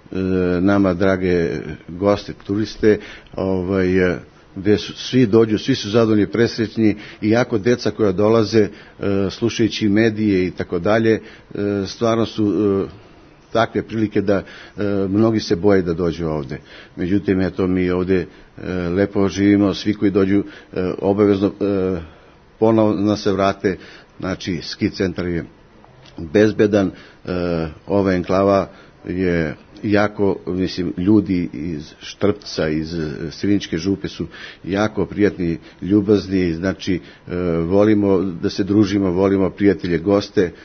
nama drage goste, turiste, ovaj, e, gde su, svi dođu, svi su zadovoljni, presrećni, i jako deca koja dolaze e, slušajući medije i tako dalje, e, stvarno su e, takve prilike da e, mnogi se boje da dođu ovde. Međutim, eto, mi ovde e, lepo živimo, svi koji dođu e, obavezno e, ponovno se vrate. Znači, ski centar je bezbedan, e, ova enklava je jako, mislim, ljudi iz Štrpca, iz Seviničke župe su jako prijatni, ljubazni, znači e, volimo da se družimo, volimo prijatelje, goste,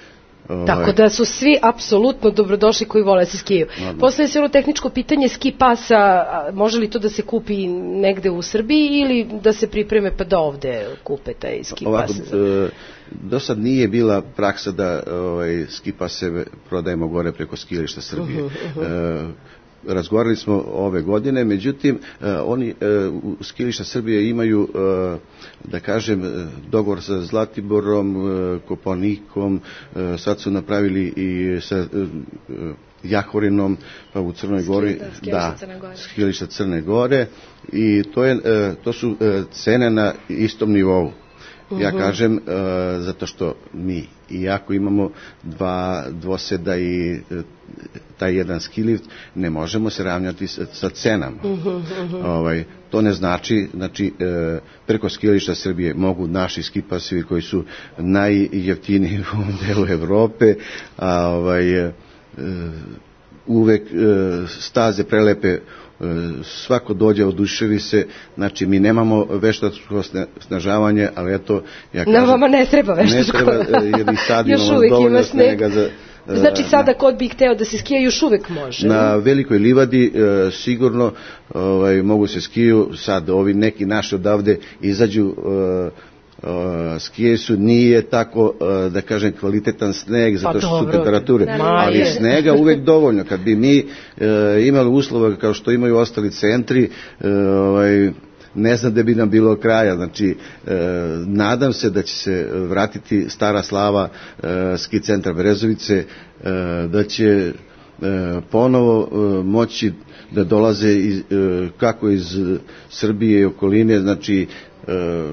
Tako da su svi apsolutno dobrodošli koji vole se skiju. Postoje se ono tehničko pitanje ski pasa, može li to da se kupi negde u Srbiji ili da se pripreme pa da ovde kupe taj ski pas? Do sad nije bila praksa da ovaj, ski pas se prodajemo gore preko skijališta Srbije. Uh -huh, uh -huh. E, razgovarali smo ove godine, međutim, e, oni e, u skijališta Srbije imaju, e, da kažem, dogovor sa Zlatiborom, e, Koponikom, e, sad su napravili i sa e, Jahorinom, pa u Crnoj Gori, da, skijališta Crne Gore, i to, je, e, to su e, cene na istom nivou. Ja kažem, uh, zato što mi, iako imamo dva dvoseda i uh, taj jedan ski lift, ne možemo se ravnjati sa, sa cenama. Uh -huh, uh -huh. Ovaj, to ne znači, znači uh, preko skijališta Srbije mogu naši ski pasovi koji su najjeftiniji u ovom delu Evrope, a ovaj, uh, uvek uh, staze prelepe, svako dođe, oduševi se, znači mi nemamo veštačko snažavanje, ali eto, ja kažem... Na vama ne treba veštačko. Ne treba, jer i sad imamo dovoljno snega za... Znači sada kod bi hteo da se skija još uvek može? Na Velikoj livadi e, sigurno ovaj, mogu se skiju, sad ovi neki naši odavde izađu... E, Uh, skije su, nije tako, uh, da kažem, kvalitetan sneg, zato što su temperature, ali snega uvek dovoljno. Kad bi mi uh, imali uslova kao što imaju ostali centri, uh, ovaj, ne znam da bi nam bilo kraja. Znači, uh, nadam se da će se vratiti stara slava uh, ski centra Brezovice, uh, da će uh, ponovo uh, moći da dolaze iz, uh, kako iz Srbije i okoline, znači uh,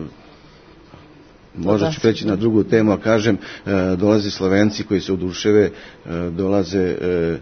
možda ću preći na drugu temu, a kažem, dolaze Slovenci koji se oduševe, dolaze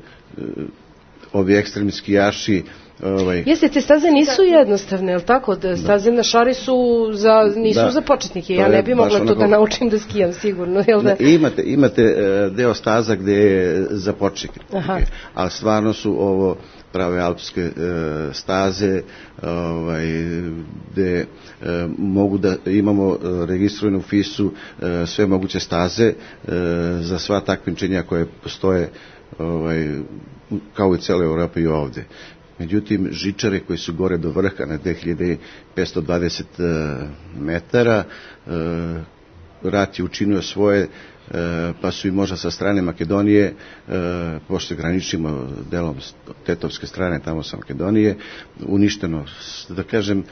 ovi ekstremni skijaši. Ovaj. Jeste, te staze nisu jednostavne, je li tako? Staze na šari su za, nisu da. za početnike. Ja ne bi mogla to onako... da naučim da skijam, sigurno. Jel da? Ne, imate, imate deo staza gde je za početnike, ali stvarno su ovo prave alpske e, staze, ovaj, gde e, mogu da imamo registrovanu u fisu e, sve moguće staze e, za sva takmičenja koje postoje, ovaj, kao i cele Evrope i ovde. Međutim, žičare koji su gore do vrha na dve hiljade petsto dvadeset metara, e, rat je učinio svoje, pa su i možda sa strane Makedonije, pošto graničimo delom tetovske strane tamo sa Makedonije, uništeno. Da kažem,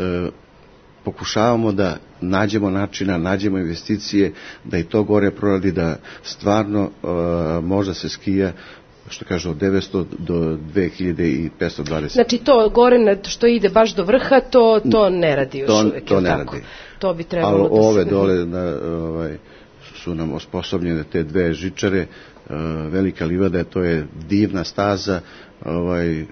pokušavamo da nađemo načina, nađemo investicije, da i to gore proradi, da stvarno možda se skija, što kaže, od devetsto do dve hiljade petsto dvadeset. Znači to gore što ide baš do vrha, to, to ne radi još to, uvek, to ne tako? Radi. To bi trebalo ali da se... ove dole na, ovaj, su nam osposobljene te dve žičare, uh, Velika livada, to je divna staza, ovaj,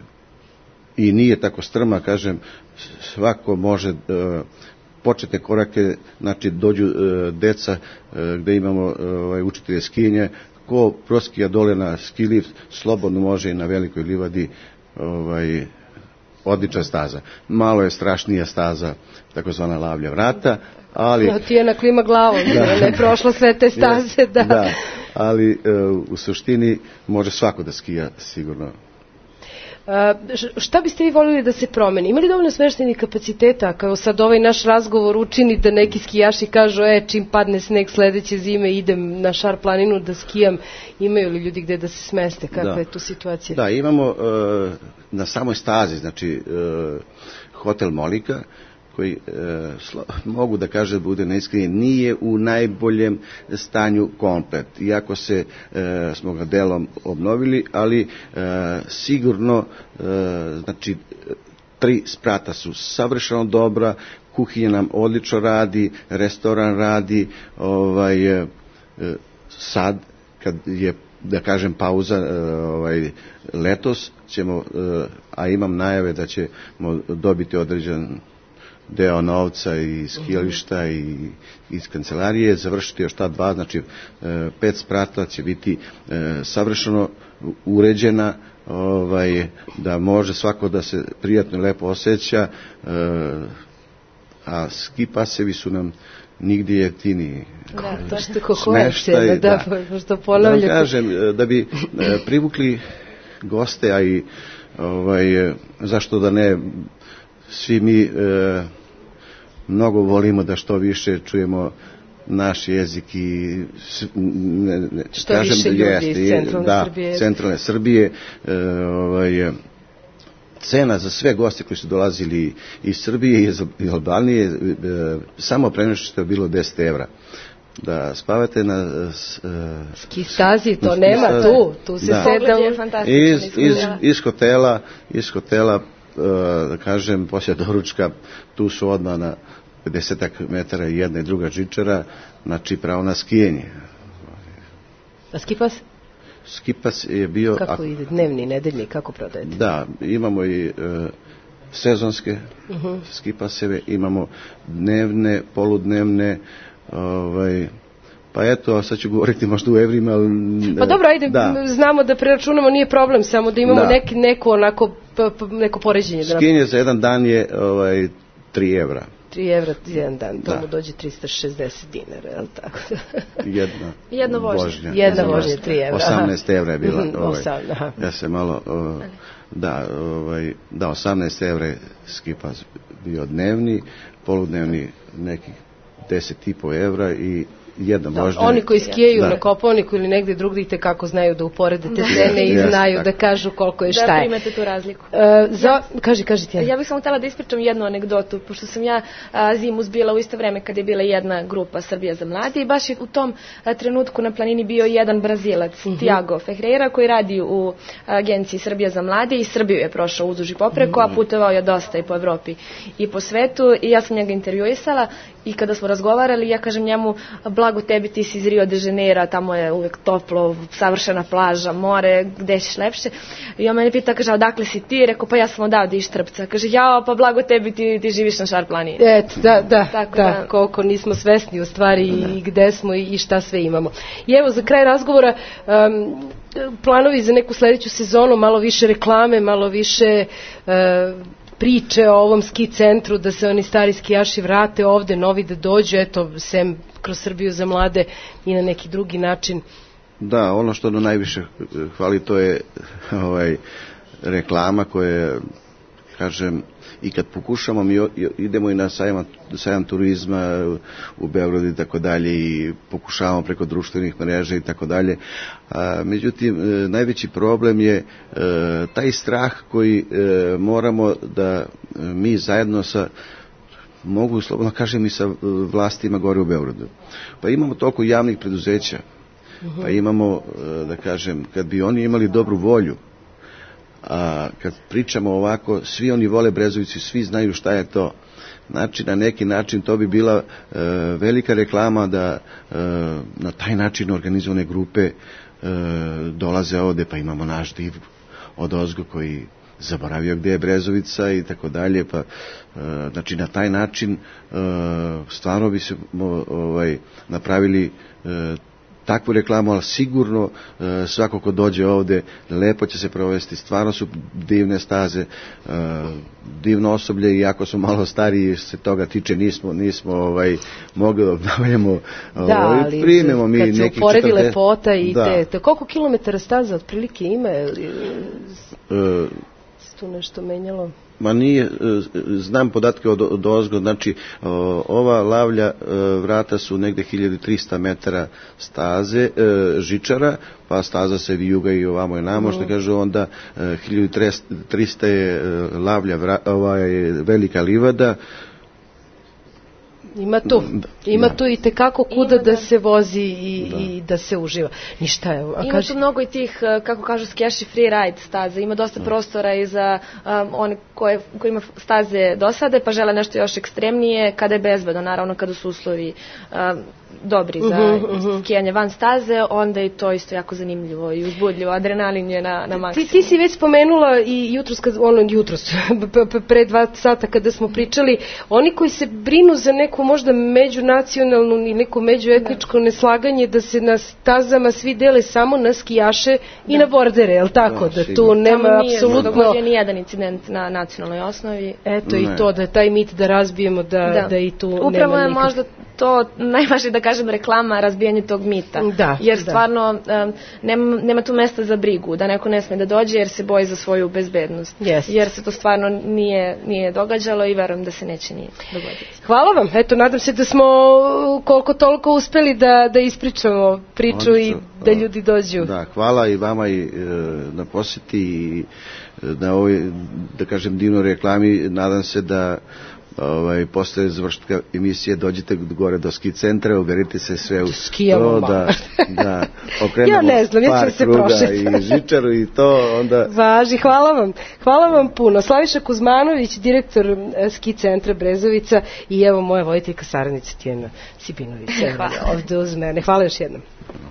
i nije tako strma, kažem, svako može uh, početne korake, znači dođu uh, deca uh, gde imamo uh, ovaj, učitelje skijanja, ko proskija dole na ski lift, slobodno može i na Velikoj livadi, ovaj, odlična staza. Malo je strašnija staza, takozvana Lavlja vrata, ali... No, ti je na klima glavom, da. Ne je prošlo sve te staze, da. Da, ali uh, u suštini može svako da skija, sigurno. Uh, šta biste vi volili da se promeni? Ima li dovoljno smeštenih kapaciteta, kao sad ovaj naš razgovor učini da neki skijaši kažu, e, čim padne sneg sledeće zime idem na Šar planinu da skijam, imaju li ljudi gde da se smeste, kakva da. je tu situacija? Da, imamo uh, na samoj stazi, znači uh, hotel Molika, koji e, slo, mogu da kaže da bude neiskren, nije u najboljem stanju komplet. Iako se e, smo ga delom obnovili, ali e, sigurno e, znači tri sprata su savršeno dobra, kuhinja nam odlično radi, restoran radi, ovaj e, sad kad je, da kažem, pauza ovaj letos ćemo, a imam najave da ćemo dobiti određen deo novca i skijališta i iz kancelarije, završiti još ta dva, znači pet sprata će biti e, savršeno uređena, ovaj, da može svako da se prijatno i lepo osjeća, e, a ski pasevi su nam nigdje jeftiniji. Da, to što kako je cena, da, što ponavljate. Da kažem, da bi privukli goste, a i ovaj, zašto da ne, svi mi e, mnogo volimo da što više čujemo naš jezik i ne, ne, što kažem, više ljudi jeste, iz centralne da, Srbije. centralne Srbije e, ovaj, cena za sve goste koji su dolazili iz Srbije i iz Albanije, e, samo prenoćište je bilo deset evra. Da spavate na uh, ski stazi, to nema stazi. tu, tu se da. seda iz, iz, iz hotela, iz hotela, uh, da kažem, poslije doručka, tu su odmah na pedesetak metara jedna i druga žičara, znači pravo na skijenje. A skipas? Skipas je bio... Kako a, ide, dnevni, nedeljni, kako prodajete? Da, imamo i uh, sezonske uh-huh. skipaseve, imamo dnevne, poludnevne, ovaj, pa eto, sad ću govoriti možda u evrima, ali... Pa dobro, ajde, da. znamo da preračunamo, nije problem, samo da imamo da. neki, neko, onako, p, p, neko poređenje. Skinje za jedan dan je ovaj, tri evra. tri evra za jedan dan, to da. mu dođe trista šezdeset dinara, je li tako? Jedna, Jedna vožnja. vožnja. Jedna vožnja, tri evra. osamnaest evra je bila. Mm-hmm, ovaj, osam, ja se malo... Uh, da, ovaj, da, osamnaest evra je skipas bio dnevni, poludnevni nekih deset i po evra i jedna da, vožnja. Oni koji skijaju da. na Kopaoniku ili negde drugdje te kako znaju da uporede te cene i yes, znaju tako. da kažu koliko je šta je. Da primete tu razliku. Uh, za, kaži, kaži ti. Ja bih samo htjela da ispričam jednu anegdotu, pošto sam ja a, zimus bila u isto vreme kad je bila jedna grupa Srbija za mlade i baš je u tom a, trenutku na planini bio jedan Brazilac, uh-huh. Tiago Ferreira, koji radi u agenciji Srbija za mlade i Srbiju je prošao uzduž i popreko, uh-huh. a putovao je dosta i po Evropi i po svetu i ja sam njega intervjuisala i kada smo razgovarali, ja kažem njemu, blago tebi, ti si iz Rio de Janeiro, tamo je uvek toplo, savršena plaža, more, gde ćeš lepše. I on mene pita, kaže, odakle si ti? Rekao, pa ja sam odavde iz Štrpca. Kaže, jao, pa blago tebi, ti, ti živiš na Šar planini. Eto, da, da, Tako da, da, koliko nismo svesni u stvari da. i gde smo i šta sve imamo. I evo, za kraj razgovora, um, planovi za neku sledeću sezonu, malo više reklame, malo više... Uh, priče o ovom ski centru, da se oni stari skijaši vrate ovde, novi da dođu, eto, sem kroz Srbiju za mlade i na neki drugi način. Da, ono što nam najviše hvali to je ovaj, reklama koja, kažem, i kad pokušamo, mi idemo i na sajam, sajam turizma u Beogradu i tako dalje i pokušavamo preko društvenih mreža i tako dalje. Međutim, najveći problem je taj strah koji moramo da mi zajedno sa, mogu slobodno kažem i sa vlastima gore u Beogradu. Pa imamo toliko javnih preduzeća, pa imamo, da kažem, kad bi oni imali dobru volju, a kad pričamo ovako, svi oni vole Brezovicu, svi znaju šta je to. Znači, na neki način to bi bila e, velika reklama da e, na taj način organizovane grupe e, dolaze ovde, pa imamo naš div od ozgo koji zaboravio gdje je Brezovica i tako dalje, pa e, znači na taj način e, stvarno bi se ovaj, napravili e, takvu reklamu, ali sigurno e, svako ko dođe ovde lepo će se provesti, stvarno su divne staze, e, divno osoblje, iako smo malo stariji se toga tiče, nismo, nismo ovaj, mogli da obnavljamo, da, ali primemo mi kad se uporedi četrdeset lepota i da. te, te, koliko kilometara staza otprilike ima, ili e, se tu nešto menjalo? Ma nije, znam podatke od, od ozgo, znači ova lavlja vrata su negde hiljadu trista metara staze, žičara, pa staza se vijuga i ovamo i namo, što kažu onda hiljadu trista je lavlja, ova je velika livada. Ima tu, ima da. tu i tekako kuda da, da se vozi i da. i da se uživa. Ništa je. A ima kaži... tu mnogo i tih, kako kažu, skijaši free ride staze. Ima dosta da. prostora i za um, one koje, koji ima staze dosade, pa žele nešto još ekstremnije, kada je bezbedno, naravno kada su uslovi um, dobri za uh-huh, uh-huh. skijanje van staze, onda je to isto jako zanimljivo i uzbudljivo. Adrenalin je na, na maksimum. Ti, ti si već spomenula i jutros, ono jutros, pre dva sata kada smo pričali, oni koji se brinu za neku neko možda međunacionalno ili neko međuetničko neslaganje da se na stazama svi dele samo na skijaše i na bordere, je li tako? Da, da tu nema apsolutno... Dogodio ni jedan incident na nacionalnoj osnovi. Eto i to, da taj mit da razbijemo, da, da. da i tu Upravo nema Upravo je nikak... možda to najvažnije da kažem reklama, razbijanje tog mita. Da, jer da. stvarno um, nema, nema tu mesta za brigu, da neko ne sme da dođe jer se boji za svoju bezbednost. Yes. Jer se to stvarno nije, nije događalo i verujem da se neće ni dogoditi. Hvala vam. Eto, nadam se da smo koliko toliko uspeli da, da ispričamo priču Odlično. I da ljudi dođu. Da, hvala i vama i, e, na posjeti i na ovoj, da kažem, divnoj reklami. Nadam se da ovaj, posle završetka emisije dođete gore do ski centra, uverite se sve u to, da, da okrenemo ja ne znam, par se kruga prošetati. I žičaru i to onda... Važi, hvala vam. Hvala vam puno. Slaviša Kuzmanović, direktor ski centra Brezovica i evo moja voditeljka saradnica Tijena Sibinović. Hvala. Ovde uz mene. Hvala još jednom.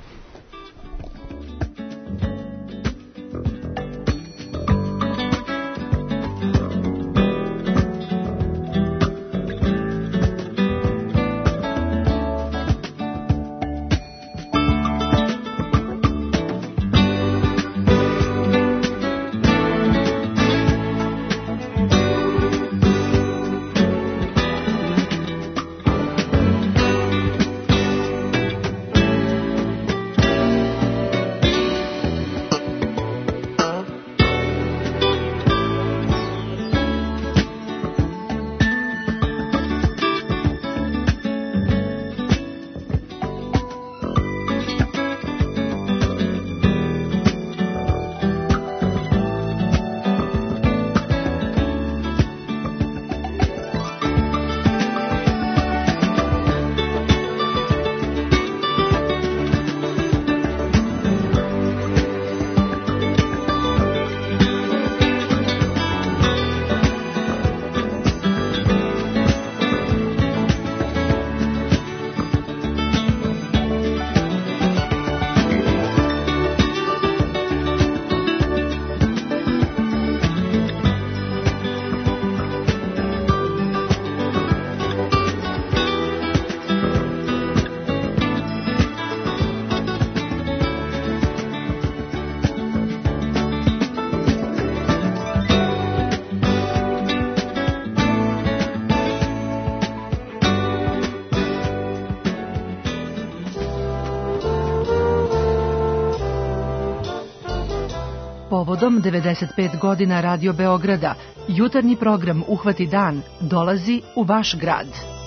Povodom devedeset pet godina Radio Beograda, jutarnji program Uhvati dan dolazi u vaš grad.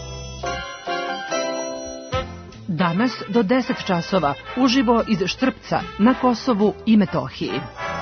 Danas do deset časova uživo iz Štrpca na Kosovu i Metohiji.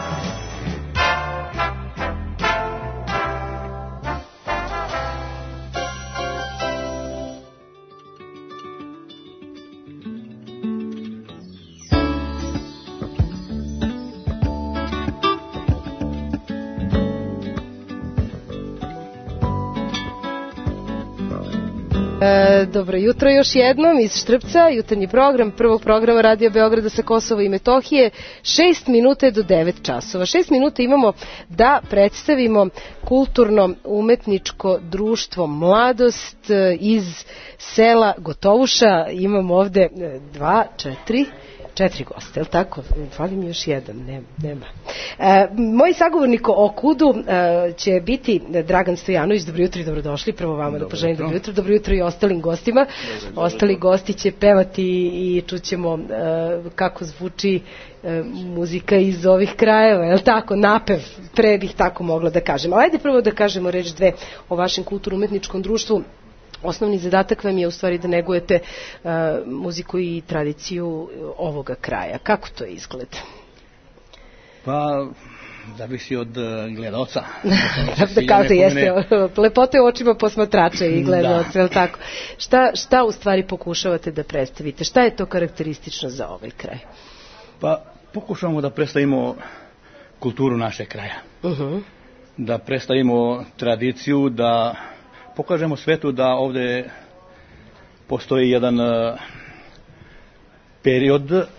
E, dobro jutro još jednom iz Štrpca, jutarnji program prvog programa Radio Beograda sa Kosova i Metohije, šest minuta do devet časova. Šest minuta imamo da predstavimo kulturno-umetničko društvo Mladost iz sela Gotovuša. Imamo ovde dva, četiri, četiri goste, je li tako? Fali mi još jedan, nema. nema. E, moj sagovornik o kudu e, će biti Dragan Stojanović. Dobro jutro i dobrodošli. Prvo vama da poželim dobro jutro. Dobro jutro i ostalim gostima. Dobro, Ostali dobro. gosti će pevati i čućemo e, kako zvuči e, muzika iz ovih krajeva, je li tako? Napev, pre bih tako mogla da kažem. Ali ajde prvo da kažemo reč dve o vašem kulturno-umetničkom društvu. Osnovni zadatak vam je u stvari da negujete uh, muziku i tradiciju ovoga kraja. Kako to izgleda? Pa, zavisi od uh, gledalca. da kaže, jeste, lepote u očima posmatrača i gledalca, je li tako? Šta, šta u stvari pokušavate da predstavite? Šta je to karakteristično za ovaj kraj? Pa, pokušavamo da predstavimo kulturu našeg kraja. Uh-huh. Da predstavimo tradiciju, da pokažemo svetu da ovde postoji jedan uh, period, uh,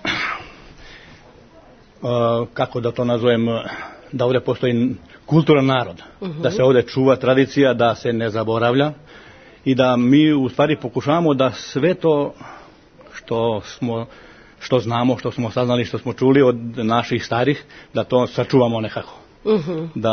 kako da to nazovem, da ovde postoji kulturan narod, uh-huh. da se ovde čuva tradicija, da se ne zaboravlja i da mi u stvari pokušavamo da sve to što smo što znamo, što smo saznali, što smo čuli od naših starih, da to sačuvamo nekako. Uh-huh. Da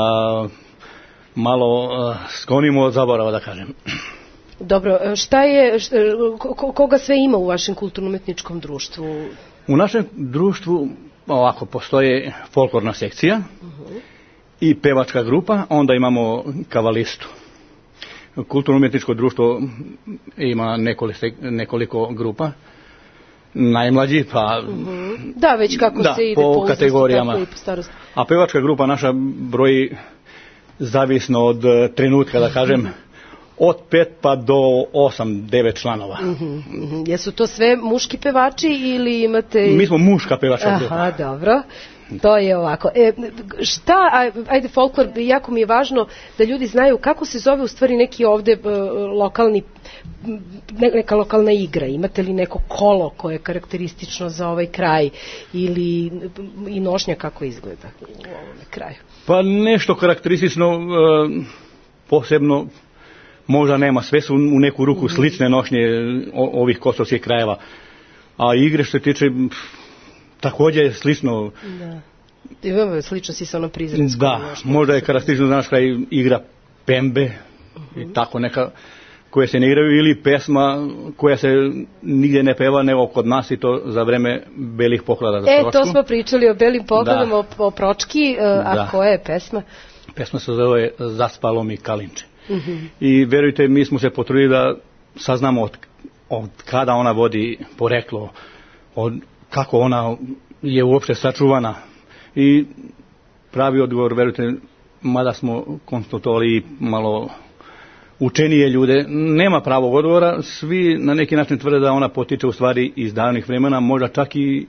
malo uh, sklonimo od zaborava, da kažem. Dobro, šta je, šta, ko, koga sve ima u vašem kulturno-umetničkom društvu? U našem društvu ovako postoje folklorna sekcija uh-huh. i pevačka grupa, onda imamo kavalistu. Kulturno-umetničko društvo ima nekoliko, nekoliko grupa, najmlađi, pa... Uh-huh. Da, već kako da, se ide po, po kategorijama. Uzrastu, po starosti. A pevačka grupa naša broji, zavisno od trenutka, da kažem, od pet pa do osam, devet članova. Uh-huh, uh-huh. Jesu to sve muški pevači ili imate... Mi smo muška pevačka grupa. Aha, dobro. To je ovako. E, šta, ajde, folklor, jako mi je važno da ljudi znaju kako se zove u stvari neki ovde uh, lokalni, neka lokalna igra. Imate li neko kolo koje je karakteristično za ovaj kraj ili i nošnja kako izgleda u ovome kraju? Pa nešto karakteristično, uh, posebno možda nema, sve su u neku ruku slične nošnje o, ovih kosovskih krajeva. A igre što se tiče... Također slično. Da. Imamo sličnosti sa onom prizrenskom. Da, možda je karakteristično za naš kraj igra pembe uh-huh. i tako neka koje se ne igraju ili pesma koja se nigdje ne peva nego kod nas i to za vreme belih poklada za e, pročku. E, to smo pričali o belim pokladama, o, o pročki, a da. Koja je pesma? Pesma se zove Zaspalo mi kalinče. Uh-huh. I verujte, mi smo se potrudili da saznamo od, od kada ona vodi poreklo, od kako ona je uopšte sačuvana i pravi odgovor, verujte, mada smo konstatovali malo učenije ljude, nema pravog odgovora, svi na neki način tvrde da ona potiče u stvari iz davnih vremena, možda čak i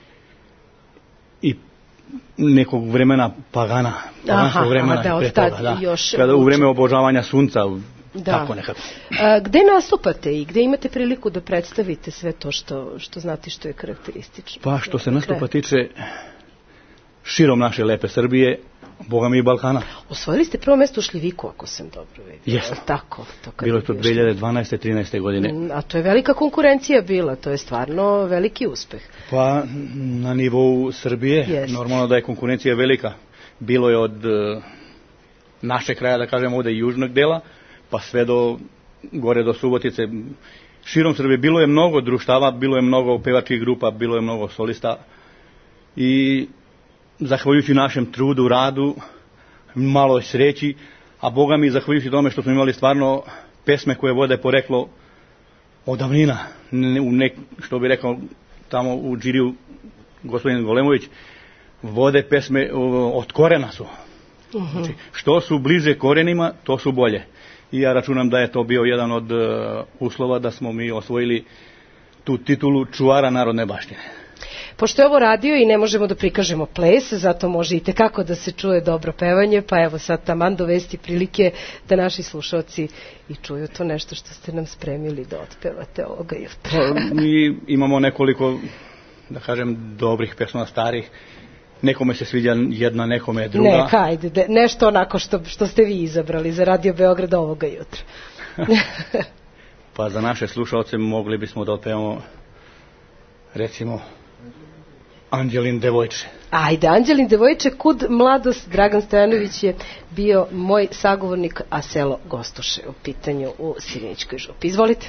i nekog vremena pagana, paganskog vremena da, pre toga, da. Još Kada u vreme obožavanja sunca, da. Tako nekako. A, gde nastupate i gde imate priliku da predstavite sve to što, što znate što je karakteristično? Pa što se nastupa tiče širom naše lepe Srbije, Boga mi i Balkana. Osvojili ste prvo mesto u Šljiviku, ako sam dobro vidio. Jesam. Tako. To bilo je to dve hiljade dvanaeste trinaeste godine. A to je velika konkurencija bila, to je stvarno veliki uspeh. Pa na nivou Srbije, Jest. Normalno da je konkurencija velika. Bilo je od uh, naše kraja, da kažemo ovde južnog dela, pa sve do gore do Subotice, širom Srbije. Bilo je mnogo društava, bilo je mnogo pevačkih grupa, bilo je mnogo solista i zahvaljujući našem trudu, radu, maloj sreći, a Boga mi zahvaljujući tome što smo imali stvarno pesme koje vode poreklo od davnina, ne, u nek, što bi rekao tamo u džiriju gospodin Golemović, vode pesme od korena su. Uh-huh. Znači, što su bliže korenima, to su bolje. I ja računam da je to bio jedan od uh, uslova da smo mi osvojili tu titulu čuvara narodne baštine. Pošto je ovo radio i ne možemo da prikažemo ples, zato može i tekako da se čuje dobro pevanje, pa evo sad taman dovesti prilike da naši slušalci i čuju to nešto što ste nam spremili da otpevate ovoga jutra. Mi imamo nekoliko, da kažem, dobrih pesma starih. Nekome se sviđa jedna, nekome druga. Neka, ajde, de, nešto onako što, što ste vi izabrali za Radio Beograd ovoga jutra. Pa za naše slušalce mogli bismo da otpevamo, recimo, Anđelin devojče. Ajde, Anđelin devojče, kud mladost, Dragan Stojanović je bio moj sagovornik, a selo Gostuše u pitanju u Sirinićkoj župi. Izvolite.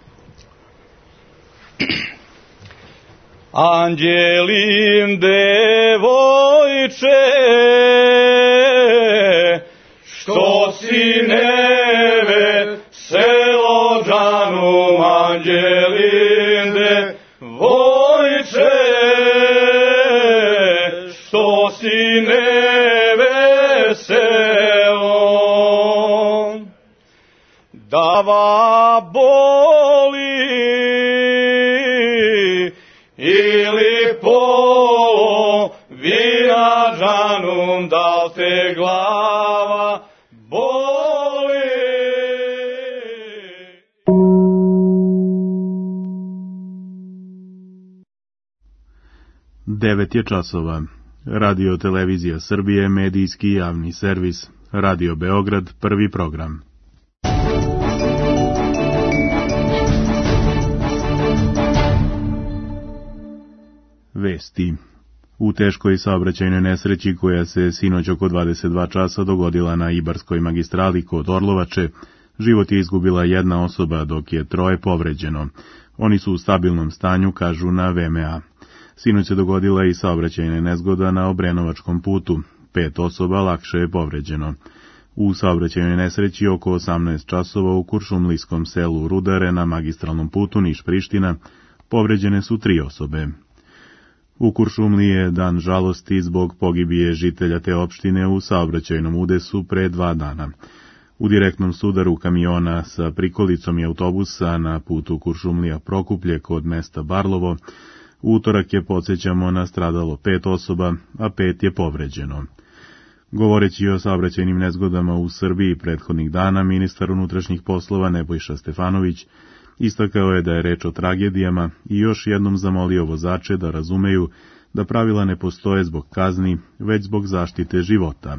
Anđelin devojče, što si neve selo džanom, Anđelin devojče, što si neve selo, dava boli ili polovina džanum, da te glava boli. Devet je časova. Radio Televizija Srbije, medijski javni servis. Radio Beograd, prvi program. Vesti. U teškoj saobraćajnoj nesreći koja se sinoć oko dvadeset dva časa dogodila na Ibarskoj magistrali kod Orlovače, život je izgubila jedna osoba dok je troje povređeno. Oni su u stabilnom stanju, kažu na V M A. Sinoć se dogodila i saobraćajna nezgoda na Obrenovačkom putu. Pet osoba lakše je povređeno. U saobraćajnoj nesreći oko osamnaest časova u kuršumlijskom selu Rudare na magistralnom putu Niš-Priština povređene su tri osobe. U Kuršumliji je dan žalosti zbog pogibije žitelja te opštine u saobraćajnom udesu pre dva dana. U direktnom sudaru kamiona sa prikolicom i autobusa na putu Kuršumlija-Prokuplje kod mesta Barlovo, u utorak je, podsjećamo, nastradalo pet osoba, a pet je povređeno. Govoreći o saobraćajnim nezgodama u Srbiji prethodnih dana, ministar unutrašnjih poslova Nebojša Stefanović istakao je da je reč o tragedijama i još jednom zamolio vozače da razumeju da pravila ne postoje zbog kazni, već zbog zaštite života.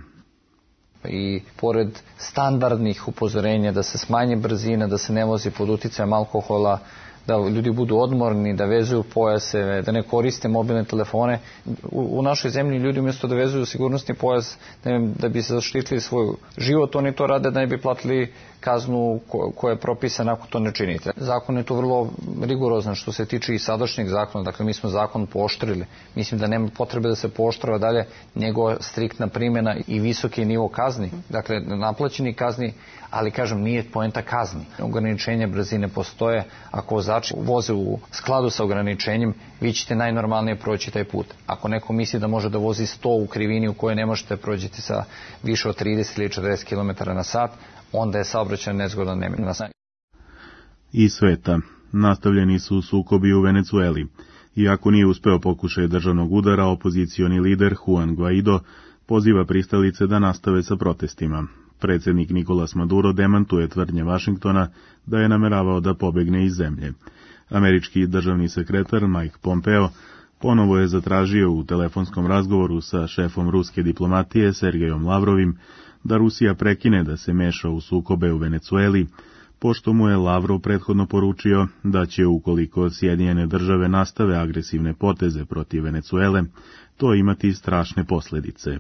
I pored standardnih upozorenja da se smanje brzina, da se ne vozi pod uticajem alkohola, da ljudi budu odmorni, da vezuju pojaseve, da ne koriste mobilne telefone. U, u našoj zemlji ljudi umjesto da vezuju sigurnosni pojas da, da bi se zaštitili svoj život, oni to rade da ne bi platili kaznu ko, koja je propisana ako to ne činite. Zakon je tu vrlo rigorozan što se tiče i sadašnjeg zakona, dakle mi smo zakon pooštrili. Mislim da nema potrebe da se pooštrava dalje njegova striktna primjena i visoki nivo kazni, dakle naplaćeni kazni, ali kažem nije poenta kazni. Ograničenja brzine postoje, ako vozači voze u skladu sa ograničenjem, vi ćete najnormalnije proći taj put. Ako neko misli da može da vozi sto u krivini u kojoj ne možete prođiti sa više od trideset ili četrdeset kilometara na sat, onda je saobraćajna nezgoda neminovna. Iz sveta nastavljeni su sukobi u Venecueli. Iako nije uspeo pokušaj državnog udara, opozicioni lider Juan Guaido poziva pristalice da nastave sa protestima. Predsjednik Nicolas Maduro demantuje tvrdnje Vašingtona da je nameravao da pobegne iz zemlje. Američki državni sekretar Mike Pompeo ponovo je zatražio u telefonskom razgovoru sa šefom ruske diplomatije Sergejom Lavrovim da Rusija prekine da se meša u sukobe u Venecueli, pošto mu je Lavrov prethodno poručio da će, ukoliko Sjedinjene države nastave agresivne poteze protiv Venecuele, to imati strašne posljedice.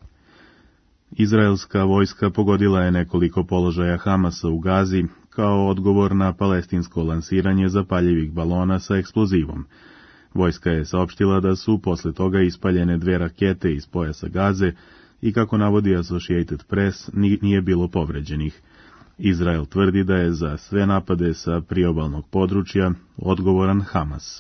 Izraelska vojska pogodila je nekoliko položaja Hamasa u Gazi kao odgovor na palestinsko lansiranje zapaljivih balona sa eksplozivom. Vojska je saopštila da su posle toga ispaljene dve rakete iz pojasa Gaze i, kako navodi Associated Press, nije bilo povređenih. Izrael tvrdi da je za sve napade sa priobalnog područja odgovoran Hamas.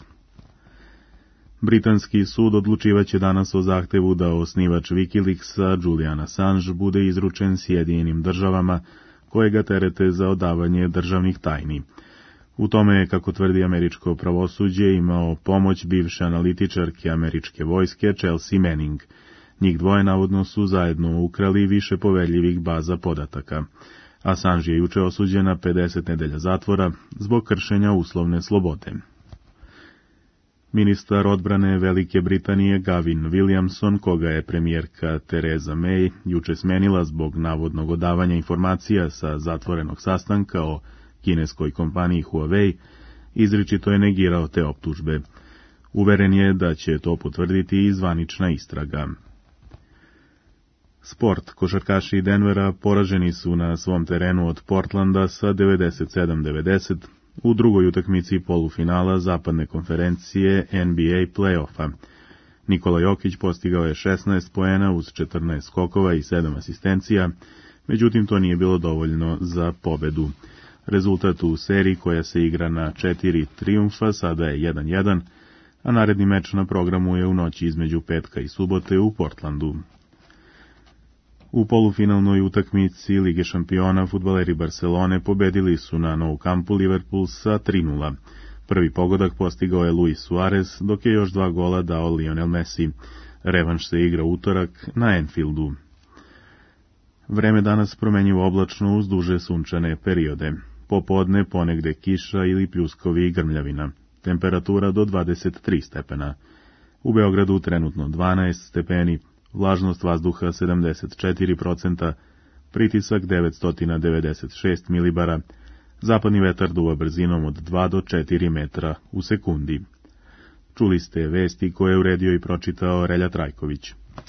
Britanski sud odlučivaće danas o zahtevu da osnivač Wikileaksa Julian Assange bude izručen Sjedinjenim državama koje ga terete za odavanje državnih tajni. U tome je, kako tvrdi američko pravosuđe, imao pomoć bivše analitičarke američke vojske Chelsea Manning. Njih dvoje navodno su zajedno ukrali više poverljivih baza podataka. Assange je juče osuđen na pedeset nedelja zatvora zbog kršenja uslovne slobode. Ministar odbrane Velike Britanije Gavin Williamson, koga je premijerka Theresa May juče smenila zbog navodnog odavanja informacija sa zatvorenog sastanka o kineskoj kompaniji Huawei, izričito je negirao te optužbe. Uveren je da će to potvrditi i zvanična istraga. Sport. Košarkaši Denvera poraženi su na svom terenu od Portlanda sa devedeset sedam devedeset u drugoj utakmici polufinala zapadne konferencije N B A play-offa. Nikola Jokić postigao je šesnaest poena uz četrnaest skokova i sedam asistencija, međutim to nije bilo dovoljno za pobedu. Rezultat u seriji koja se igra na četiri trijumfa sada je jedan jedan, a naredni meč na programu je u noći između petka i subote u Portlandu. U polufinalnoj utakmici Lige šampiona fudbaleri Barcelone pobedili su na Nou Campu Liverpool sa tri nula. Prvi pogodak postigao je Luis Suarez, dok je još dva gola dao Lionel Messi. Revanš se igra utorak na Anfieldu. Vreme danas promenjivo oblačno uz duže sunčane periode. Popodne ponegde kiša ili pljuskovi i grmljavina. Temperatura do dvadeset tri stepena. U Beogradu trenutno dvanaest stepeni, vlažnost vazduha sedamdeset četiri procenta, pritisak devetsto devedeset šest milibara, zapadni vetar duva brzinom od dva do četiri metra u sekundi. Čuli ste vesti koje je uredio i pročitao Relja Trajković.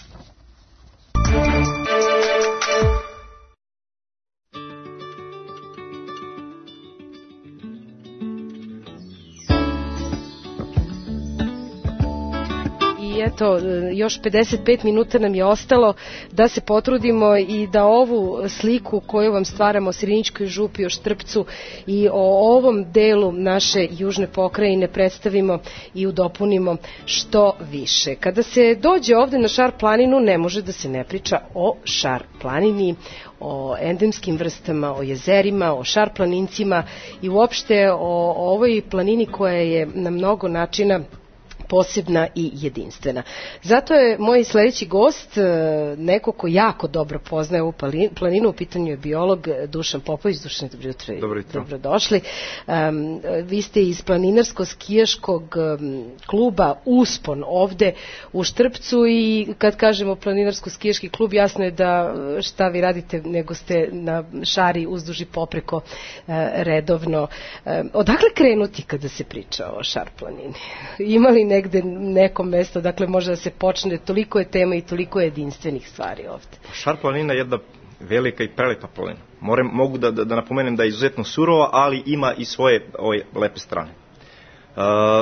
Eto, još pedeset pet minuta nam je ostalo da se potrudimo i da ovu sliku koju vam stvaramo o Sirinićkoj župi, o Štrpcu i o ovom delu naše južne pokrajine predstavimo i udopunimo što više. Kada se dođe ovde na Šar planinu, ne može da se ne priča o Šar planini, o endemskim vrstama, o jezerima, o šarplanincima i uopšte o ovoj planini koja je na mnogo načina posebna i jedinstvena. Zato je moj sledeći gost neko ko jako dobro poznaje ovu planinu, u pitanju je biolog Dušan Popović. Dušan, dobro jutro. Dobro jutro. Dobrodošli. Um, vi ste iz planinarsko-skijaškog um, kluba Uspon ovde u Štrpcu i kad kažemo planinarsko-skijaški klub, jasno je da šta vi radite, nego ste na šari uzduž i popreko uh, redovno. Um, odakle krenuti kada se priča o Šar planini? Ima li negde nekom mesto, dakle može da se počne, toliko je tema i toliko je jedinstvenih stvari ovde. Šar planina je jedna velika i prelepa planina. Moram, mogu da, da, da napomenem da je izuzetno surova, ali ima i svoje ove lepe strane. Uh,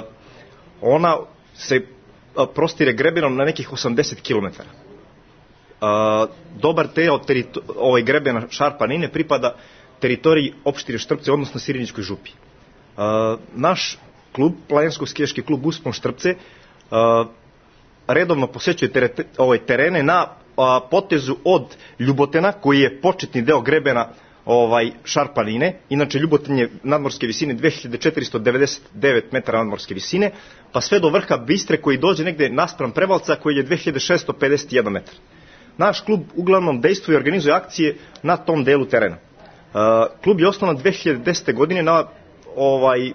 ona se uh, prostire grebenom na nekih osamdeset kilometara. Uh, dobar deo ovaj grebena Šar planine pripada teritoriji opštine Štrpce, odnosno Sirinićkoj župi. Uh, naš klub, planinarsko-skijaški klub Uspon Štrpce, uh, redovno posećuje tere, ovaj, terene na uh, potezu od Ljubotena, koji je početni deo grebena ovaj, Šar planine. Inače, Ljuboten je nadmorske visine dve hiljade četiristo devedeset devet metara nadmorske visine, pa sve do vrha Bistre, koji dođe negde naspram Prevalca, koji je dve hiljade šesto pedeset jedan metar. Naš klub uglavnom dejstvuje i organizuje akcije na tom delu terena. Uh, klub je osnovan dve hiljade desete. godine na ovaj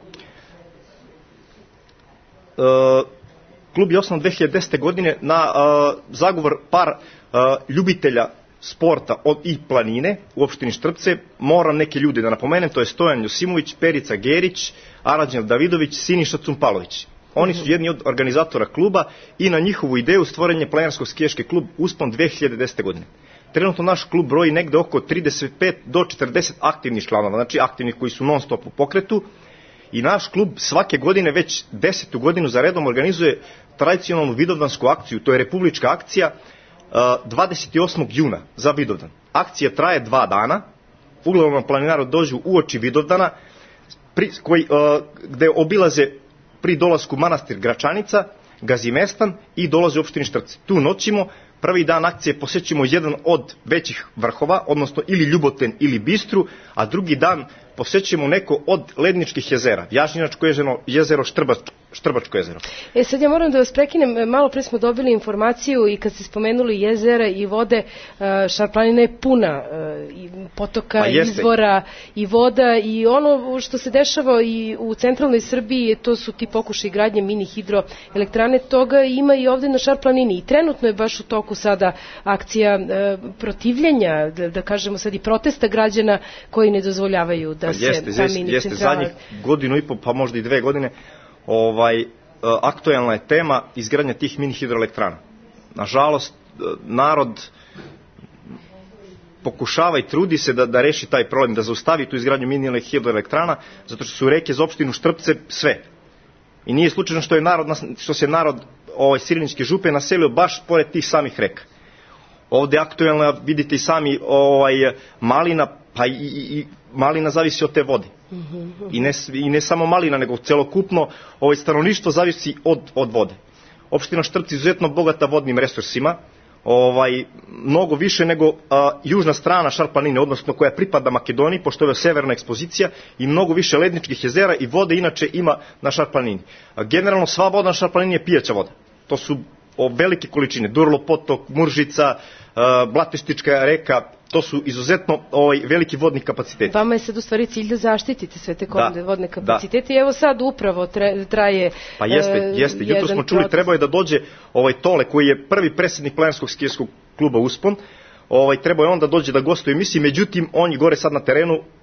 Uh, klub je osnovan dve hiljade desete. godine na uh, zagovor par uh, ljubitelja sporta od i planine u opštini Štrpce. Moram neke ljude da napomenem, to je Stojan Josimović, Perica Gerić, Aranđel Davidović, Siniša Cumpalović. Oni su jedni od organizatora kluba i na njihovu ideju stvoren je planinarsko-skijaški klub Uspon dve hiljade desete. godine. Trenutno naš klub broji negde oko trideset pet do četrdeset aktivnih članova, znači aktivnih koji su non stop u pokretu. I naš klub svake godine, već desetu godinu za redom, organizuje tradicionalnu vidovdansku akciju, to je republička akcija, dvadeset osmog juna za Vidovdan. Akcija traje dva dana, uglavnom planinari dođu uoči Vidovdana, pri, koji, gde obilaze pri dolasku manastir Gračanica, Gazimestan i dolaze u opštini Štrpce. Tu noćimo, prvi dan akcije posećimo jedan od većih vrhova, odnosno ili Ljuboten ili Bistru, a drugi dan posećujemo neko od ledničkih jezera, Jašnjinačko jezero, jezero Štrbač, Štrbačko jezero. E sad ja moram da vas prekinem, malo pre smo dobili informaciju i kad ste spomenuli jezera i vode, Šar planina je puna potoka, pa izvora i voda i ono što se dešava i u centralnoj Srbiji, to su ti pokušaj gradnje mini hidroelektrane, toga ima i ovde na Šar planini i trenutno je baš u toku sada akcija protivljenja, da, da kažemo sad i protesta građana koji ne dozvoljavaju da pa se jeste, ta mini jeste, centrala... zadnjih godinu i po, pa možda i dve godine, ovaj, aktuelna je tema izgradnja tih mini hidroelektrana. Nažalost, narod pokušava i trudi se da, da reši taj problem, da zaustavi tu izgradnju mini hidroelektrana, zato što su reke za opštinu Štrpce sve. I nije slučajno što, je narod, što se narod ovaj, Sirinićke župe naselio baš pored tih samih reka. Ovde aktuelna, vidite i sami, ovaj, malina, pa i, i, i malina zavisi od te vode. I ne, i ne samo malina, nego celokupno ovaj, stanovništvo zavisi od, od vode. Opština Štrpci je izuzetno bogata vodnim resursima, ovaj, mnogo više nego a, južna strana Šar planine, odnosno koja pripada Makedoniji, pošto je severna ekspozicija, i mnogo više ledničkih jezera i vode inače ima na Šar planini. A, generalno sva voda na Šar planini je pijaća voda. To su o, velike količine, Durlo potok, Muržica, a, Blateštička reka, to su izuzetno ovaj, veliki vodni kapaciteti. Vama je sad u stvari cilj da zaštitite sve te da, vodne kapacitete da. I evo sad upravo traje pa jeste, jeste. Uh, jutro smo čuli, proces. Trebao je da dođe ovaj Tole, koji je prvi predsjednik planinarskog skijaškog kluba Uspon, ovaj, trebao je on da dođe da gostuje u emisiji, međutim on je gore sad na terenu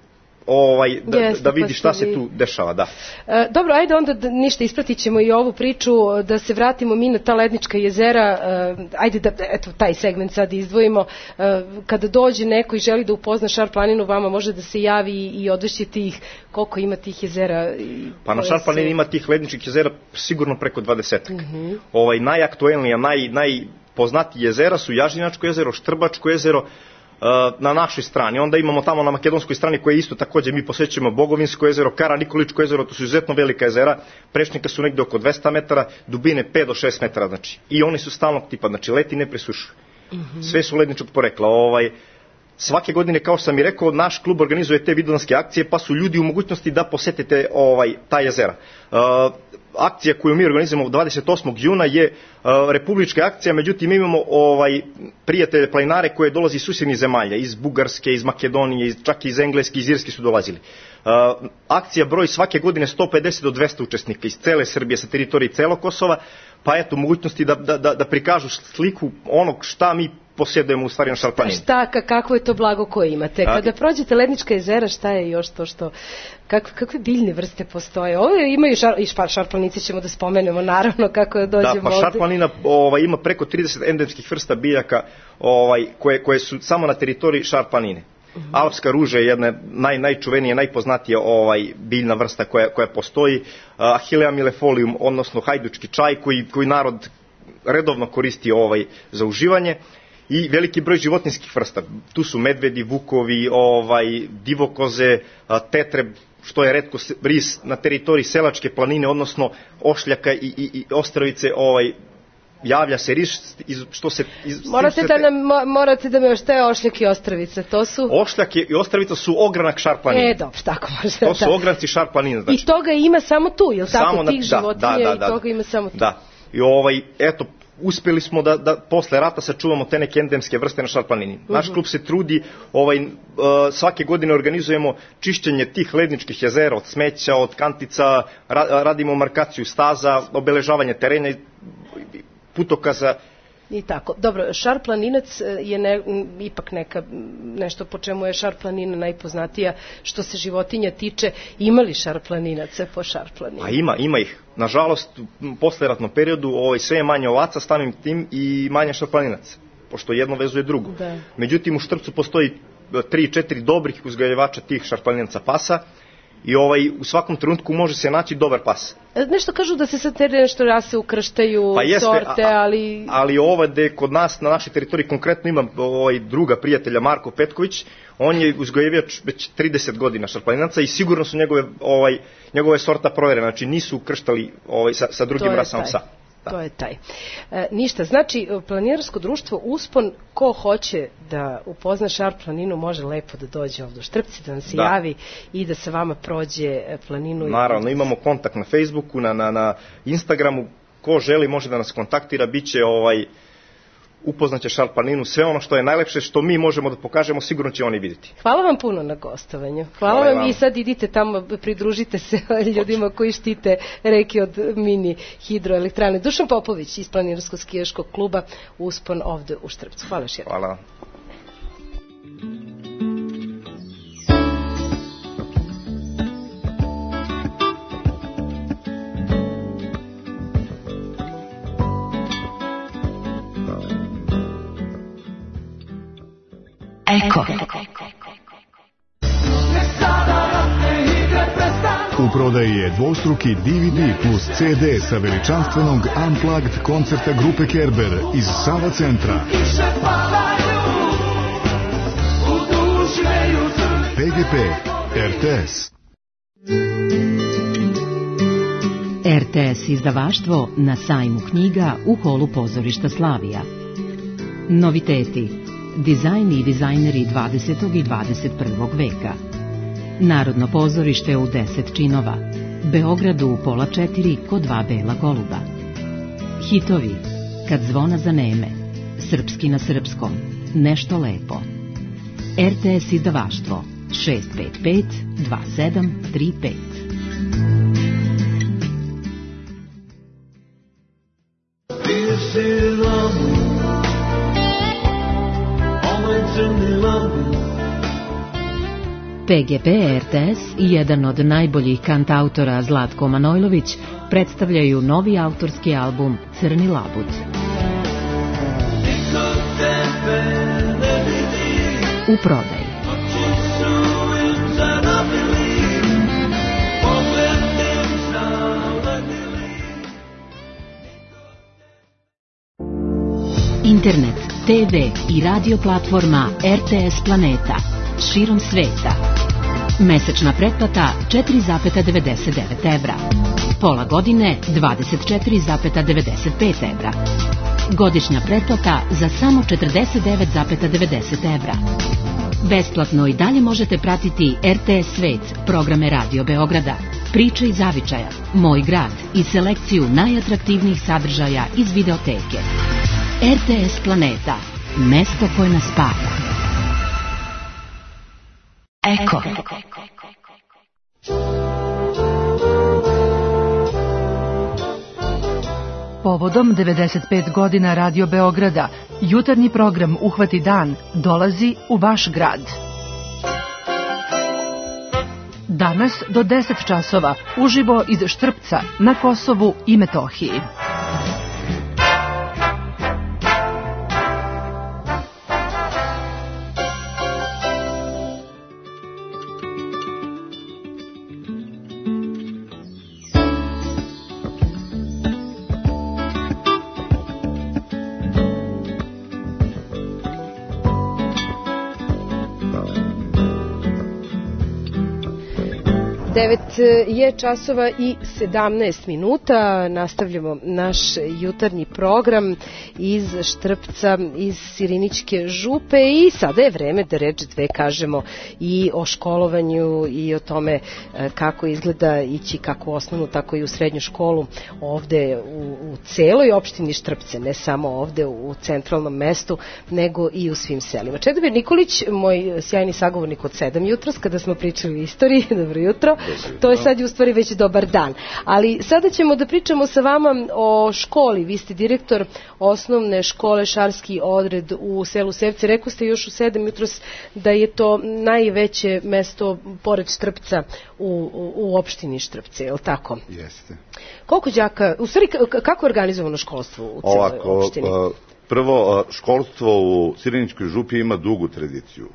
ovaj, da, Jeste, da vidi pa šta ste se vi- tu dešava, da. E, dobro, ajde onda da, ništa, ispratit ćemo i ovu priču, da se vratimo mi na ta lednička jezera, e, ajde da, eto, taj segment sad izdvojimo. E, kada dođe neko i želi da upozna Šar planinu, vama može da se javi i, i odvešćete ih koliko ima tih jezera. i Pa na koje Šar planini su- ima tih ledničkih jezera sigurno preko dvadeset. Mhm. Ovaj, najaktuelnija, naj, najpoznatiji jezera su Jažnjinačko jezero, Štrbačko jezero, uh, na našoj strani. Onda imamo tamo na makedonskoj strani koje isto takođe mi posvećujemo Bogovinsko jezero, Karanikoličko jezero, to su izuzetno velika jezera, prečnika su negde oko dvesta metara, dubine pet do šest metara, znači. I oni su stalnog tipa, znači leti ne presušuju. Sve su ledničkog porekla. Ovaj, svake godine, kao što sam i rekao, naš klub organizuje te vidovdanske akcije, pa su ljudi u mogućnosti da posetite ovaj, ta jezera. Uh, akcija koju mi organizujemo dvadeset osmog juna je uh, republička akcija, međutim mi imamo ovaj, prijatelje planinare koje dolazi iz susjednih zemalja, iz Bugarske, iz Makedonije, iz, čak i iz Engleske, iz Irske su dolazili. Uh, akcija broji svake godine sto pedeset do dvesta učesnika iz cele Srbije, sa teritorije celog Kosova, pa eto mogućnosti da, da, da, da prikažu sliku onog šta mi posjedujemo u stvari na Šar planini. Šta, ka- kako je to blago koje imate? Kada prođete lednička jezera, šta je još to što, kak, kakve biljne vrste postoje? Ovdje imaju šar, i špar, šarplanice ćemo da spomenemo, naravno, kako da dođemo Da, pa ovde. Šar planina ovaj, ima preko trideset endemskih vrsta biljaka ovaj, koje, koje su samo na teritoriji Šar planine. Alpska ruža je jedna naj, najčuvenija, najpoznatija ovaj, biljna vrsta koja, koja postoji. Achillea millefolium, odnosno hajdučki čaj koji, koji narod redovno koristi ovaj, za uživanje. I veliki broj životinjskih vrsta. Tu su medvedi, vukovi, ovaj, divokoze, a, tetreb, što je retko se- ris na teritoriji Selačke planine, odnosno Ošljaka i, i, i Ostravice, ovaj, javlja se ris, iz, što se... Iz, Morate se- da, nam, mo- morate da me, šta je Ošljak i Ostravica? To su... Ošljak je- i Ostravica su ogranak Šar planine. E, dobro, tako može. To su da. ogranci Šar planine, znači. I toga ima samo tu, jel tako? Samo na- Tih da, životinja da, da, da. i toga ima samo tu. Da. I ovaj, eto, uspeli smo da, da posle rata sačuvamo te neke endemske vrste na Šar planini. Naš Mhm. klub se trudi, ovaj, uh, svake godine organizujemo čišćenje tih ledničkih jezera od smeća, od kantica, ra- radimo markaciju staza, obeležavanje terena, i putokaza. I tako. Dobro, Šar planinac e, je ne, m, ipak neka, m, nešto po čemu je Šar planina najpoznatija što se životinja tiče. Ima li Šar planinaca po Šar planini? A ima, ima ih. Nažalost, u posleratnom periodu ovaj, sve je manje ovaca, samim tim i manje šarplaninaca, pošto jedno vezuje drugo. Da. Međutim, u Štrpcu postoji tri četiri dobrih uzgajivača tih šarplaninaca pasa i ovaj, u svakom trenutku može se naći dobar pas. E, Nešto kažu da se sad te nešto rase ukrštaju, Pa jeste, sorte, a- a- ali... Ali ovde kod nas na našoj teritoriji konkretno imam ovaj druga prijatelja Marko Petković, on je uzgajivač već trideset godina šarplaninaca i sigurno su njegove ovaj njegove sorta proverene, znači nisu ukrštali ovaj sa, sa drugim To je rasama taj. psa. To je taj. E, ništa, znači planinarsko društvo Uspon, ko hoće da upozna Šar planinu može lepo da dođe ovdje u Štrpci, da nam se Da. javi i da se vama prođe e, planinu. i- Naravno, imamo kontakt na Facebooku, na, na, na Instagramu, ko želi može da nas kontaktira, bit će ovaj, upoznaće Šar planinu, sve ono što je najlepše, što mi možemo da pokažemo, sigurno će oni vidjeti. Hvala vam puno na gostovanju. Hvala, Hvala i vam vama. i sad idite tamo, pridružite se ljudima koji štite reke od mini hidroelektrane. Dušan Popović iz Planinarskog skijaškog kluba Uspon ovde u Štrpcu. Hvala još jednom. Hvala. Eko. U prodaji je dvostruki D V D plus C D sa veličanstvenog Unplugged koncerta grupe Kerber iz Sava centra. P G P, R T S. R T S izdavaštvo na sajmu knjiga u holu pozorišta Slavija. Noviteti. Dizajn i dizajneri dvadesetog i dvadeset prvog veka. Narodno pozorište u deset činova. Beogradu u pola četiri kod dva bela goluba. Hitovi. Kad zvona zaneme. Srpski na srpskom. Nešto lepo. R T S izdavaštvo šest pet pet dva sedam tri pet. P G P, R T S i jedan od najboljih kantautora Zlatko Manojlović predstavljaju novi autorski album Crni labud. U prodaji. Internet, T V i radio platforma R T S Planeta širom sveta. Mesečna pretplata četiri zarez devedeset devet evra. Pola godine dvadeset četiri zarez devedeset pet evra. Godišnja pretplata za samo četrdeset devet zarez devedeset evra. Besplatno i dalje možete pratiti R T S Svet, programe Radio Beograda, Priče iz Zavičaja, Moj grad i selekciju najatraktivnijih sadržaja iz videoteke. R T S Planeta, mesto koje nas spaja. Eko. Povodom devedeset pet godina Radio Beograda, jutarnji program Uhvati dan dolazi u vaš grad. Danas do deset časova uživo iz Štrpca na Kosovu i Metohiji. devet je časova i sedamnaest minuta. Nastavljamo naš jutarnji program iz Štrpca, iz Sirinićke župe i sada je vreme da reč dve kažemo i o školovanju i o tome kako izgleda ići kako u osnovnu, tako i u srednju školu ovde u, u celoj opštini Štrpce, ne samo ovde u centralnom mestu, nego i u svim selima. Čedomir Nikolić, moj sjajni sagovornik od sedam jutros, kada smo pričali o istoriji, dobro jutro, to je sad u stvari već dobar dan. Ali sada ćemo da pričamo sa vama o školi. Vi ste direktor osnovne škole Šarski odred u selu Sevce. Rekao ste još u sedam jutros da je to najveće mesto pored Štrpca u, u, u opštini Štrpce, je li tako? Jeste. Koliko đaka, u stvari kako je organizovano školstvo u celoj Ovako, opštini? Prvo, školstvo u Sirinićkoj župi ima dugu tradiciju.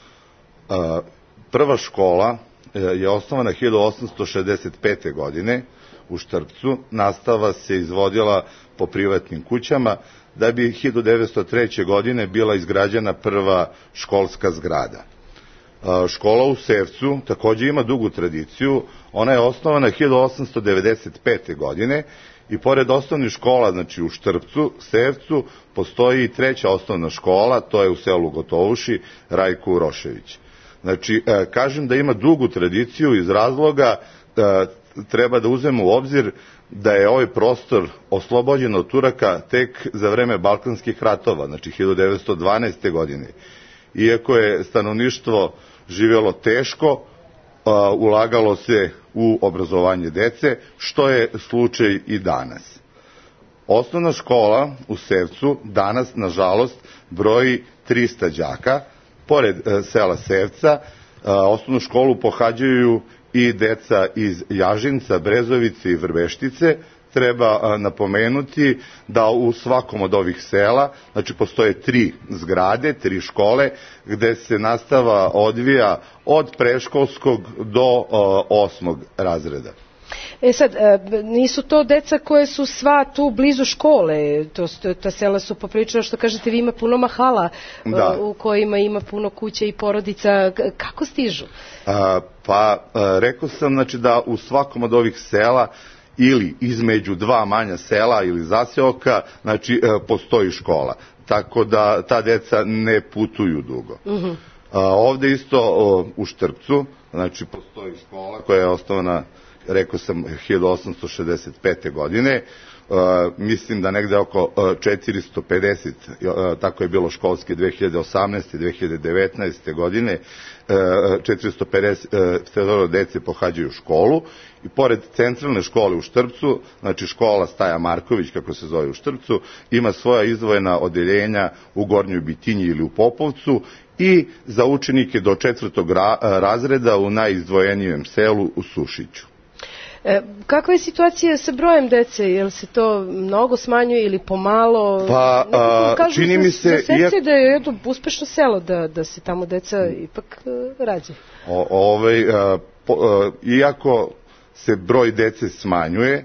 Prva škola je osnovana hiljadu osamsto šezdeset pete. godine u Štrpcu. Nastava se izvodila po privatnim kućama, da bi hiljadu devetsto treće. godine bila izgrađena prva školska zgrada. Škola u Sevcu takođe ima dugu tradiciju. Ona je osnovana hiljadu osamsto devedeset pete. godine i pored osnovnih škola, znači u Štrpcu, Sevcu, postoji i treća osnovna škola, to je u selu Gotovuši, Rajko Urošević. Znači, kažem da ima dugu tradiciju iz razloga da treba da uzmemo u obzir da je ovaj prostor oslobođen od Turaka tek za vreme Balkanskih ratova, znači hiljadu devetsto dvanaeste. godine. Iako je stanovništvo živjelo teško, ulagalo se u obrazovanje dece, što je slučaj i danas. Osnovna škola u Sevcu danas, nažalost, broji trista đaka. Pored sela Sevca, osnovnu školu pohađaju i deca iz Jažinca, Brezovice i Vrbeštice. Treba napomenuti da u svakom od ovih sela, znači postoje tri zgrade, tri škole, gde se nastava odvija od predškolskog do osmog razreda. E sad, nisu to deca koje su sva tu blizu škole, to, ta sela su poprilično, što kažete, vi ima puno mahala da. U kojima ima puno kuća i porodica, kako stižu? A, pa, a, rekao sam znači, da u svakom od ovih sela ili između dva manja sela ili zaseoka, znači postoji škola, tako da ta deca ne putuju dugo. Uh-huh. A, ovde isto o, u Štrpcu, znači postoji škola koja je osnovana rekao sam hiljadu osamsto šezdeset pete. godine, Uh, mislim da negde oko uh, četiristo pedeset, uh, tako je bilo školske dve hiljade osamnaeste. i dve hiljade devetnaeste. godine, uh, četiristo pedeset uh, dece pohađaju školu i pored centralne škole u Štrpcu, znači škola Staja Marković, kako se zove u Štrpcu, ima svoja izdvojena odeljenja u Gornjoj Bitinji ili u Popovcu i za učenike do četvrtog ra razreda u najizdvojenijem selu u Sušiću. E, kakva je situacija sa brojem dece? Je li se to mnogo smanjuje ili pomalo? Pa, a, kažu čini mi se... Za Sence da je jedno uspešno selo, da, da se tamo deca ipak uh, rađe. O, ovaj, a, po, a, iako se broj dece smanjuje,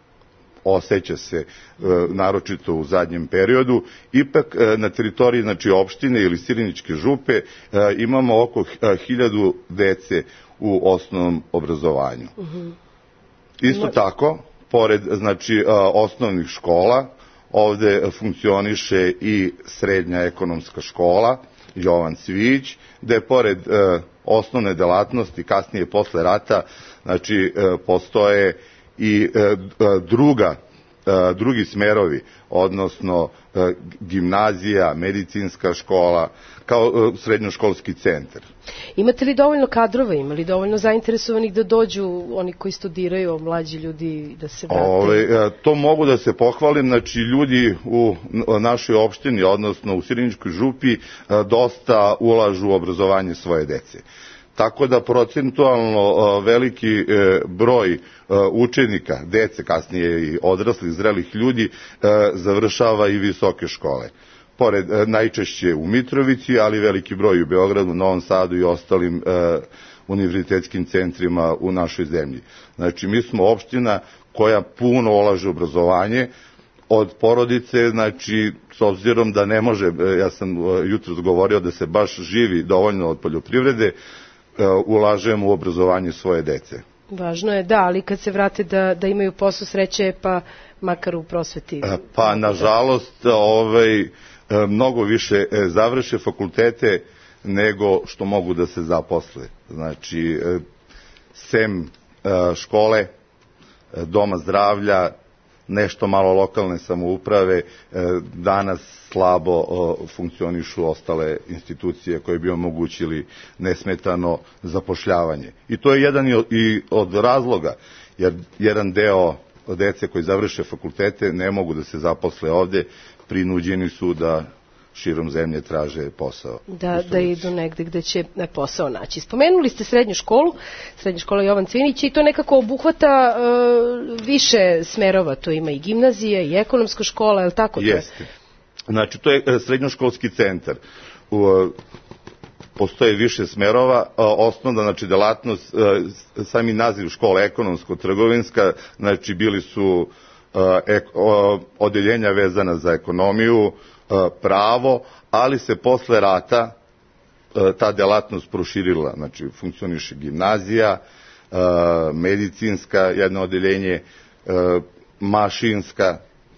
osjeća se a, naročito u zadnjem periodu, ipak a, na teritoriji znači, opštine ili Siriničke župe a, imamo oko a, hiljadu dece u osnovnom obrazovanju. Uh-huh. Isto tako, pored znači, osnovnih škola, ovde funkcioniše i srednja ekonomska škola, Jovan Cvijić, gde pored osnovne delatnosti, kasnije posle rata, znači, postoje i druga, drugi smerovi, odnosno gimnazija, medicinska škola, kao srednjoškolski centar. Imate li dovoljno kadrova, ima li dovoljno zainteresovanih da dođu oni koji studiraju, mlađi ljudi da se vrate? Ove, to mogu da se pohvalim, znači ljudi u našoj opštini, odnosno u Siriničkoj župi, dosta ulažu u obrazovanje svoje dece. Tako da procentualno veliki broj učenika, dece, kasnije i odraslih, zrelih ljudi, završava i visoke škole. Pored najčešće u Mitrovici, ali veliki broj u Beogradu, Novom Sadu i ostalim univerzitetskim centrima u našoj zemlji. Znači, mi smo opština koja puno ulaže u obrazovanje, od porodice, znači, s obzirom da ne može, ja sam jutros govorio da se baš živi dovoljno od poljoprivrede, ulažemo u obrazovanje svoje dece. Važno je, da, ali kad se vrate da, da imaju posao sreće, pa makar u prosveti. Pa, nažalost, ovaj, mnogo više završe fakultete nego što mogu da se zaposle. Znači, sem škole, doma zdravlja, nešto malo lokalne samouprave, danas slabo funkcionišu ostale institucije koje bi omogućili nesmetano zapošljavanje. I to je jedan i od razloga, jer jedan deo dece koji završe fakultete ne mogu da se zaposle ovde, prinuđeni su da širom zemlje traže posao. Da, da idu negde gde će posao naći. Spomenuli ste srednju školu, srednja škola Jovan Cvinić, i to nekako obuhvata uh, više smerova, to ima i gimnazija i ekonomska škola, je li tako? Jeste. Znači, to je srednjoškolski centar. U, postoje više smerova, osnovna, znači, delatnost, sami naziv škole ekonomsko-trgovinska, znači, bili su ek, odeljenja vezana za ekonomiju, pravo, ali se posle rata ta delatnost proširila, znači funkcioniše gimnazija, medicinska, jedno odeljenje, mašinska,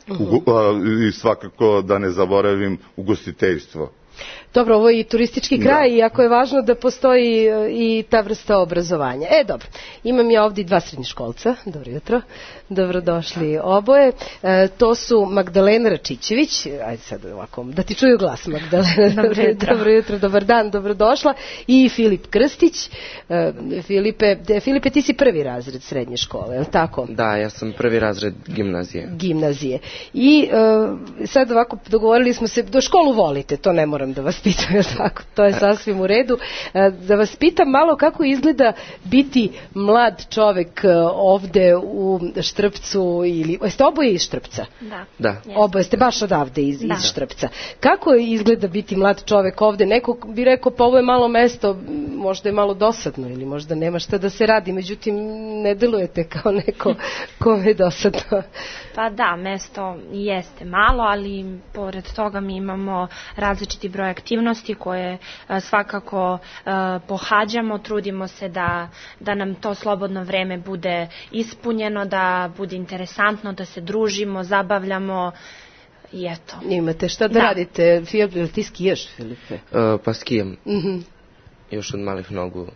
i svakako da ne zaboravim ugostiteljstvo. Dobro, ovo je i turistički kraj, da. I jako je važno da postoji i ta vrsta obrazovanja. E, dobro, imam ja ovdje dva srednjoškolca, dobro jutro, dobrodošli oboje. E, to su Magdalena Račićević, ajde sad ovako, da ti čuju glas, Magdalena, dobro jutro, dobro jutro, dobar dan, dobrodošla, i Filip Krstić. E, Filipe, de, Filipe, ti si prvi razred srednje škole, je li tako? Da, ja sam prvi razred gimnazije. Gimnazije. I e, sad ovako, dogovorili smo se, do školu volite, to ne moram da vas pitam, je tako? To je sasvim u redu. Da vas pitam malo kako izgleda biti mlad čovek ovde u Štrpcu, ili jeste oboje iz Štrpca? Da. Da. Oboje ste baš odavde iz, iz Štrpca. Kako izgleda biti mlad čovek ovde? Neko bi rekao, pa ovo je malo mesto, možda je malo dosadno ili možda nema šta da se radi, međutim ne delujete kao neko kome je dosadno. Pa da, mesto jeste malo, ali pored toga mi imamo različiti broj aktivnosti koje a, svakako a, pohađamo, trudimo se da, da nam to slobodno vreme bude ispunjeno, da bude interesantno, da se družimo, zabavljamo i eto. Imate šta da, da. radite? Filip, ti skijaš, Filipe? Uh, pa skijam. Mm-hmm. Još od malih nogu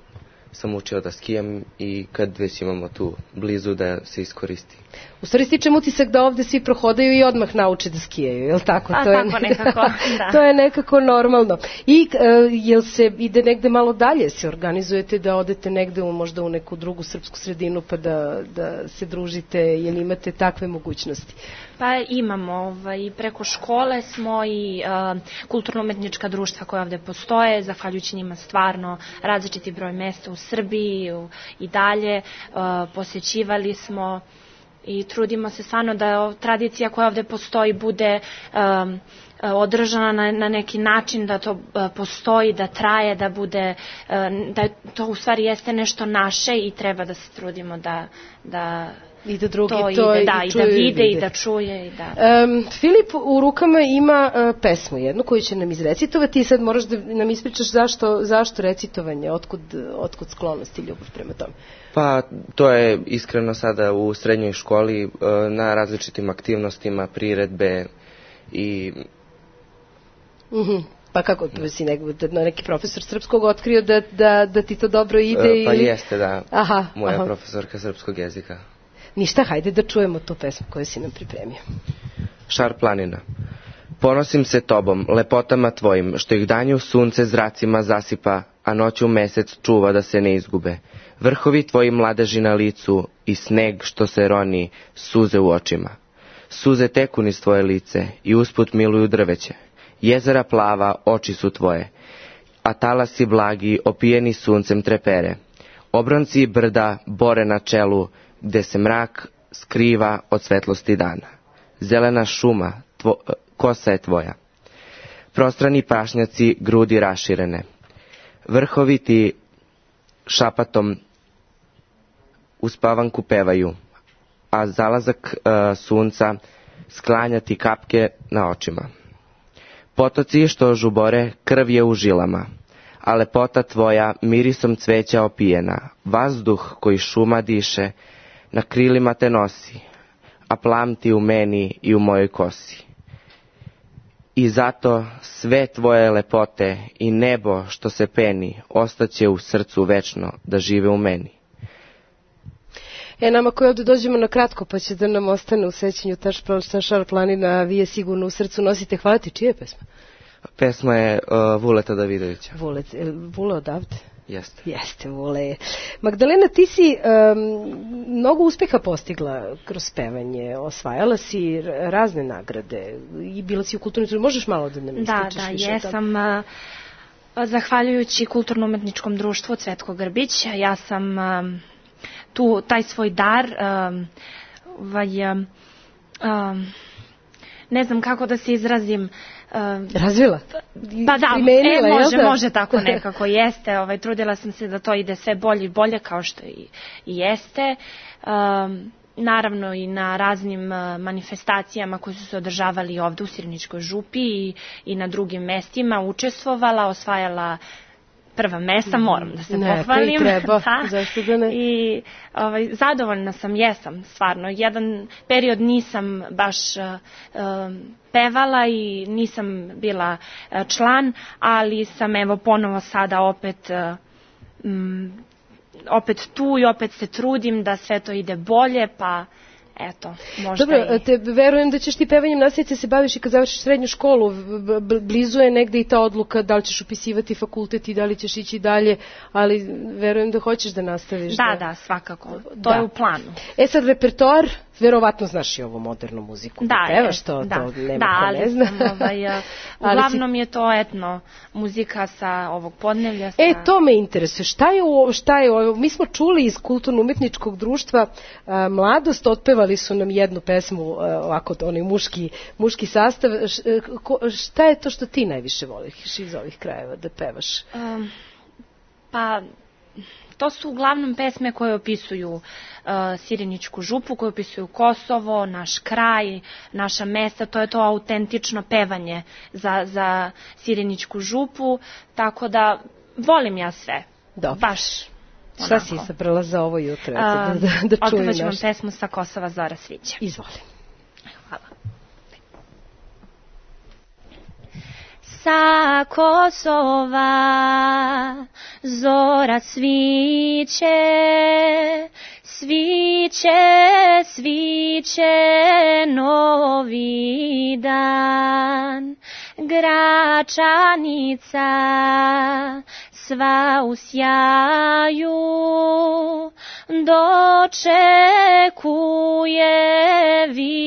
sam učio da skijam i kad već imamo tu blizu da se iskoristi. U stvari stičem utisak da ovde svi prohodaju i odmah nauče da skijaju, je li tako? A, to tako je, nekako, da. To je nekako normalno. I uh, jel se ide negde malo dalje, se organizujete da odete negde u, možda u neku drugu srpsku sredinu pa da, da se družite, jel imate takve mogućnosti? Pa imamo, ovaj, preko škole smo i uh, kulturno-umetnička društva koja ovde postoje, zahvaljujući njima stvarno različiti broj mesta u Srbiji u, i dalje, uh, posećivali smo i trudimo se stvarno da tradicija koja ovde postoji bude um, održana na, na neki način, da to uh, postoji, da traje, da bude, uh, da to u stvari jeste nešto naše i treba da se trudimo da, da i da drugi to, to ide, i, da, i, i da vide i da čuje. I da... Um, Filip u rukama ima uh, pesmu jednu koju će nam izrecitovati i sad moraš da nam ispričaš zašto, zašto recitovanje, otkud, otkud sklonost i ljubav prema tome. Pa to je iskreno sada u srednjoj školi uh, na različitim aktivnostima, priredbe i... Uh-huh. Pa kako si nek, neki profesor srpskog otkrio da, da, da ti to dobro ide? Uh, pa ili... jeste, da. Aha, moja aha. profesorka srpskog jezika. Ništa, hajde da čujemo tu pesmu koju si nam pripremio. Šar planina. Ponosim se tobom, lepotama tvojim, što ih danju sunce zracima zasipa, a noću mesec čuva da se ne izgube. Vrhovi tvoji mladeži na licu i sneg što se roni, suze u očima. Suze teku niz tvoje lice i usput miluju drveće. Jezera plava, oči su tvoje, a talasi blagi, opijeni suncem trepere. Obronci brda bore na čelu, gde se mrak skriva od svetlosti dana. Zelena šuma, tvo, kosa je tvoja. Prostrani pašnjaci, grudi raširene. Vrhovi ti šapatom uspavanku pevaju, a zalazak uh, sunca sklanja ti kapke na očima. Potoci što žubore, krv je u žilama, a lepota tvoja mirisom cveća opijena. Vazduh koji šuma diše, na krilima te nosi, a plam ti u meni i u mojoj kosi. I zato sve tvoje lepote i nebo što se peni, ostaće u srcu večno da žive u meni. E, nama koji ovdje dođemo na kratko, pa će da nam ostane u sećanju ta Šar planina, a vi je sigurno u srcu nosite. Hvala ti, čija je pesma? Pesma je uh, Vuleta Davidovića. Vulet, Vule odavde? Jeste. Jeste, Vule. Magdalena, ti si um, mnogo uspeha postigla kroz pevanje, osvajala si razne nagrade i bila si u kulturnom... Možeš malo da nam ispričaš da, da, više? Da, jesam. Uh, zahvaljujući Kulturno-umetničkom društvu Cvetko Grbić, ja sam... Um, tu taj svoj dar um, ovaj, um, um, ne znam kako da se izrazim um, razvila pa da, primenila, e, može, da? može tako nekako jeste, ovaj, trudila sam se da to ide sve bolje i bolje kao što i, i jeste um, naravno i na raznim uh, manifestacijama koje su se održavali ovde u Sireničkoj župi i, i na drugim mestima učestvovala, osvajala prva mesta, moram da se ne, pohvalim. Treba, da. Zašto da ne? I ovaj, zadovoljna sam, jesam, stvarno. Jedan period nisam baš uh, pevala i nisam bila uh, član, ali sam evo ponovo sada opet uh, um, opet tu i opet se trudim da sve to ide bolje, pa eto, možda Dobro, i... te verujem da ćeš ti pevanjem nastaviti se baviš i kad završiš srednju školu. Blizu je negde i ta odluka da li ćeš upisivati fakultet i da li ćeš ići dalje, ali verujem da hoćeš da nastaviš. Da, da, da svakako. To da. je u planu. E sad, repertoar, verovatno znaš i ovu modernu muziku. Da, da pevaš to, da, to nema da, ko ne zna. Da, ali ovaj, uglavnom si... je to etno muzika sa ovog podnevlja. Sa... E, to me interesuje. Šta je ovo, šta je ovo? Mi smo čuli iz Kulturno-umetničkog društva a, Mladost, otpevali su nam jednu pesmu, a, ovako, onaj muški, muški sastav. Š, ko, šta je to što ti najviše voliš iz ovih krajeva da pevaš? Um, pa... To su uglavnom pesme koje opisuju uh, Sireničku župu, koje opisuju Kosovo, naš kraj, naša mesta. To je to autentično pevanje za, za Sireničku župu, tako da volim ja sve. Dobro. Baš onako. Šta si sabrala za ovo jutro? Uh, da, da, da Otpevat ću vam pesmu Sa Kosova zora svića. Izvoli. Hvala. sa Kosova zora sviće, sviće, sviće novi dan. Gračanica sva u sjaju dočekuje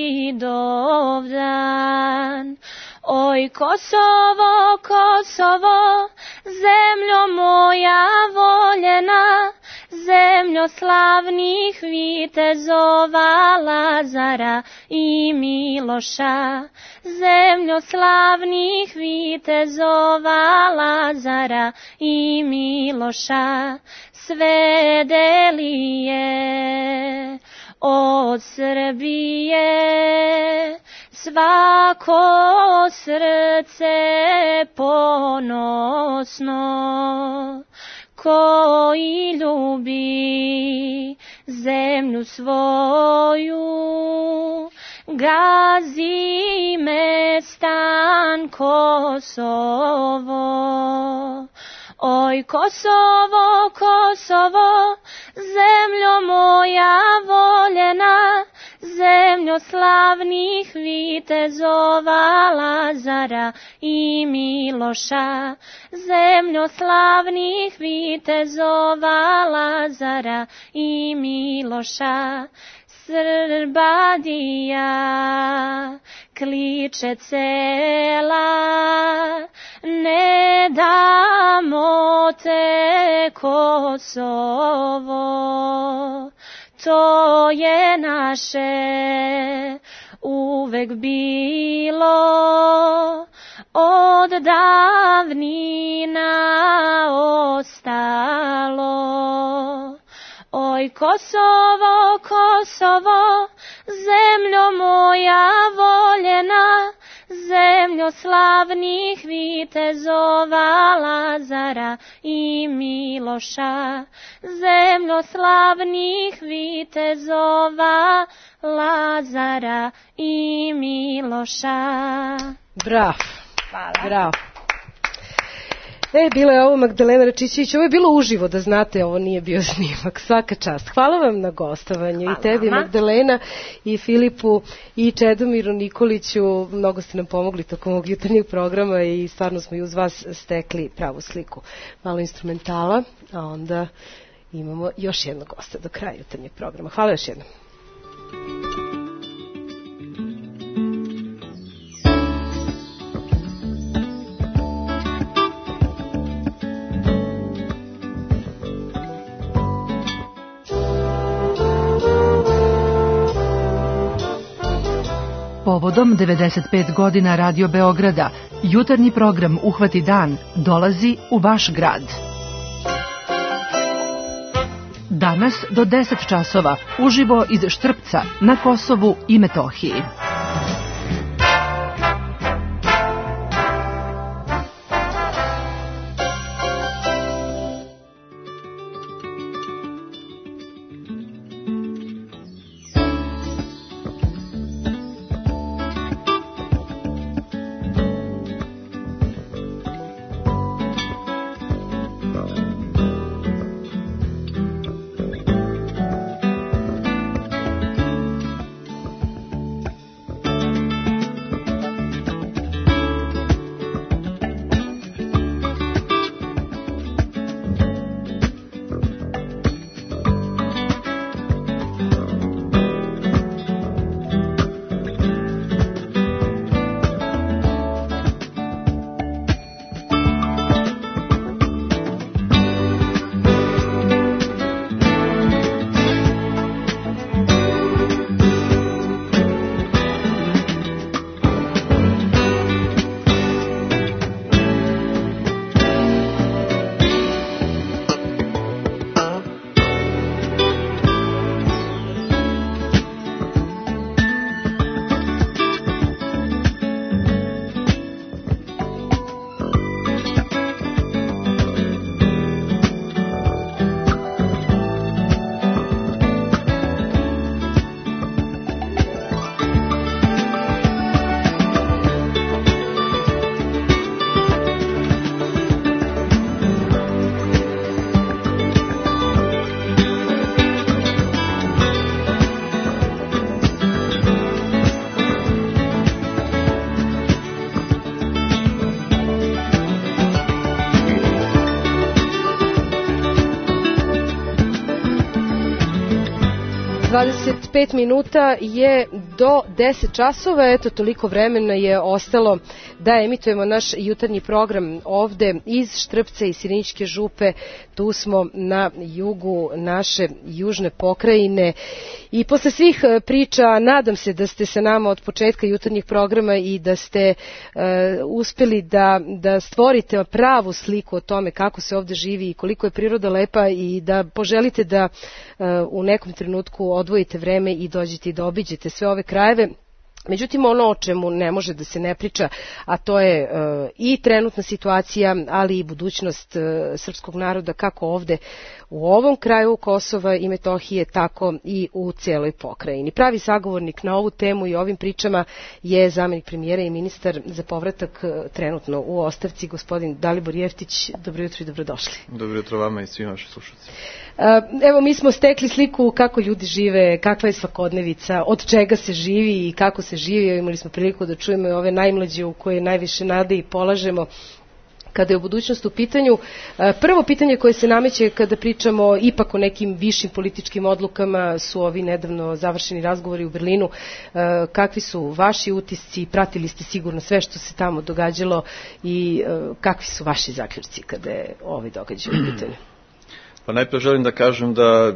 Vidovdan. Oj Kosovo, Kosovo, zemljo moja voljena, zemljo slavnih vitezova Lazara i Miloša, zemljo slavnih vitezova Lazara i Miloša, sve delije od Srbije, svako srce ponosno, koji ljubi zemlju svoju, gazi mestan Kosovo. Oj Kosovo, Kosovo, zemljo moja voljena, zemljo slavnih vitezova Lazara i Miloša, zemljo slavnih vitezova Lazara i Miloša. Srbadija kliče cela, ne damo te Kosovo, to je naše uvek bilo, od davnina ostalo. Oj Kosovo, Kosovo, zemljo moja voljena, zemljo slavnih vitezova Lazara i Miloša, zemljo slavnih vitezova Lazara i Miloša. Bravo, Hvala. bravo. E, bila je ovo Magdalena Račićević, ovo je bilo uživo, da znate, ovo nije bio snimak, svaka čast. Hvala vam na gostovanju. Hvala i tebi vama. Magdalena i Filipu i Čedomiru Nikoliću, mnogo ste nam pomogli tokom ovog jutarnjeg programa i stvarno smo i uz vas stekli pravu sliku. Malo instrumentala, a onda imamo još jednog gosta do kraja jutarnjeg programa. Hvala još jednom. Povodom devedeset pet godina Radio Beograda, jutarnji program Uhvati dan dolazi u vaš grad. Danas do deset časova uživo iz Štrpca na Kosovu i Metohiji. pet minuta je do deset časova, eto toliko vremena je ostalo da emitujemo naš jutarnji program ovde iz Štrpca i Sirinićke župe. Tu smo na jugu naše južne pokrajine i posle svih priča nadam se da ste sa nama od početka jutarnjih programa i da ste uh, uspeli da, da stvorite pravu sliku o tome kako se ovde živi i koliko je priroda lepa i da poželite da uh, u nekom trenutku odvojite vreme i dođete i da obiđete sve ove krajeve. Međutim, ono o čemu ne može da se ne priča, a to je uh, i trenutna situacija, ali i budućnost uh, srpskog naroda, kako ovde u ovom kraju Kosova i Metohije, tako i u celoj pokrajini. Pravi sagovornik na ovu temu i ovim pričama je zamenik premijera i ministar za povratak uh, trenutno u ostavci, gospodin Dalibor Jeftić. Dobro jutro i dobrodošli. Dobro jutro vama i svim vašim slušalcima. Evo, mi smo stekli sliku kako ljudi žive, kakva je svakodnevica, od čega se živi i kako se živi. Imali smo priliku da čujemo ove najmlađe u koje najviše nade i polažemo kada je u budućnost u pitanju. Prvo pitanje koje se nameće kada pričamo ipak o nekim višim političkim odlukama su ovi nedavno završeni razgovori u Berlinu. Kakvi su vaši utisci? Pratili ste sigurno sve što se tamo događalo i kakvi su vaši zaključci kada je ovaj događaj u pitanju? Pa najprije želim da kažem da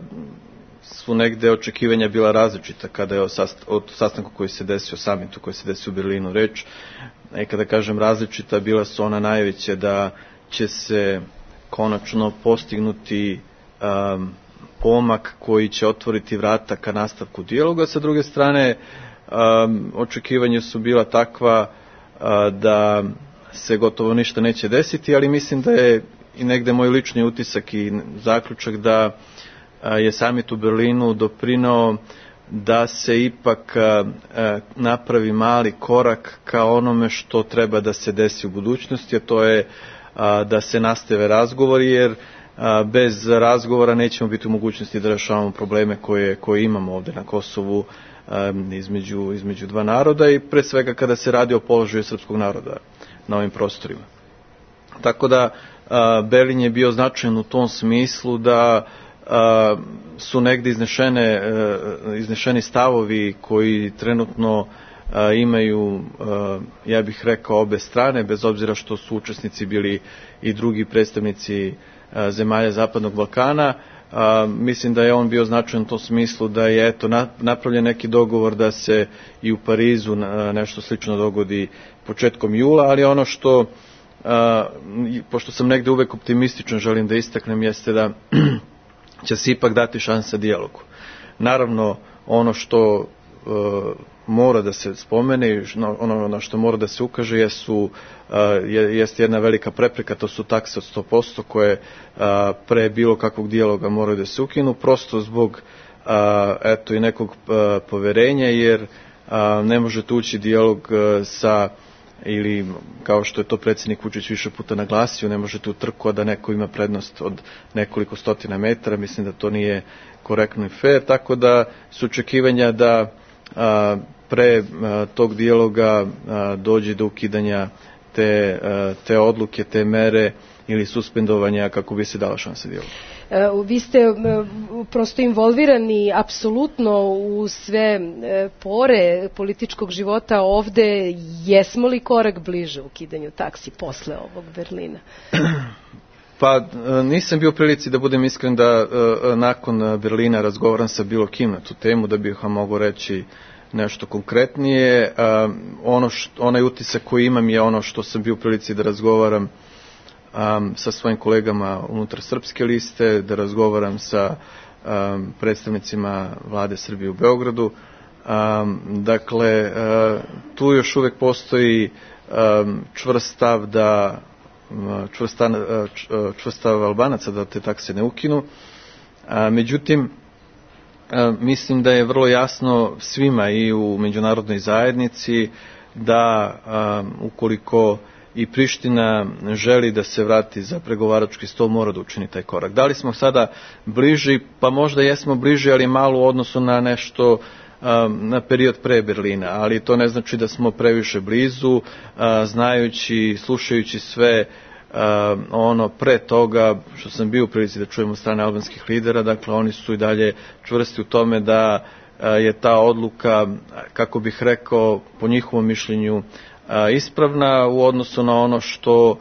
su negde očekivanja bila različita kada je od sastanku koji se desio, samitu koji se desio u Berlinu reč. I kada kažem različita, bila su ona najveće da će se konačno postignuti um, pomak koji će otvoriti vrata ka nastavku dijaloga. Sa druge strane, um, očekivanja su bila takva uh, da se gotovo ništa neće desiti, ali mislim da je i negde moj lični utisak i zaključak da je samit u Berlinu doprinao da se ipak napravi mali korak ka onome što treba da se desi u budućnosti, a to je da se nastave razgovori, jer bez razgovora nećemo biti u mogućnosti da rešavamo probleme koje, koje imamo ovde na Kosovu između, između dva naroda i pre svega kada se radi o položaju srpskog naroda na ovim prostorima. Tako da Berlin je bio značajan u tom smislu da a, su negde iznešene, a, iznešeni stavovi koji trenutno a, imaju, a, ja bih rekao, obe strane, bez obzira što su učesnici bili i drugi predstavnici a, zemalja Zapadnog Balkana. A, mislim da je on bio značajan u tom smislu da je eto napravljen neki dogovor da se i u Parizu a, nešto slično dogodi početkom jula, ali ono što Uh, pošto sam negde uvek optimističan, želim da istaknem, jeste da će se ipak dati šansa dijalogu. Naravno, ono što uh, mora da se spomene, ono na što mora da se ukaže, jesu, uh, je, jeste jedna velika prepreka, to su takse od sto posto koje uh, pre bilo kakvog dijaloga moraju da se ukinu, prosto zbog uh, eto i nekog uh, poverenja, jer uh, ne možete ući dijalog uh, sa ili, kao što je to predsjednik Vučić više puta naglasio, ne možete u trku, a da neko ima prednost od nekoliko stotina metara. Mislim da to nije korektno i fair, tako da su očekivanja da a, pre a, tog dijaloga a, dođe do ukidanja te, a, te odluke, te mere ili suspendovanja kako bi se dala šansa dijaloga. Vi ste prosto involvirani apsolutno u sve pore političkog života ovde. Jesmo li korak bliže ukidanju taksi posle ovog Berlina? Pa nisam bio u prilici, da budem iskren, da nakon Berlina razgovaram sa bilo kim na tu temu, da bih vam mogu reći nešto konkretnije. Ono što, onaj utisak koji imam je ono što sam bio u prilici da razgovaram Um, sa svojim kolegama unutar Srpske liste, da razgovaram sa um, predstavnicima vlade Srbije u Beogradu. Um, dakle, uh, tu još uvek postoji um, čvrst stav da čvrst stav, čvrst stav Albanaca da te takse ne ukinu. Uh, međutim, uh, mislim da je vrlo jasno svima i u međunarodnoj zajednici da um, ukoliko i Priština želi da se vrati za pregovarački stol, mora da učini taj korak. Da li smo sada bliži? Pa možda jesmo bliži, ali malo u odnosu na nešto, na period pre Berlina, ali to ne znači da smo previše blizu, znajući, slušajući sve ono pre toga što sam bio u prilici da čujemo strane albanskih lidera. Dakle, oni su i dalje čvrsti u tome da je ta odluka, kako bih rekao, po njihovom mišljenju ispravna u odnosu na ono što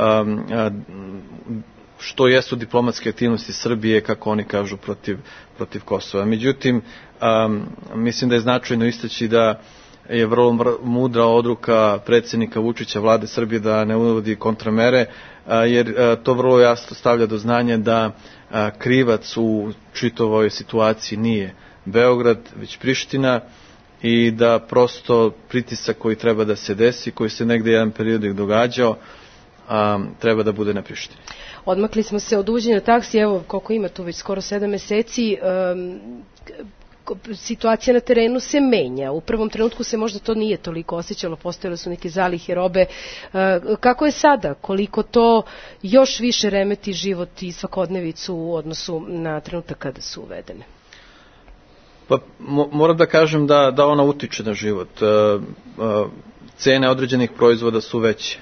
što jesu diplomatske aktivnosti Srbije, kako oni kažu, protiv, protiv Kosova. Međutim, mislim da je značajno istaći da je vrlo mudra odluka predsjednika Vučića, vlade Srbije, da ne uvodi kontramere, jer to vrlo jasno stavlja do znanja da krivac u čitavoj situaciji nije Beograd, već Priština, i da prosto pritisak koji treba da se desi, koji se negde jedan period događao, treba da bude na Prištini. Odmakli smo se od uvođenja taksi, evo koliko ima tu već skoro sedam meseci, situacija na terenu se menja. U prvom trenutku se možda to nije toliko osjećalo, postojale su neke zalihe robe. Kako je sada? Koliko to još više remeti život i svakodnevicu u odnosu na trenutak kada su uvedene? Pa moram da kažem da, da ona utiče na život. Cene određenih proizvoda su veće.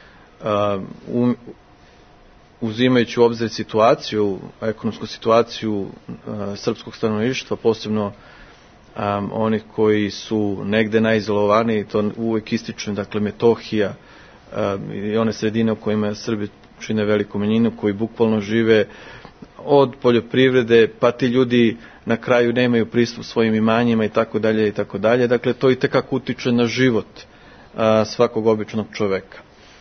U, uzimajući u obzir situaciju, ekonomsku situaciju uh, srpskog stanovništva, posebno um, onih koji su negde najizolovaniji, to uvek ističu, dakle Metohija um, i one sredine u kojima Srbi čine veliku manjinu, koji bukvalno žive od poljoprivrede, pa ti ljudi na kraju nemaju pristup svojim imanjima i tako dalje i tako dalje. Dakle, to i tekako utiče na život uh, svakog običnog čoveka.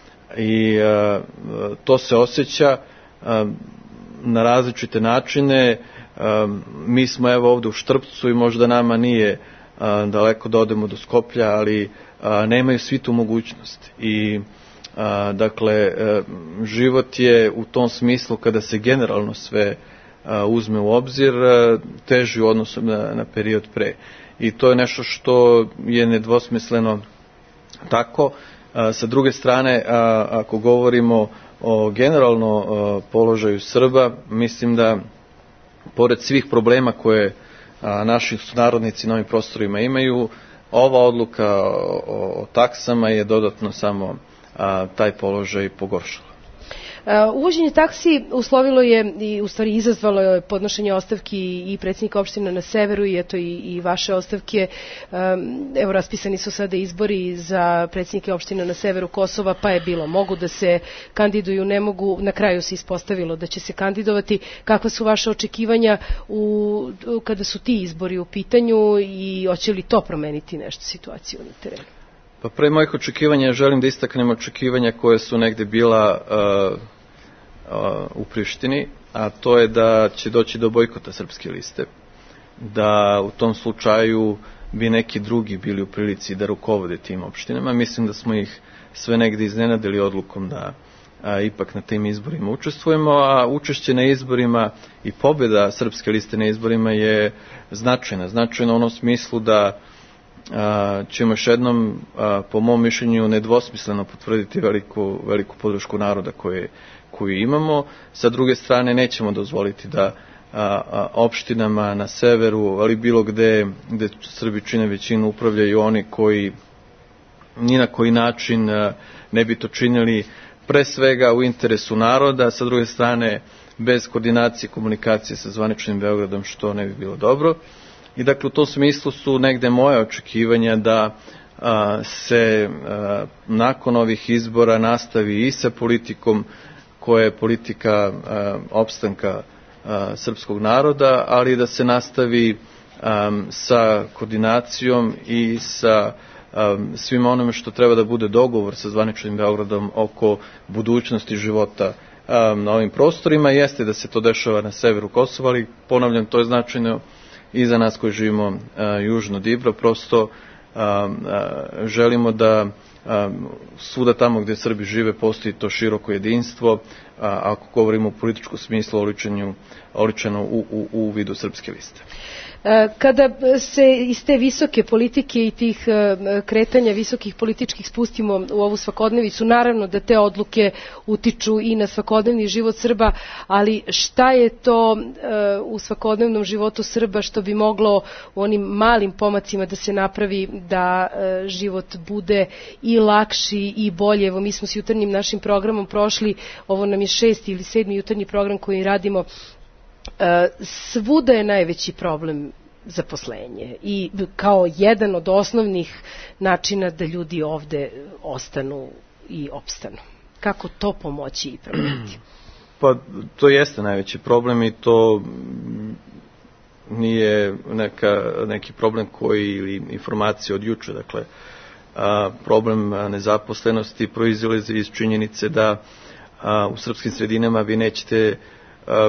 I a, to se osjeća a, na različite načine. A, mi smo evo ovde u Štrpcu i možda nama nije a, daleko da odemo do Skoplja, ali a, nemaju svi tu mogućnost. I a, dakle, a, život je u tom smislu, kada se generalno sve a, uzme u obzir, a, teži u odnosu na, na period pre. I to je nešto što je nedvosmisleno tako. Sa druge strane, ako govorimo o generalno položaju Srba, mislim da pored svih problema koje naši sunarodnici na ovim prostorima imaju, ova odluka o taksama je dodatno samo taj položaj pogoršala. Uvođenje taksi uslovilo je i u stvari izazvalo je podnošenje ostavki i predsjednika opština na severu i eto i, i vaše ostavke. Evo, raspisani su sada izbori za predsjednike opština na severu Kosova, pa je bilo mogu da se kandiduju, ne mogu, na kraju se ispostavilo da će se kandidovati. Kakva su vaše očekivanja u, kada su ti izbori u pitanju i hoće li to promeniti nešto situaciju na terenu? Pa pre mojih očekivanja želim da istaknem očekivanja koje su negde bila uh, uh, u Prištini, a to je da će doći do bojkota Srpske liste, da u tom slučaju bi neki drugi bili u prilici da rukovode tim opštinama. Mislim da smo ih sve negde iznenadili odlukom da a, ipak na tim izborima učestvujemo, a učešće na izborima i pobjeda Srpske liste na izborima je značajna. Značajna u onom smislu da a, ćemo još jednom, a, po mom mišljenju, nedvosmisleno potvrditi veliku, veliku podršku naroda koje, koju imamo. Sa druge strane, nećemo dozvoliti da a, a, opštinama na severu, ali bilo gde, gde Srbi čine većinu, upravljaju oni koji ni na koji način a, ne bi to činili pre svega u interesu naroda, sa druge strane bez koordinacije i komunikacije sa zvaničnim Beogradom, što ne bi bilo dobro. I dakle u tom smislu su negde moje očekivanja da a, se a, nakon ovih izbora nastavi i sa politikom koja je politika a, opstanka a, srpskog naroda, ali da se nastavi a, sa koordinacijom i sa a, svim onome što treba da bude dogovor sa zvaničnim Beogradom oko budućnosti života a, na ovim prostorima. Jeste da se to dešava na severu Kosova, ali ponavljam, to je značajno i za nas koji živimo uh, južno od Ibra. Prosto uh, uh, želimo da uh, svuda tamo gdje Srbi žive postoji to široko jedinstvo, uh, ako govorimo u političkom smislu oličeno u, u, u vidu Srpske liste. Kada se iz te visoke politike i tih kretanja visokih političkih spustimo u ovu svakodnevicu, naravno da te odluke utiču i na svakodnevni život Srba, ali šta je to u svakodnevnom životu Srba što bi moglo u onim malim pomacima da se napravi da život bude i lakši i bolje? Evo, mi smo s jutarnjim našim programom prošli, ovo nam je šesti ili sedmi jutarnji program koji radimo. Svuda je najveći problem zaposlenje i kao jedan od osnovnih načina da ljudi ovde ostanu i opstanu. Kako to pomoći i promeniti? Pa to jeste najveći problem i to nije neka, neki problem koji ili informacija od juče, dakle a, problem nezaposlenosti proizilazi iz činjenice da a, u srpskim sredinama vi nećete, a,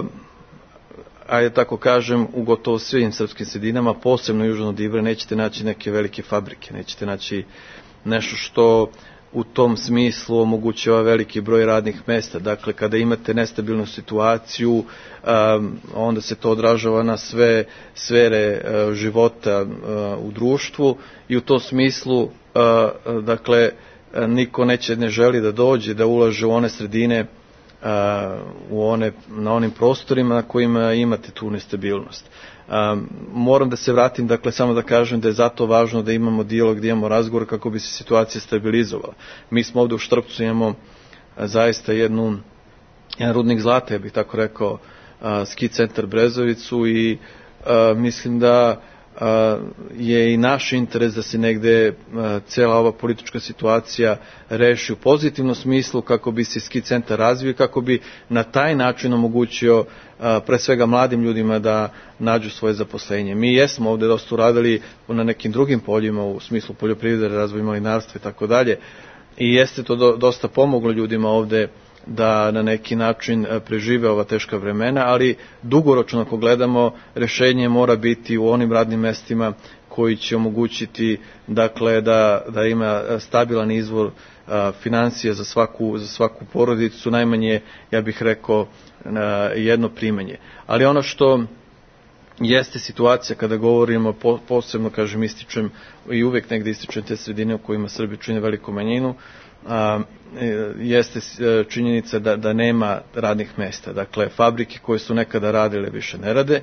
ajde tako kažem, u gotovo svim srpskim sredinama, posebno južno od Ibra, nećete naći neke velike fabrike, nećete naći nešto što u tom smislu omogućava veliki broj radnih mesta. Dakle, kada imate nestabilnu situaciju, um, onda se to odražava na sve sfere uh, života uh, u društvu i u tom smislu, uh, dakle, niko neće, ne želi da dođe, da ulaže u one sredine, uh, u one, na onim prostorima na kojima imate tu nestabilnost. Um, moram da se vratim, dakle, samo da kažem da je zato važno da imamo dijalog, da imamo razgovor kako bi se situacija stabilizovala. Mi smo ovde u Štrpcu, imamo a, zaista jednu, jedan rudnik zlata, ja bih tako rekao, a, ski centar Brezovicu i a, mislim da a, je i naš interes da se negde a, cela ova politička situacija reši u pozitivnom smislu kako bi se ski centar razvio, kako bi na taj način omogućio a, pre svega mladim ljudima da nađu svoje zaposlenje. Mi jesmo ovde dosta uradili na nekim drugim poljima u smislu poljoprivrede, razvoj malinarstva i tako dalje i jeste to do, dosta pomoglo ljudima ovde da na neki način prežive ova teška vremena, ali dugoročno ako gledamo, rešenje mora biti u onim radnim mestima koji će omogućiti, dakle, da, da ima stabilan izvor a, financija za svaku, za svaku porodicu, najmanje, ja bih rekao, a, jedno primanje. Ali ono što jeste situacija kada govorimo, po, posebno, kažem, ističem i uvek negde ističem te sredine u kojima Srbi čine veliku manjinu, a, jeste činjenica da, da nema radnih mesta. Dakle, fabrike koje su nekada radile više ne rade.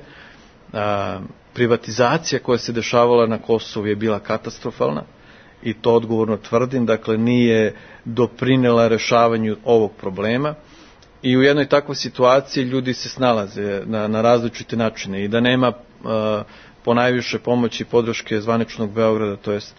A, privatizacija koja se dešavala na Kosovu je bila katastrofalna i to odgovorno tvrdim. Dakle, nije doprinela rešavanju ovog problema i u jednoj takvoj situaciji ljudi se snalaze na, na različite načine i da nema a, ponajviše pomoći i podrške zvaničnog Beograda, to jest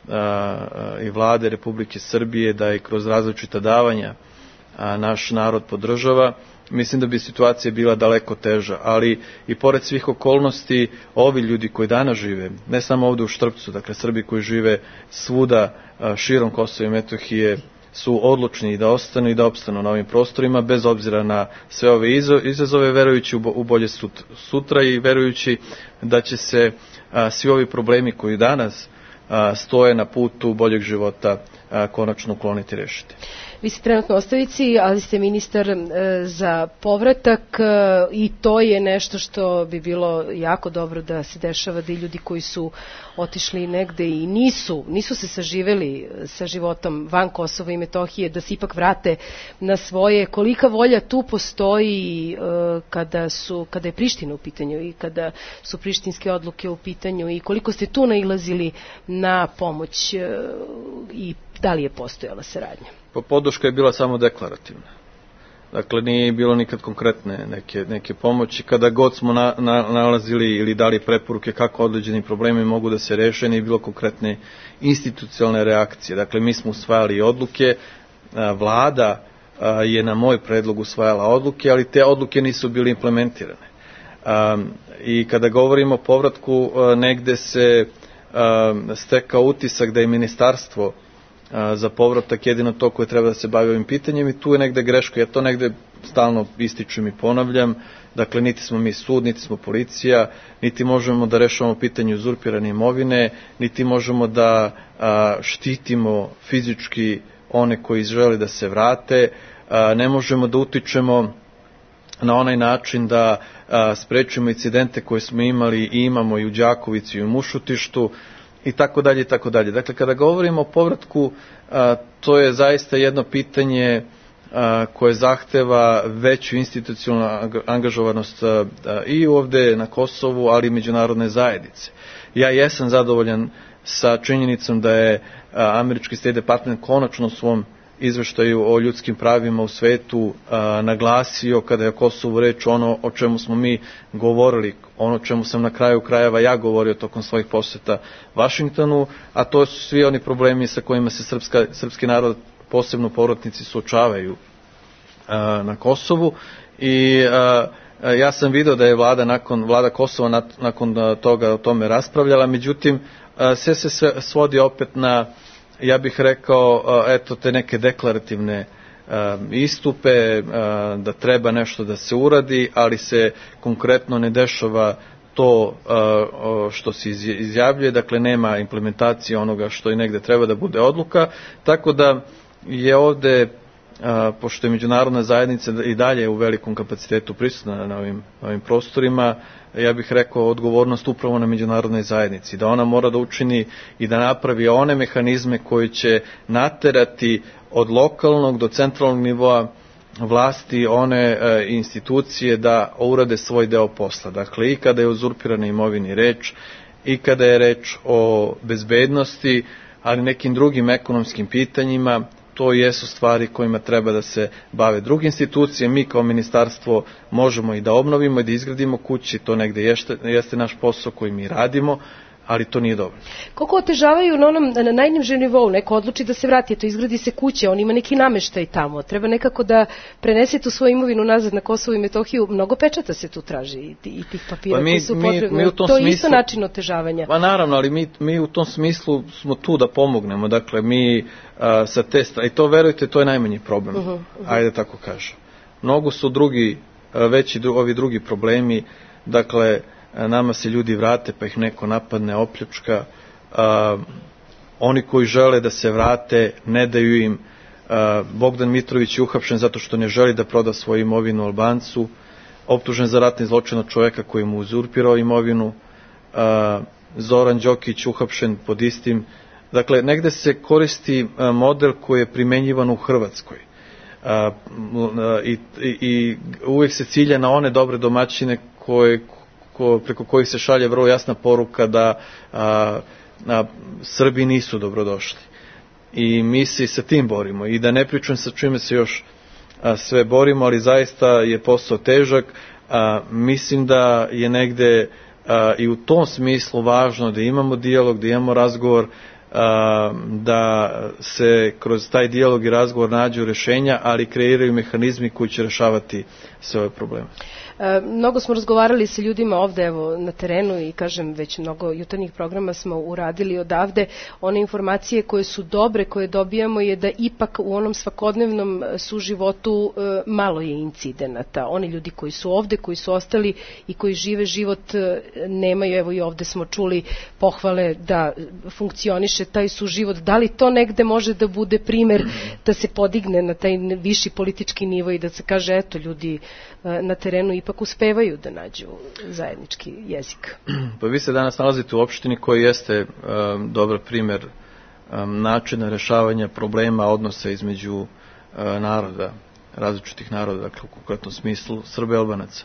i vlade Republike Srbije, da i kroz različita davanja a, naš narod podržava, mislim da bi situacija bila daleko teža, ali i pored svih okolnosti, ovi ljudi koji danas žive, ne samo ovde u Štrpcu, dakle Srbi koji žive svuda a, širom Kosova i Metohije, su odlučni da ostanu i da opstanu na ovim prostorima, bez obzira na sve ove izazove, verujući u bolje sutra i verujući da će se a, svi ovi problemi koji danas stoje na putu boljeg života konačno ukloniti i rešiti. Vi ste trenutno ostavici, ali ste ministar za povratak i to je nešto što bi bilo jako dobro da se dešava, da i ljudi koji su otišli negde i nisu, nisu se saživeli sa životom van Kosova i Metohije, da se ipak vrate na svoje. Kolika volja tu postoji kada, su, kada je Priština u pitanju i kada su prištinske odluke u pitanju i koliko ste tu nailazili na pomoć i da li je postojala saradnja? Pa podrška je bila samo deklarativna. Dakle, nije bilo nikad konkretne neke, neke pomoći. Kada god smo na, na, nalazili ili dali preporuke kako određeni problemi mogu da se reše, nije bilo konkretne institucionalne reakcije. Dakle, mi smo usvajali odluke, vlada je na moj predlog usvajala odluke, ali te odluke nisu bile implementirane. I kada govorimo o povratku, negde se stekao utisak da je ministarstvo za povratak jedino to koje treba da se bavi ovim pitanjem i tu je negde greška. Ja to negde stalno ističem i ponavljam. Dakle, niti smo mi sud, niti smo policija, niti možemo da rešavamo pitanje uzurpirane imovine, niti možemo da a, štitimo fizički one koji žele da se vrate. A, ne možemo da utičemo na onaj način da a, sprečimo incidente koje smo imali i imamo i u Đakovici i u Mušutištu, i tako dalje i tako dalje. Dakle, kada govorimo o povratku, a, to je zaista jedno pitanje a, koje zahteva veću institucionalnu angažovanost a, a, i ovde na Kosovu, ali i međunarodne zajednice. Ja jesam zadovoljan sa činjenicom da je a, američki State Department konačno u svom izveštaju o ljudskim pravima u svetu a, naglasio kada je o Kosovu reč ono o čemu smo mi govorili ono čemu sam na kraju krajeva ja govorio tokom svojih posjeta Vašingtonu, a to su svi oni problemi sa kojima se srpska, srpski narod, posebno povratnici, suočavaju a, na Kosovu. I a, a, ja sam video da je vlada nakon vlada Kosova na, nakon toga o tome raspravljala, međutim a, sve se sve svodi opet na, ja bih rekao, a, eto te neke deklarativne istupe, da treba nešto da se uradi, ali se konkretno ne dešava to što se izjavljuje, dakle nema implementacije onoga što i negde treba da bude odluka, tako da je ovde, pošto je međunarodna zajednica i dalje u velikom kapacitetu prisutna na ovim, na ovim prostorima, ja bih rekao odgovornost upravo na međunarodnoj zajednici, da ona mora da učini i da napravi one mehanizme koji će naterati od lokalnog do centralnog nivoa vlasti one e, institucije da urade svoj deo posla. Dakle, i kada je o uzurpiranoj imovini reč, i kada je reč o bezbednosti, ali nekim drugim ekonomskim pitanjima, to jesu stvari kojima treba da se bave druge institucije. Mi kao ministarstvo možemo i da obnovimo i da izgradimo kući, to negde jeste, jeste naš posao koji mi radimo, ali to nije dobro. Koliko otežavaju na onom na najnižem nivou, neko odluči da se vrati, to izgradi se kuće, on ima neki nameštaj tamo, treba nekako da prenese tu svoju imovinu nazad na Kosovo i Metohiju, mnogo pečata se tu traži i, i tih papira pa mi, koji su potrebni, to je isto način otežavanja. Pa naravno, ali mi, mi u tom smislu smo tu da pomognemo, dakle mi a, sa te strane, i to verujte, to je najmanji problem, uh-huh, uh-huh. ajde tako kažem. Mnogo su drugi, veći dru, ovi drugi problemi, dakle, nama se ljudi vrate pa ih neko napadne, opljačka, a, oni koji žele da se vrate ne daju im, a, Bogdan Mitrović je uhapšen zato što ne želi da proda svoju imovinu Albancu, optužen za ratni zločin od čoveka koji mu uzurpirao imovinu, a, Zoran Đokić uhapšen pod istim, dakle negde se koristi a, model koji je primenjivan u Hrvatskoj. A, i, i, i uvijek se cilja na one dobre domaćine koje preko kojih se šalje vrlo jasna poruka da a, a, Srbi nisu dobrodošli. I mi se sa tim borimo. I da ne pričam sa čime se još a, sve borimo, ali zaista je posao težak. A, mislim da je negde a, i u tom smislu važno da imamo dijalog, da imamo razgovor, a, da se kroz taj dijalog i razgovor nađu rešenja, ali kreiraju mehanizmi koji će rešavati sve ove probleme. E, mnogo smo razgovarali sa ljudima ovde evo, na terenu i kažem već mnogo jutarnjih programa smo uradili odavde. One informacije koje su dobre, koje dobijamo je da ipak u onom svakodnevnom suživotu e, malo je incidenata. Oni ljudi koji su ovde, koji su ostali i koji žive život e, nemaju, evo i ovde smo čuli pohvale da funkcioniše taj suživot. Da li to negde može da bude primer da se podigne na taj viši politički nivo i da se kaže eto ljudi e, na terenu ipak ipak uspevaju da nađu zajednički jezik. Pa vi se danas nalazite u opštini koji jeste um, dobar primer um, načina rešavanja problema odnosa između uh, naroda, različitih naroda, dakle u konkretnom smislu Srba i Albanaca.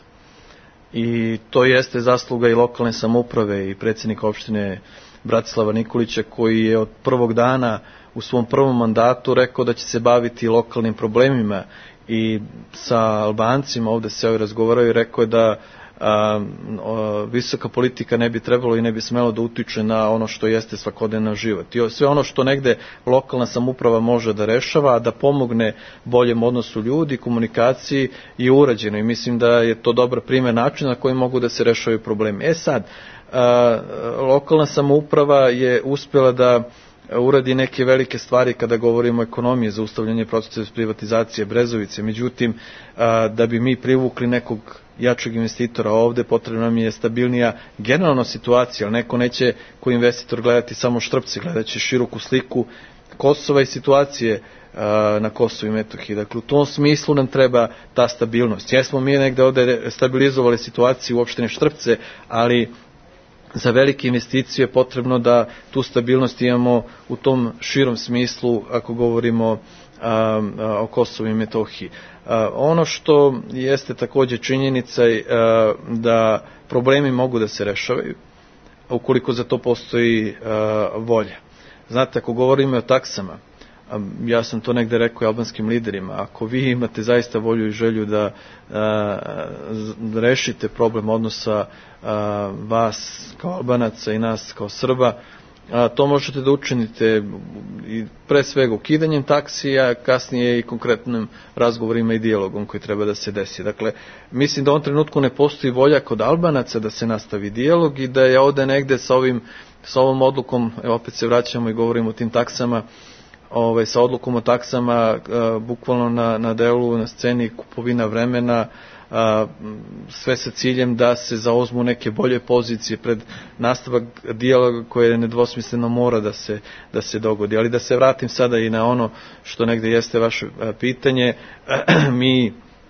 I to jeste zasluga i lokalne samouprave i predsjednika opštine Bratislava Nikolića koji je od prvog dana u svom prvom mandatu rekao da će se baviti lokalnim problemima i sa Albancima ovde se ovaj razgovaraju i rekao je da a, a, visoka politika ne bi trebalo i ne bi smelo da utiče na ono što jeste svakodnevni život. I sve ono što negde lokalna samouprava može da rešava, a da pomogne boljem odnosu ljudi, komunikaciji je urađeno i mislim da je to dobar primjer načina na koji mogu da se rešavaju problemi. E sad, a, lokalna samouprava je uspjela da uradi neke velike stvari kada govorimo o ekonomiji, za ustavljanje procesa privatizacije Brezovice. Međutim, da bi mi privukli nekog jačeg investitora ovde, potrebna nam je stabilnija generalna situacija, ali neko neće koji investitor gledati samo Štrpce, gledaće široku sliku Kosova i situacije na Kosovu i Metohiji. Dakle, u tom smislu nam treba ta stabilnost. Jesmo mi negde ovde stabilizovali situaciju u opštini Štrpce, ali za velike investicije je potrebno da tu stabilnost imamo u tom širom smislu ako govorimo a, a, o Kosovu i Metohiji. A, ono što jeste takođe činjenica a, da problemi mogu da se rešavaju ukoliko za to postoji a, volja. Znate, ako govorimo o taksama, ja sam to negde rekao i albanskim liderima, ako vi imate zaista volju i želju da a, rešite problem odnosa a, vas kao Albanaca i nas kao Srba, a, to možete da učinite i pre svega ukidanjem taksija, kasnije i konkretnim razgovorima i dijalogom koji treba da se desi. Dakle, mislim da u ovom trenutku ne postoji volja kod Albanaca da se nastavi dijalog i da je ovde negde sa ovim sa ovom odlukom, evo opet se vraćamo i govorimo o tim taksama, ovaj, sa odlukom o taksama a, bukvalno na, na delu, na sceni kupovina vremena, a, sve sa ciljem da se zauzmu neke bolje pozicije pred nastavak dijaloga koje nedvosmisleno mora da se, da se dogodi. Ali da se vratim sada i na ono što negde jeste vaše a, pitanje, mi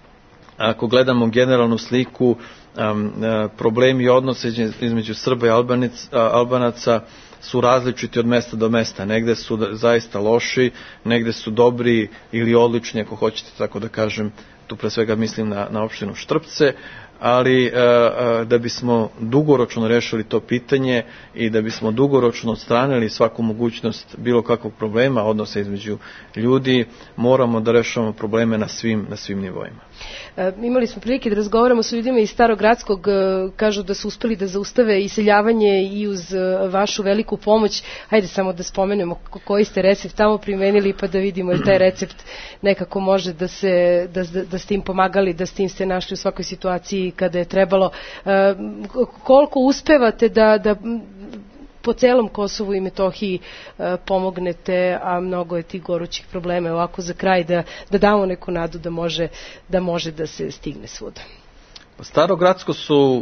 ako gledamo generalnu sliku, Um, uh, problemi i odnose između Srba i Albanic, uh, Albanaca su različiti od mesta do mesta. Negde su da, zaista loši, negde su dobri ili odlični, ako hoćete tako da kažem, tu pre svega mislim na, na opštinu Štrpce, ali uh, uh, da bismo dugoročno rešili to pitanje i da bismo dugoročno odstranili svaku mogućnost bilo kakvog problema, odnosa između ljudi, moramo da rešavamo probleme na svim, na svim nivoima. E, imali smo prilike da razgovaramo sa ljudima iz Starogradskog, e, kažu da su uspeli da zaustave iseljavanje i uz e, vašu veliku pomoć. Hajde samo da spomenemo koji ste recept tamo primenili pa da vidimo je taj recept nekako može da, se, da, da ste im pomagali, da ste im ste našli u svakoj situaciji kada je trebalo. E, koliko uspevate da, da po celom Kosovu i Metohiji e, pomognete, a mnogo je tih gorućih problema, ovako za kraj da, da damo neku nadu da može, da može da se stigne svuda. Starogradsko su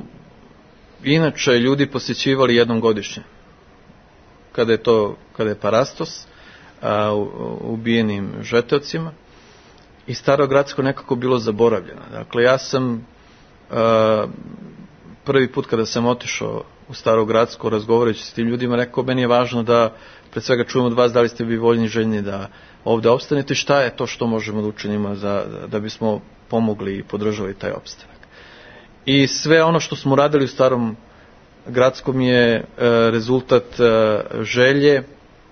inače ljudi posjećivali jednom godišnje, kada je to, kada je Parastos a, u, ubijenim žeteocima, i Starogradsko nekako bilo zaboravljeno. Dakle, ja sam a, prvi put kada sam otišao u Starogradsko, razgovarajući s tim ljudima, rekao, meni je važno da pred svega čujemo od vas da li ste bi voljni željni da ovde opstanete, šta je to što možemo da učinimo za, da bismo pomogli i podržali taj opstanak. I sve ono što smo radili u Starom Gradskom je e, rezultat e, želje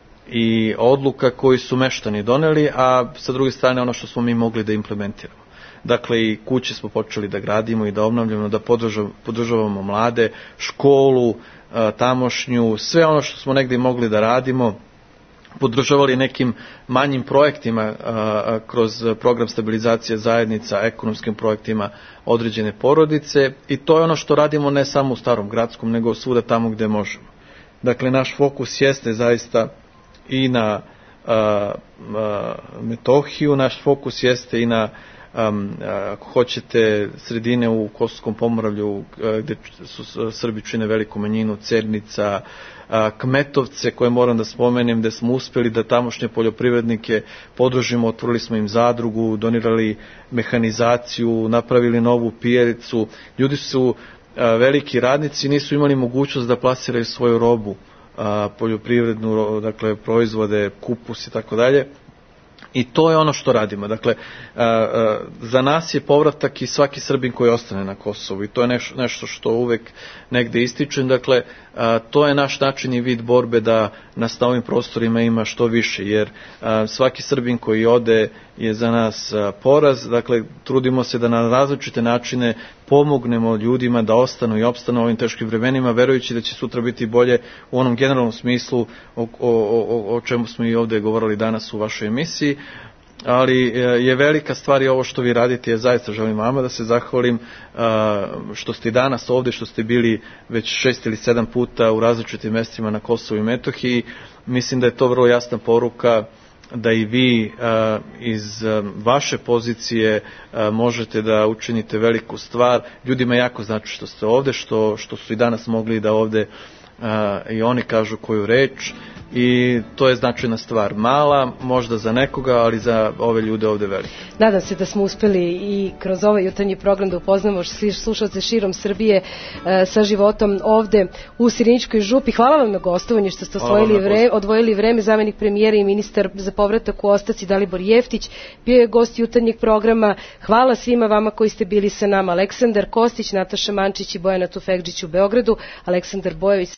i odluka koji su meštani doneli, a sa druge strane ono što smo mi mogli da implementiramo. Dakle, i kuće smo počeli da gradimo i da obnavljamo, da podržavamo mlade, školu, tamošnju, sve ono što smo negdje mogli da radimo, podržavali nekim manjim projektima kroz program stabilizacije zajednica, ekonomskim projektima određene porodice, i to je ono što radimo ne samo u Starom Gradskom, nego svuda tamo gde možemo. Dakle, naš fokus jeste zaista i na a, a, Metohiju, naš fokus jeste i na Um, ako hoćete sredine u Kosovskom Pomoravlju gde su Srbi čine veliku manjinu, Cernica, Kmetovce koje moram da spomenem, gde smo uspeli da tamošnje poljoprivrednike podržimo, otvorili smo im zadrugu, donirali mehanizaciju, napravili novu pijericu. Ljudi su veliki radnici, nisu imali mogućnost da plasiraju svoju robu, poljoprivrednu, dakle proizvode, kupus i tako dalje. I to je ono što radimo. Dakle, a, a, za nas je povratak i svaki Srbin koji ostane na Kosovu, i to je neš, nešto što uvek negde ističem. Dakle, a, to je naš način i vid borbe da nas na ovim prostorima ima što više, jer a, svaki Srbin koji ode je za nas a, poraz. Dakle, trudimo se da na različite načine pomognemo ljudima da ostanu i opstanu u ovim teškim vremenima, verujući da će sutra biti bolje u onom generalnom smislu o, o, o, o čemu smo i ovde govorili danas u vašoj emisiji. Ali je velika stvar i ovo što vi radite. Ja zaista želim vama da se zahvalim što ste danas ovde, što ste bili već šest ili sedam puta u različitim mestima na Kosovu i Metohiji. Mislim da je to vrlo jasna poruka da i vi a, iz a, vaše pozicije a, možete da učinite veliku stvar. Ljudima jako znači što ste ovde, što, što su i danas mogli da ovde a, i oni kažu koju reč, i to je značajna stvar. Mala, možda za nekoga, ali za ove ljude ovde velika. Nadam se da smo uspeli i kroz ovaj jutarnji program da upoznamo slušalce širom Srbije e, sa životom ovde u Siriničkoj župi. Hvala vam na gostovanju što ste vre, odvojili vreme. Zamenik premijera i ministar za povratak u Ostaci Dalibor Jeftić bio je gost jutarnjeg programa. Hvala svima vama koji ste bili sa nama. Aleksandar Kostić, Nataša Mančić i Bojana Tufekđić u Beogradu, Aleksandar Bojević